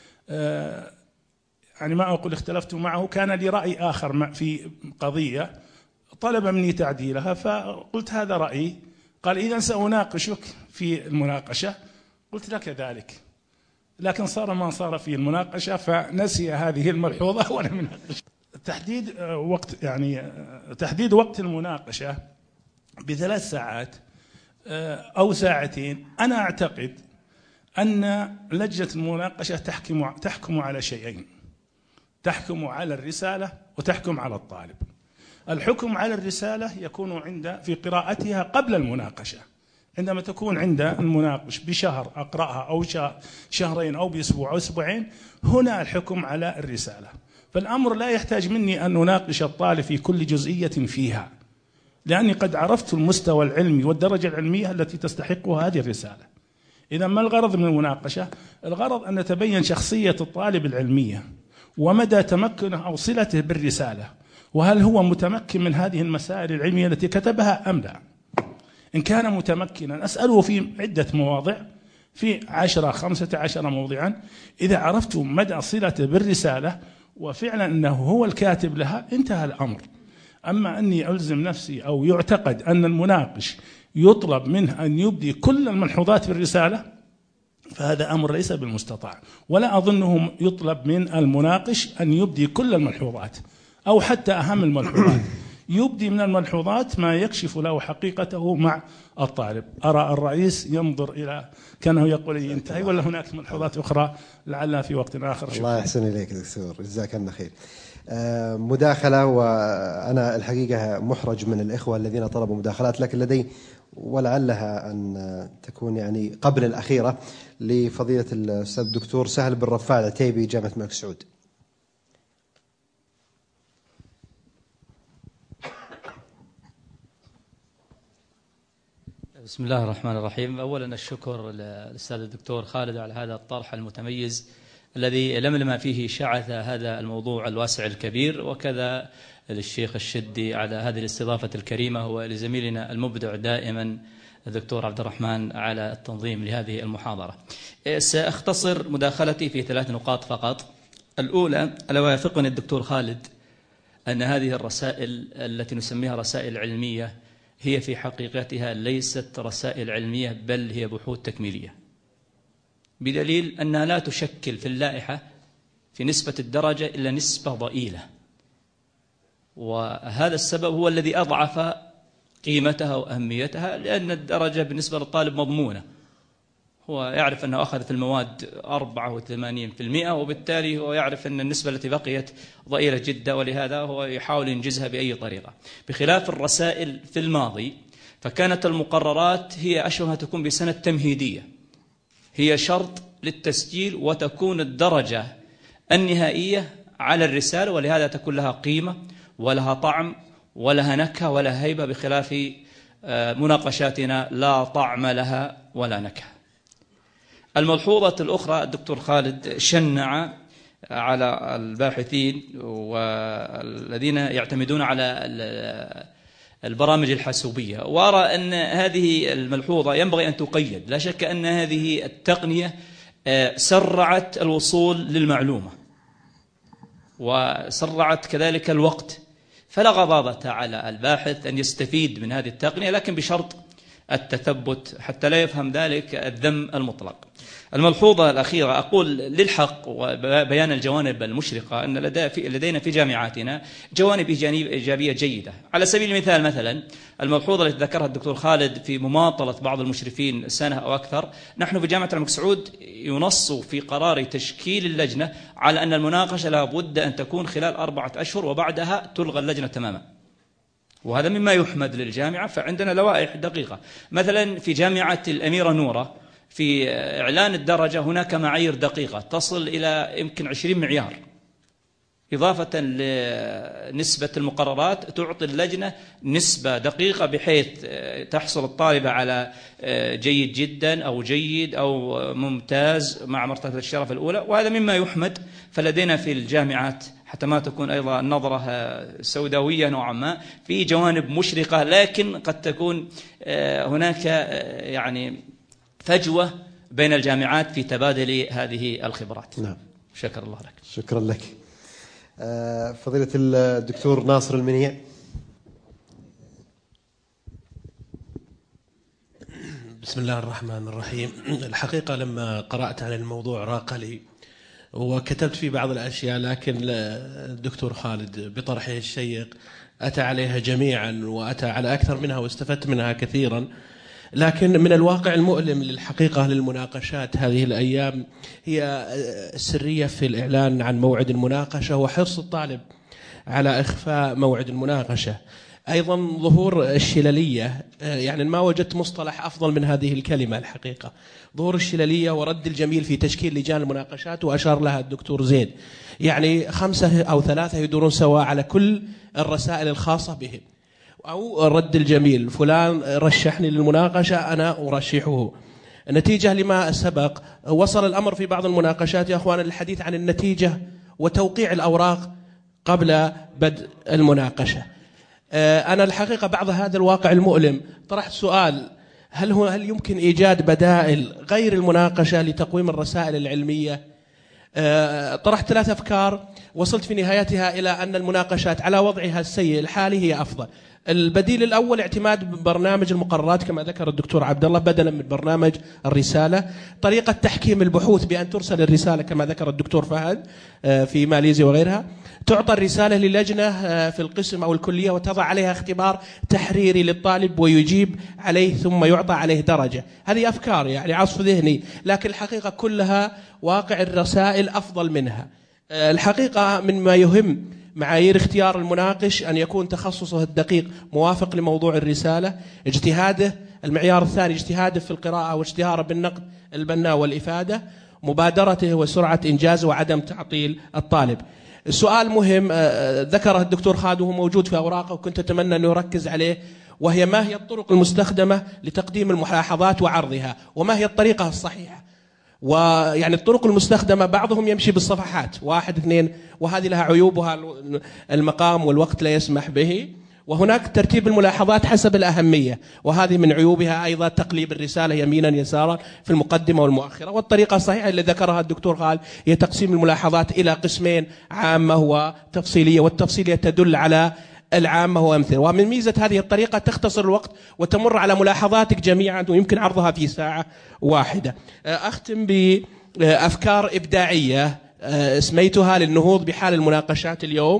يعني ما أقول اختلفت معه، كان لي رأي آخر في قضية طلب مني تعديلها، فقلت هذا رأيي، قال إذا سأناقشك في المناقشة، قلت لك ذلك، لكن صار ما صار في المناقشة فنسي هذه الملحوظة ولم يناقش. تحديد وقت يعني تحديد وقت المناقشة بثلاث ساعات أو ساعتين، أنا أعتقد أن لجنة المناقشة تحكم تحكم على شيئين: تحكم على الرسالة وتحكم على الطالب. الحكم على الرسالة يكون عند في قراءتها قبل المناقشة، عندما تكون عند المناقش بشهر أقرأها أو شهرين أو بأسبوع أو أسبوعين، هنا الحكم على الرسالة. فالأمر لا يحتاج مني أن أناقش الطالب في كل جزئية فيها، لأني قد عرفت المستوى العلمي والدرجة العلمية التي تستحقها هذه الرسالة. إذا ما الغرض من المناقشة؟ الغرض أن نتبين شخصية الطالب العلمية ومدى تمكنه أو صلته بالرسالة، وهل هو متمكن من هذه المسائل العلمية التي كتبها أم لا. إن كان متمكنا أسأله في عدة مواضع، في عشرة خمسة عشر موضعا، إذا عرفت مدى صلته بالرسالة وفعلا أنه هو الكاتب لها انتهى الأمر. أما أني ألزم نفسي أو يعتقد أن المناقش يطلب منه أن يبدي كل الملحوظات في الرسالة، فهذا أمر ليس بالمستطاع. ولا أظنه يطلب من المناقش أن يبدي كل الملحوظات أو حتى أهم الملحوظات، يبدي من الملحوظات ما يكشف له حقيقته مع الطالب. أرى الرئيس ينظر إلى كانه يقول ينتهي، ولا هناك ملحوظات أخرى لعلها في وقت آخر. الله يحسن إليك دكتور، جزاك الله خير. مداخلة، وأنا الحقيقة محرج من الإخوة الذين طلبوا مداخلات، لكن لدي ولعلها أن تكون يعني قبل الأخيرة لفضيلة الأستاذ الدكتور سهل بن رفاع العتيبي جامعة الملك سعود. بسم الله الرحمن الرحيم. أولا الشكر للأستاذ الدكتور خالد على هذا الطرح المتميز الذي لملم فيه شعث هذا الموضوع الواسع الكبير، وكذا للشيخ الشدي على هذه الاستضافة الكريمة، ولزميلنا المبدع دائما الدكتور عبد الرحمن على التنظيم لهذه المحاضرة. سأختصر مداخلتي في ثلاث نقاط فقط. الأولى، ألا ويوافقني الدكتور خالد أن هذه الرسائل التي نسميها رسائل علمية هي في حقيقتها ليست رسائل علمية، بل هي بحوث تكميلية، بدليل أنها لا تشكل في اللائحة في نسبة الدرجة إلا نسبة ضئيلة، وهذا السبب هو الذي أضعف قيمتها وأهميتها، لأن الدرجة بالنسبة للطالب مضمونة، هو يعرف أنه أخذ في المواد أربعة وثمانين بالمئة، وبالتالي هو يعرف أن النسبة التي بقيت ضئيلة جدا، ولهذا هو يحاول ينجزها بأي طريقة. بخلاف الرسائل في الماضي فكانت المقررات هي أشبه تكون بسنة تمهيدية، هي شرط للتسجيل وتكون الدرجة النهائية على الرسالة، ولهذا تكون لها قيمة ولها طعم ولها نكهة ولها هيبة، بخلاف مناقشاتنا لا طعم لها ولا نكهة. الملحوظة الأخرى، الدكتور خالد شنع على الباحثين والذين يعتمدون على البرامج الحاسوبية، وأرى أن هذه الملحوظة ينبغي أن تقيد. لا شك أن هذه التقنية سرعت الوصول للمعلومة وسرعت كذلك الوقت، فلا غضاضة على الباحث أن يستفيد من هذه التقنية، لكن بشرط التثبت حتى لا يفهم ذلك الذم المطلق. الملحوظة الأخيرة، أقول للحق وبيان الجوانب المشرقة أن لدينا في جامعاتنا جوانب إيجابية جيدة. على سبيل المثال مثلا الملحوظة التي ذكرها الدكتور خالد في مماطلة بعض المشرفين سنة أو أكثر، نحن في جامعة الملك سعود ينص في قرار تشكيل اللجنة على أن المناقشة لا بد أن تكون خلال أربعة أشهر وبعدها تلغى اللجنة تماما، وهذا مما يحمد للجامعة. فعندنا لوائح دقيقة، مثلا في جامعة الأميرة نورة في إعلان الدرجة هناك معايير دقيقة تصل إلى يمكن عشرين معيار، إضافة لنسبة المقررات تعطي اللجنة نسبة دقيقة بحيث تحصل الطالبة على جيد جدا أو جيد أو ممتاز مع مرتبة الشرف الأولى، وهذا مما يحمد. فلدينا في الجامعات حتى ما تكون أيضا النظرة سوداوية نوعا ما، في جوانب مشرقة، لكن قد تكون هناك يعني فجوة بين الجامعات في تبادل هذه الخبرات. نعم. شكر الله لك. شكرا لك. فضيلة الدكتور ناصر المنيع. بسم الله الرحمن الرحيم. الحقيقة لما قرأت عن الموضوع راق لي وكتبت فيه بعض الأشياء، لكن الدكتور خالد بطرحه الشيق أتى عليها جميعا وأتى على أكثر منها واستفدت منها كثيرا. لكن من الواقع المؤلم للحقيقة للمناقشات هذه الأيام هي السرية في الإعلان عن موعد المناقشة وحرص الطالب على إخفاء موعد المناقشة. أيضا ظهور الشللية، يعني ما وجدت مصطلح أفضل من هذه الكلمة الحقيقة، ظهور الشللية ورد الجميل في تشكيل لجان المناقشات، وأشار لها الدكتور زيد، يعني خمسة أو ثلاثة يدورون سوا على كل الرسائل الخاصة بهم، أو رد الجميل، فلان رشحني للمناقشة أنا أرشحه. نتيجة لما سبق وصل الأمر في بعض المناقشات يا أخوان الحديث عن النتيجة وتوقيع الأوراق قبل بدء المناقشة. أنا الحقيقة بعض هذا الواقع المؤلم طرحت سؤال، هل هو هل يمكن إيجاد بدائل غير المناقشة لتقويم الرسائل العلمية؟ طرحت ثلاث أفكار وصلت في نهايتها إلى أن المناقشات على وضعها السيء الحالي هي أفضل. البديل الأول اعتماد برنامج المقررات كما ذكر الدكتور عبد الله بدلا من برنامج الرسالة، طريقة تحكيم البحوث بأن ترسل الرسالة كما ذكر الدكتور فهد في ماليزيا وغيرها، تعطى الرسالة للجنة في القسم أو الكلية وتضع عليها اختبار تحريري للطالب ويجيب عليه ثم يعطى عليه درجة. هذه أفكار يعني عصف ذهني، لكن الحقيقة كلها واقع الرسائل أفضل منها. الحقيقة من ما يهم معايير اختيار المناقش أن يكون تخصصه الدقيق موافق لموضوع الرسالة، اجتهاده. المعيار الثاني اجتهاده في القراءة واشتهاره بالنقد البناء والإفادة، مبادرته وسرعة إنجازه وعدم تعطيل الطالب. السؤال مهم ذكره الدكتور خالد وهو موجود في أوراقه وكنت أتمنى أن يركز عليه، وهي ما هي الطرق المستخدمة لتقديم الملاحظات وعرضها، وما هي الطريقة الصحيحة. ويعني الطرق المستخدمة بعضهم يمشي بالصفحات واحد اثنين، وهذه لها عيوبها، المقام والوقت لا يسمح به، وهناك ترتيب الملاحظات حسب الأهمية، وهذه من عيوبها أيضا تقليب الرسالة يمينا يسارا في المقدمة والمؤخرة. والطريقة الصحيحة اللي ذكرها الدكتور خالد هي تقسيم الملاحظات إلى قسمين، عامة وتفصيلية، والتفصيلية تدل على العامة وأمثلة. ومن ميزة هذه الطريقة تختصر الوقت وتمر على ملاحظاتك جميعا ويمكن عرضها في ساعة واحدة. أختم بأفكار إبداعية سميتها للنهوض بحال المناقشات اليوم.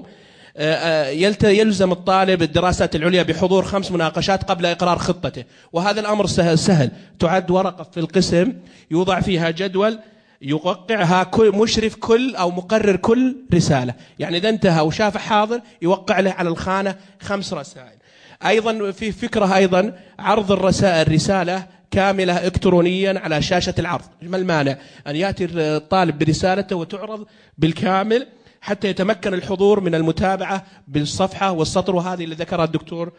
يلزم الطالب الدراسات العليا بحضور خمس مناقشات قبل إقرار خطته، وهذا الأمر سهل, سهل. تعد ورقة في القسم يوضع فيها جدول يوقعها كل مشرف كل أو مقرر كل رسالة، يعني إذا انتهى وشاف حاضر يوقع له على الخانة خمس رسائل. أيضا في فكرة أيضا عرض الرسائل الرسالة كاملة إلكترونيا على شاشة العرض. ما المانع أن يأتي الطالب برسالته وتعرض بالكامل حتى يتمكن الحضور من المتابعة بالصفحة والسطر، وهذه اللي ذكرها الدكتور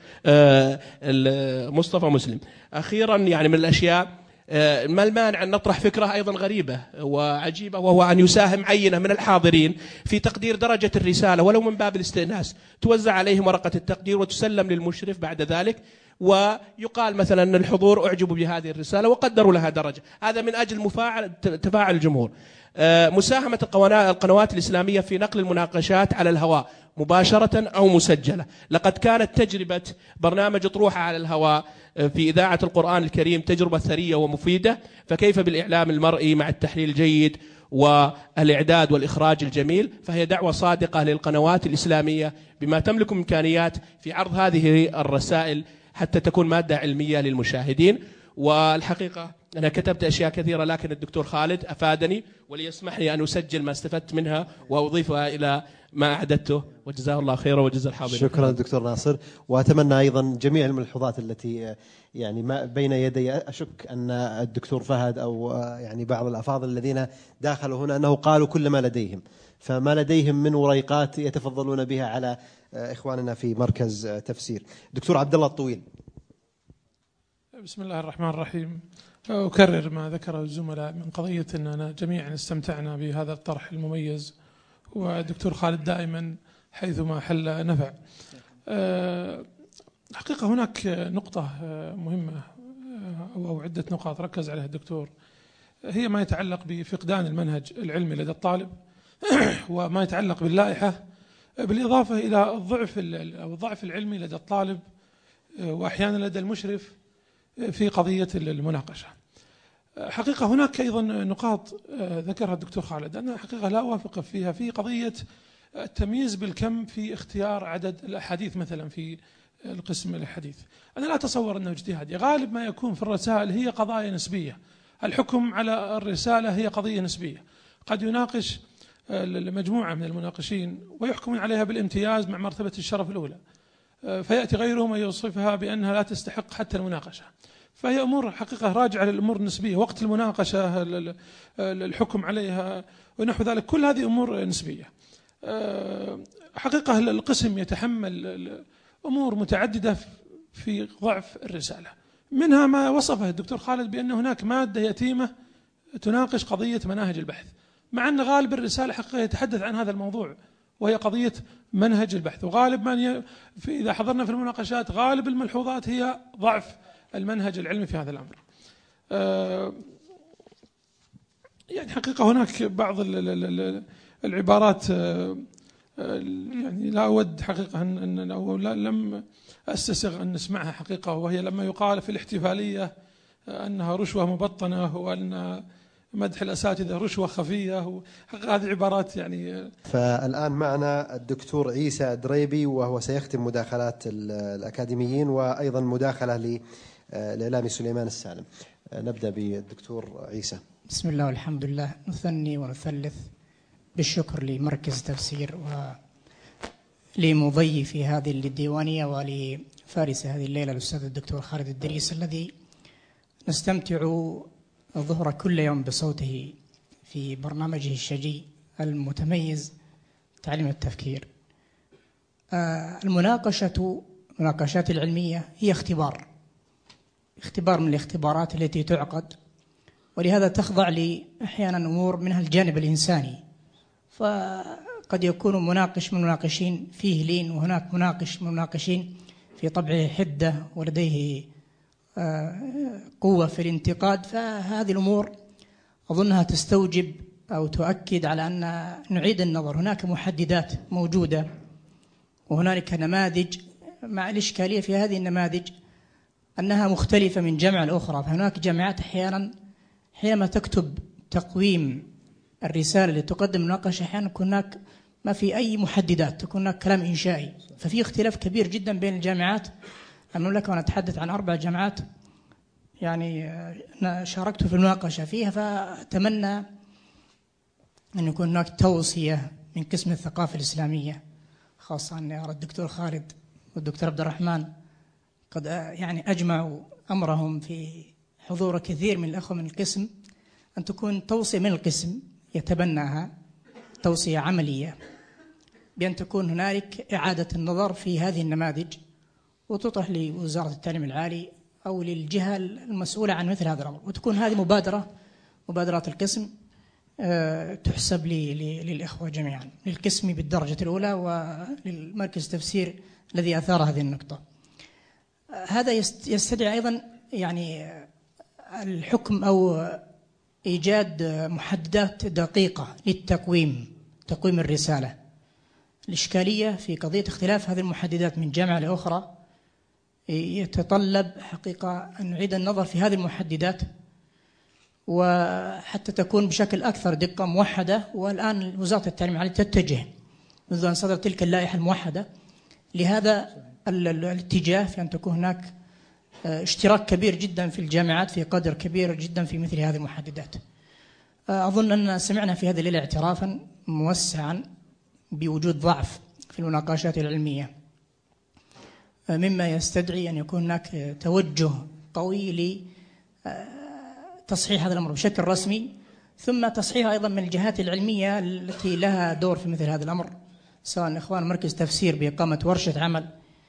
مصطفى مسلم. أخيرا يعني من الأشياء ما المانع أن نطرح فكرة أيضا غريبة وعجيبة، وهو أن يساهم عينة من الحاضرين في تقدير درجة الرسالة ولو من باب الاستئناس، توزع عليهم ورقة التقدير وتسلم للمشرف بعد ذلك، ويقال مثلا أن الحضور أعجبوا بهذه الرسالة وقدروا لها درجة، هذا من أجل مفاعل تفاعل الجمهور. مساهمة القنوات الإسلامية في نقل المناقشات على الهواء مباشرة أو مسجلة. لقد كانت تجربة برنامج طروحة على الهواء في إذاعة القرآن الكريم تجربة ثرية ومفيدة، فكيف بالإعلام المرئي مع التحليل الجيد والإعداد والإخراج الجميل؟ فهي دعوة صادقة للقنوات الإسلامية بما تملك إمكانيات في عرض هذه الرسائل حتى تكون مادة علمية للمشاهدين. والحقيقة أنا كتبت أشياء كثيرة لكن الدكتور خالد أفادني وليسمح لي أن أسجل ما استفدت منها وأضيفها إلى ما أعددته، وجزاه الله خيرا وجزا الحاضرين. شكرا دكتور ناصر، وأتمنى أيضا جميع الملحوظات التي يعني ما بين يدي، أشك أن الدكتور فهد أو يعني بعض الأفاضل الذين داخلوا هنا أنه قالوا كل ما لديهم، فما لديهم من وريقات يتفضلون بها على إخواننا في مركز تفسير. دكتور عبد الله الطويل. بسم الله الرحمن الرحيم. أكرر ما ذكره الزملاء من قضية أننا جميعا استمتعنا بهذا الطرح المميز، والدكتور خالد دائما حيثما حل نفع. حقيقة هناك نقطة مهمة أو عدة نقاط ركز عليها الدكتور، هي ما يتعلق بفقدان المنهج العلمي لدى الطالب وما يتعلق باللائحة، بالإضافة إلى الضعف أو الضعف العلمي لدى الطالب وأحيانا لدى المشرف في قضية المناقشة. حقيقة هناك أيضا نقاط ذكرها الدكتور خالد أنا حقيقة لا أوافق فيها، في قضية التمييز بالكم في اختيار عدد الأحاديث مثلا في القسم الحديث. أنا لا أتصور أنه اجتهادي، غالب ما يكون في الرسائل هي قضايا نسبية، الحكم على الرسالة هي قضية نسبية، قد يناقش المجموعة من المناقشين ويحكمون عليها بالامتياز مع مرتبة الشرف الأولى، فيأتي غيرهم يوصفها بأنها لا تستحق حتى المناقشة. فهي أمور حقيقة راجعة للأمور النسبية، وقت المناقشة الحكم عليها ونحو ذلك، كل هذه أمور نسبية. حقيقة القسم يتحمل أمور متعددة في ضعف الرسالة، منها ما وصفه الدكتور خالد بأن هناك مادة يتيمة تناقش قضية مناهج البحث، مع أن غالب الرسالة حقيقة يتحدث عن هذا الموضوع وهي قضية منهج البحث، وغالب من ي... في إذا حضرنا في المناقشات غالب الملحوظات هي ضعف المنهج العلمي في هذا الأمر. أه يعني حقيقة هناك بعض العبارات أه يعني لا أود حقيقة أن أو لا لم أستسغ أن نسمعها حقيقة، وهي لما يقال في الاحتفالية أنها رشوة مبطنة وأن مدح الأساتذة رشوة خفية، هذه عبارات يعني. فالآن معنا الدكتور عيسى دريبي وهو سيختم مداخلات الأكاديميين وأيضا مداخلة للإعلامي سليمان السالم. نبدأ بالدكتور عيسى. بسم الله والحمد لله، نثني ونثلث بالشكر لمركز تفسير ولمضيف هذه الديوانية ولفارس هذه الليلة الأستاذ الدكتور خالد الدريس الذي نستمتع الظهر كل يوم بصوته في برنامجه الشجي المتميز تعليم التفكير. المناقشة المناقشات العلمية هي اختبار اختبار من الاختبارات التي تعقد، ولهذا تخضع لأحيانا أمور منها الجانب الإنساني، فقد يكون مناقش من مناقشين فيه لين، وهناك مناقش من مناقشين في طبعه حدة ولديه قوة في الانتقاد. فهذه الأمور أظنها تستوجب أو تؤكد على أن نعيد النظر. هناك محددات موجودة وهنالك نماذج، مع الإشكالية في هذه النماذج أنها مختلفة من جامعة الأخرى. فهناك جامعات أحيانا حينما تكتب تقويم الرسالة اللي تقدم مناقشة أحيانا هناك ما في أي محددات، تكون هناك كلام إنشائي. ففي اختلاف كبير جدا بين الجامعات. المملكة، ونتحدث عن أربع جامعات يعني أنا شاركت في المناقشة فيها، فأتمنى أن يكون هناك توصية من قسم الثقافة الإسلامية، خاصة أن أرى الدكتور خالد والدكتور عبد الرحمن قد يعني أجمعوا أمرهم في حضور كثير من الأخوة من القسم، أن تكون توصية من القسم يتبناها، توصية عملية، بأن تكون هنالك إعادة النظر في هذه النماذج وتطرح لوزارة التعليم العالي أو للجهة المسؤولة عن مثل هذا الأمر، وتكون هذه مبادرة مبادرات القسم تحسب للإخوة جميعا، للقسم بالدرجة الأولى وللمركز التفسير الذي أثار هذه النقطة. هذا يستدعي أيضا يعني الحكم أو إيجاد محددات دقيقة للتقويم، تقويم الرسالة. الإشكالية في قضية اختلاف هذه المحددات من جامعة لأخرى يتطلب حقيقة أن نعيد النظر في هذه المحددات، وحتى تكون بشكل أكثر دقة موحدة. والآن وزارة التعليم العالي تتجه منذ أن صدرت تلك اللائحة الموحدة لهذا الاتجاه، في أن تكون هناك اشتراك كبير جدا في الجامعات في قدر كبير جدا في مثل هذه المحددات. أظن أن سمعنا في هذه الليلة اعترافا موسعا بوجود ضعف في المناقشات العلمية، مما يستدعي أن يكون هناك توجه قوي لتصحيح هذا الأمر بشكل رسمي، ثم تصحيح أيضا من الجهات العلمية التي لها دور في مثل هذا الأمر، سواء إخوان مركز تفسير بإقامة ورشة عمل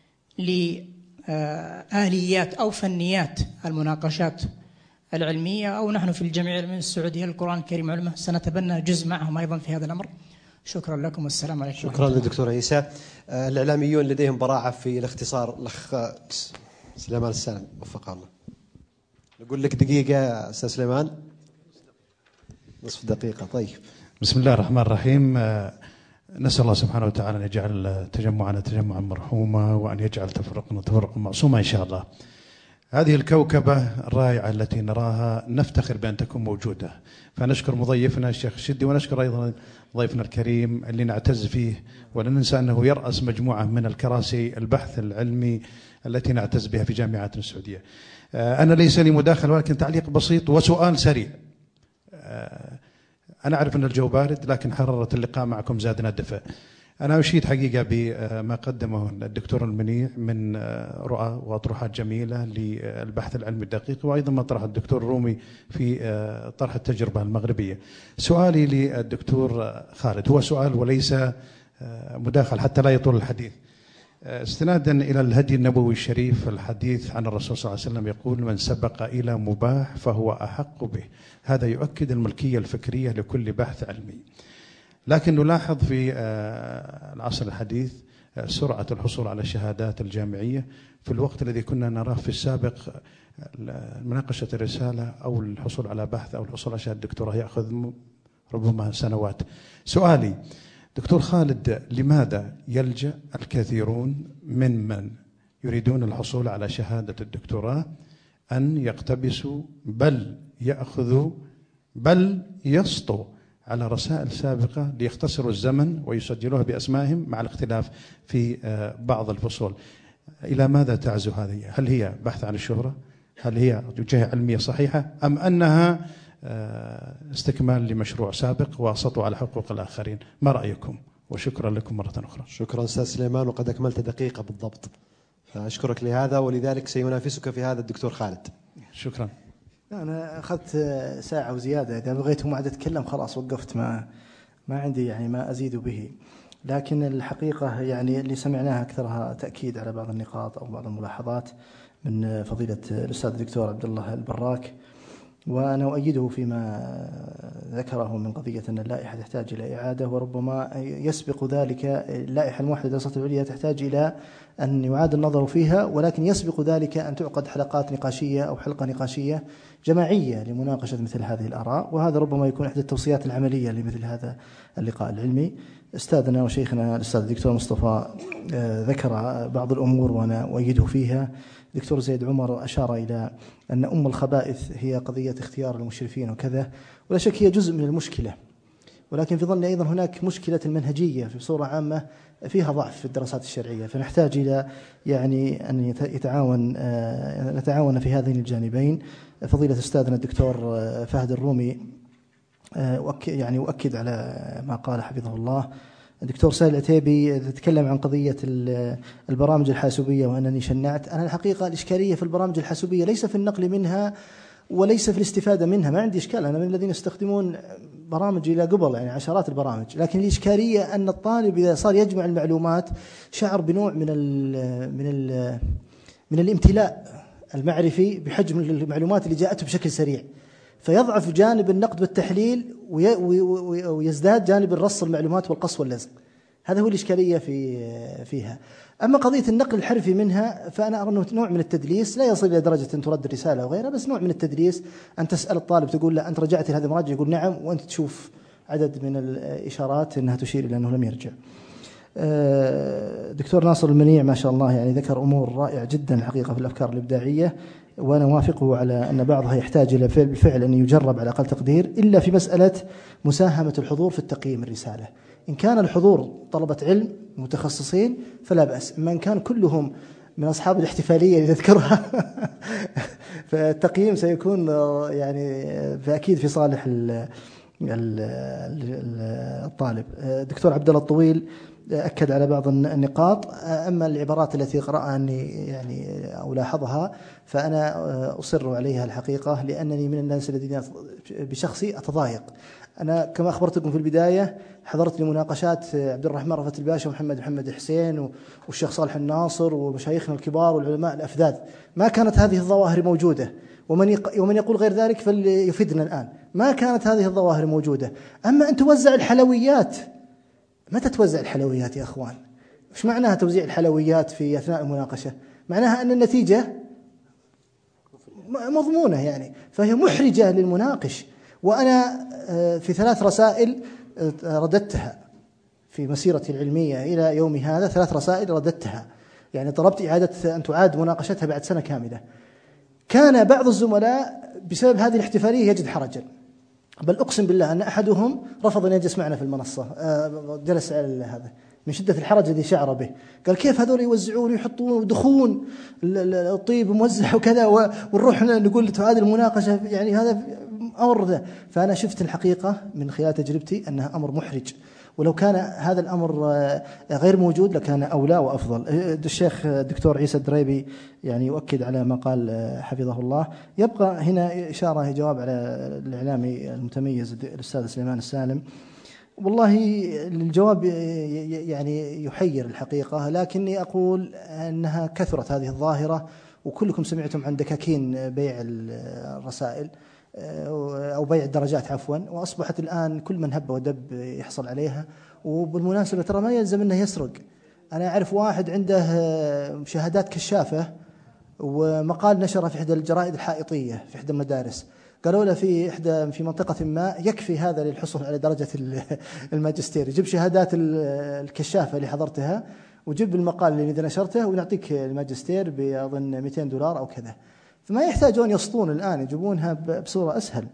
لآليات أو فنيات المناقشات العلمية، أو نحن في الجمعية العلمية السعودية للقرآن الكريم علمه سنتبنى جزء معهم أيضا في هذا الأمر. شكرا لكم والسلام عليكم. شكرا للدكتور عيسى. الإعلاميون لديهم براعة في الاختصار. الأخ سليمان السالم وفقه الله، نقول لك دقيقة أستاذ سليمان، نصف دقيقة. طيب. بسم الله الرحمن الرحيم. نسأل الله سبحانه وتعالى أن يجعل تجمعنا تجمعا مرحوما، وأن يجعل تفرقنا تفرقا معصوما إن شاء الله. هذه الكوكبة الرائعة التي نراها نفتخر بأن تكون موجودة، فنشكر مضيفنا الشيخ الشدي، ونشكر أيضا ضيفنا الكريم اللي نعتز فيه، ولا ننسى أنه يرأس مجموعة من الكراسي البحث العلمي التي نعتز بها في جامعاتنا السعودية. أنا ليس لي مداخل ولكن تعليق بسيط وسؤال سريع. أنا أعرف أن الجو بارد، لكن حرارة اللقاء معكم زادنا الدفء. أنا أشيد حقيقة بما قدمه الدكتور المنيع من رؤى وأطروحات جميلة للبحث العلمي الدقيق، وأيضا ما طرح الدكتور الرومي في طرح التجربة المغربية. سؤالي للدكتور خالد هو سؤال وليس مداخل حتى لا يطول الحديث. استنادا إلى الهدي النبوي الشريف، الحديث عن الرسول صلى الله عليه وسلم يقول: من سبق إلى مباح فهو أحق به. هذا يؤكد الملكية الفكرية لكل بحث علمي. لكن نلاحظ في العصر الحديث سرعة الحصول على الشهادات الجامعية في الوقت الذي كنا نراه في السابق مناقشة الرسالة أو الحصول على بحث أو الحصول على شهادة دكتوراه يأخذ ربما سنوات. سؤالي دكتور خالد، لماذا يلجأ الكثيرون ممن يريدون الحصول على شهادة الدكتوراه أن يقتبسوا بل يأخذوا بل يسطوا على رسائل سابقة ليختصروا الزمن ويسجلوها بأسمائهم مع الاختلاف في بعض الفصول؟ إلى ماذا تعزو هذه؟ هل هي بحث عن الشهرة؟ هل هي جهة علمية صحيحة؟ أم أنها استكمال لمشروع سابق وسطوا على حقوق الآخرين؟ ما رأيكم؟ وشكرا لكم مرة أخرى. شكرا أستاذ سليمان، وقد أكملت دقيقة بالضبط، فأشكرك لهذا، ولذلك سينافسك في هذا الدكتور خالد. شكرا. أنا أخذت ساعة وزيادة، إذا بغيتهم عاد أتكلم خلاص وقفت، ما ما عندي يعني ما أزيد به. لكن الحقيقة يعني اللي سمعناها أكثرها تأكيد على بعض النقاط أو بعض الملاحظات من فضيلة الأستاذ الدكتور عبد الله البراك، وأنا أؤيده فيما ذكره من قضية أن اللائحة تحتاج إلى إعادة، وربما يسبق ذلك اللائحة الموحدة للدراسات العليا تحتاج إلى أن يعاد النظر فيها، ولكن يسبق ذلك أن تعقد حلقات نقاشية أو حلقة نقاشية جماعية لمناقشة مثل هذه الآراء، وهذا ربما يكون إحدى التوصيات العملية لمثل هذا اللقاء العلمي. أستاذنا وشيخنا الأستاذ الدكتور مصطفى ذكر بعض الأمور وأنا أؤيده فيها. دكتور زيد عمر أشار إلى أن أم الخبائث هي قضية اختيار المشرفين وكذا، ولا شك هي جزء من المشكلة، ولكن في ظني أيضا هناك مشكلة المنهجية في صورة عامة فيها ضعف في الدراسات الشرعية، فنحتاج إلى يعني أن يتعاون نتعاون في هذين الجانبين. فضيلة أستاذنا الدكتور فهد الرومي يعني أؤكد على ما قال حفظه الله. الدكتور سهل العتيبي تتكلم عن قضية البرامج الحاسوبية وأنني شنعت. أنا الحقيقة الإشكالية في البرامج الحاسوبية ليس في النقل منها وليس في الاستفادة منها، ما عندي إشكال، أنا من الذين يستخدمون برامج إلى قبل يعني عشرات البرامج، لكن الإشكالية أن الطالب إذا صار يجمع المعلومات شعر بنوع من ال من ال من الامتلاء المعرفي بحجم المعلومات اللي جاءته بشكل سريع، فيضعف جانب النقد والتحليل ويزداد جانب الرص المعلومات والقص واللزق. هذا هو الإشكالية في فيها. أما قضية النقل الحرفي منها فأنا أرى أنه نوع من التدليس، لا يصل إلى درجة أن ترد الرسالة وغيرها، بس نوع من التدليس أن تسأل الطالب تقول له أنت رجعت لهذا المراجع، يقول نعم، وأنت تشوف عدد من الإشارات أنها تشير إلى أنه لم يرجع. دكتور ناصر المنيع ما شاء الله يعني ذكر أمور رائعة جدا الحقيقة في الأفكار الإبداعية، وأنا وافقه على أن بعضها يحتاج إلى بالفعل أن يجرب على أقل تقدير، إلا في مسألة مساهمة الحضور في التقييم الرسالة. إن كان الحضور طلبة علم متخصصين فلا بأس، أما إن كان كلهم من أصحاب الاحتفالية اللي تذكرها فالتقييم سيكون يعني فأكيد في صالح الطالب. دكتور عبد الله الطويل أكد على بعض النقاط، أما العبارات التي قرأها أني يعني أو لاحظها فأنا أصر عليها الحقيقة، لأنني من الناس الذين بشخصي أتضايق. أنا كما أخبرتكم في البداية حضرت لمناقشات عبد الرحمن رفعت الباشا ومحمد محمد حسين والشيخ صالح الناصر ومشايخنا الكبار والعلماء الأفذاذ، ما كانت هذه الظواهر موجودة، ومن ومن يقول غير ذلك فليفيدنا الآن. ما كانت هذه الظواهر موجودة. أما أن توزع الحلويات، متى توزع الحلويات يا أخوان؟ وش معناها توزيع الحلويات في أثناء المناقشة؟ معناها أن النتيجة مضمونة يعني، فهي محرجة للمناقش. وأنا في ثلاث رسائل رددتها في مسيرتي العلمية إلى يوم هذا، ثلاث رسائل رددتها، يعني طلبت إعادة أن تعاد مناقشتها بعد سنة كاملة. كان بعض الزملاء بسبب هذه الاحتفالية يجد حرجا، بل أقسم بالله أن أحدهم رفض أن يجلس معنا في المنصة، جلس على هذا من شدة الحرج الذي شعر به. قال كيف هذول يوزعون ويحطون دخون الطيب موزع وكذا ونروح نقول تعاد المناقشة، يعني هذا أمر ذا. فأنا شفت الحقيقة من خلال تجربتي أنها أمر محرج، ولو كان هذا الأمر غير موجود لكان أولى وأفضل. الشيخ الدكتور عيسى الدريبي يعني يؤكد على ما قال حفظه الله. يبقى هنا إشارة جواب على الإعلامي المتميز الأستاذ سليمان السالم. والله الجواب يعني يحير الحقيقة، لكني أقول أنها كثرت هذه الظاهرة، وكلكم سمعتم عن دكاكين بيع الرسائل أو بيع الدرجات عفوا، وأصبحت الآن كل من هب ودب يحصل عليها. وبالمناسبة ترى ما يلزم أنه يسرق. أنا أعرف واحد عنده شهادات كشافة ومقال نشره في إحدى الجرائد الحائطية في إحدى المدارس، قالوا له في إحدى في منطقة ما يكفي هذا للحصول على درجة الماجستير، يجيب شهادات الكشافة اللي حضرتها وجيب المقال اللي إذا نشرته ونعطيك الماجستير بأظن مئتين دولار أو كذا. فما يحتاجون يسطون الآن، يجيبونها بصورة أسهل.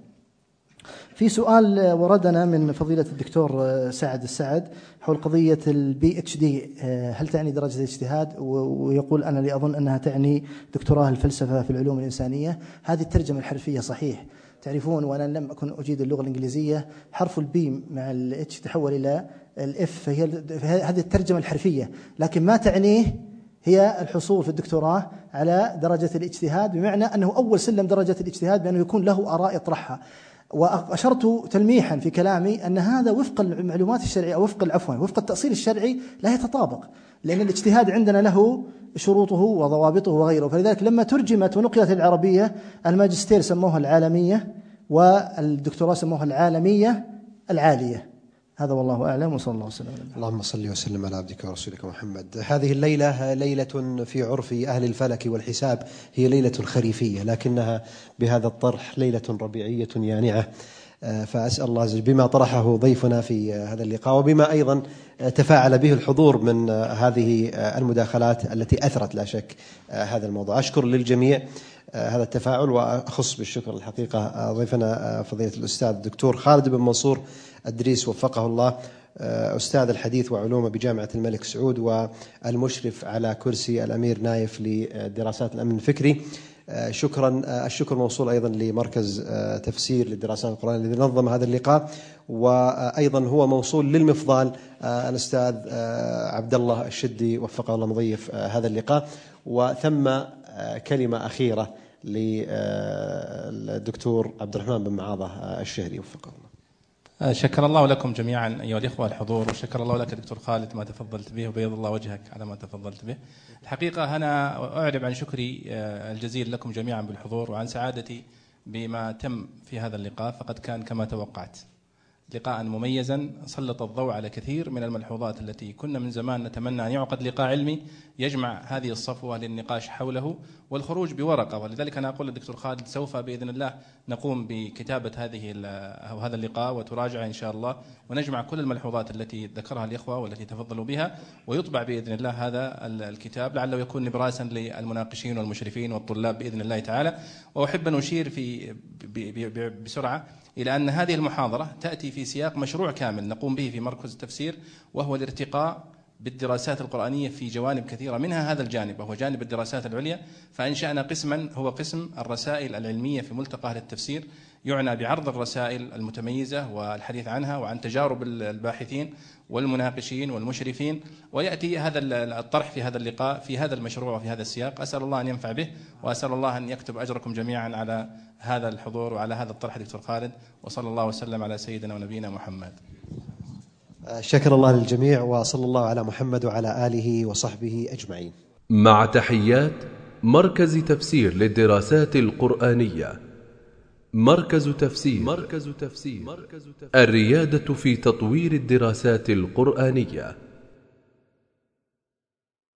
في سؤال وردنا من فضيلة الدكتور سعد السعد حول قضية البي اتش دي، هل تعني درجة الاجتهاد؟ ويقول أنا اللي أظن أنها تعني دكتوراه الفلسفة في العلوم الإنسانية. هذه الترجمة الحرفية صحيح، تعرفون وأنا لم أكن أجيد اللغة الإنجليزية حرف البي مع الاتش تحول إلى الاف، فهي هذه الترجمة الحرفية، لكن ما تعنيه هي الحصول في الدكتوراه على درجة الاجتهاد، بمعنى أنه أول سلم درجة الاجتهاد بأنه يكون له آراء يطرحها. وأشرت تلميحا في كلامي أن هذا وفق المعلومات الشرعية أو وفق العفو وفق التأصيل الشرعي لا يتطابق، لأن الاجتهاد عندنا له شروطه وضوابطه وغيره. فلذلك لما ترجمت ونقلت العربية الماجستير سموها العالمية والدكتوراه سموها العالمية العالية. هذا والله أعلم، وصلى الله وسلم. اللهم صل وسلم على عبدك ورسولك محمد. هذه الليلة ليلة في عرف أهل الفلك والحساب هي ليلة خريفية، لكنها بهذا الطرح ليلة ربيعية يانعة. فأسأل الله بما طرحه ضيفنا في هذا اللقاء وبما أيضا تفاعل به الحضور من هذه المداخلات التي أثرت لا شك هذا الموضوع. أشكر للجميع. هذا التفاعل. وأخص بالشكر الحقيقة ضيفنا فضيلة الأستاذ الدكتور خالد بن منصور الدريس وفقه الله، أستاذ الحديث وعلومه بجامعة الملك سعود والمشرف على كرسي الأمير نايف لدراسات الأمن الفكري. شكرا. الشكر موصول أيضا لمركز تفسير للدراسات القرآنية الذي نظم هذا اللقاء، وأيضا هو موصول للمفضال الأستاذ عبد الله الشدي وفقه الله مضيف هذا اللقاء. وثم كلمة أخيرة للدكتور عبد الرحمن بن معاضة الشهري وفقه الله. شكر الله لكم جميعا أيها الإخوة الحضور، وشكر الله لك دكتور خالد ما تفضلت به، وبيض الله وجهك على ما تفضلت به. الحقيقة أنا أعرب عن شكري الجزيل لكم جميعا بالحضور، وعن سعادتي بما تم في هذا اللقاء، فقد كان كما توقعت لقاء مميزا سلط الضوء على كثير من الملحوظات التي كنا من زمان نتمنى أن يعقد لقاء علمي يجمع هذه الصفوة للنقاش حوله والخروج بورقة. ولذلك أنا أقول للدكتور خالد سوف بإذن الله نقوم بكتابة هذه أو هذا اللقاء وتراجع إن شاء الله، ونجمع كل الملحوظات التي ذكرها الإخوة والتي تفضلوا بها، ويطبع بإذن الله هذا الكتاب لعله يكون نبراسا للمناقشين والمشرفين والطلاب بإذن الله تعالى. وأحب أن أشير في بسرعة إلى أن هذه المحاضرة تأتي في سياق مشروع كامل نقوم به في مركز التفسير، وهو الارتقاء بالدراسات القرآنية في جوانب كثيرة، منها هذا الجانب وهو جانب الدراسات العليا. فأنشأنا قسما هو قسم الرسائل العلمية في ملتقى أهل التفسير، يعنى بعرض الرسائل المتميزة والحديث عنها وعن تجارب الباحثين والمناقشين والمشرفين، ويأتي هذا الطرح في هذا اللقاء في هذا المشروع وفي هذا السياق. أسأل الله أن ينفع به، وأسأل الله أن يكتب أجركم جميعا على هذا الحضور وعلى هذا الطرح دكتور خالد، وصلى الله وسلم على سيدنا ونبينا محمد. شكر الله للجميع، وصلى الله على محمد وعلى آله وصحبه أجمعين. مع تحيات مركز تفسير للدراسات القرآنية. مركز تفسير. مركز تفسير. الريادة في تطوير الدراسات القرآنية.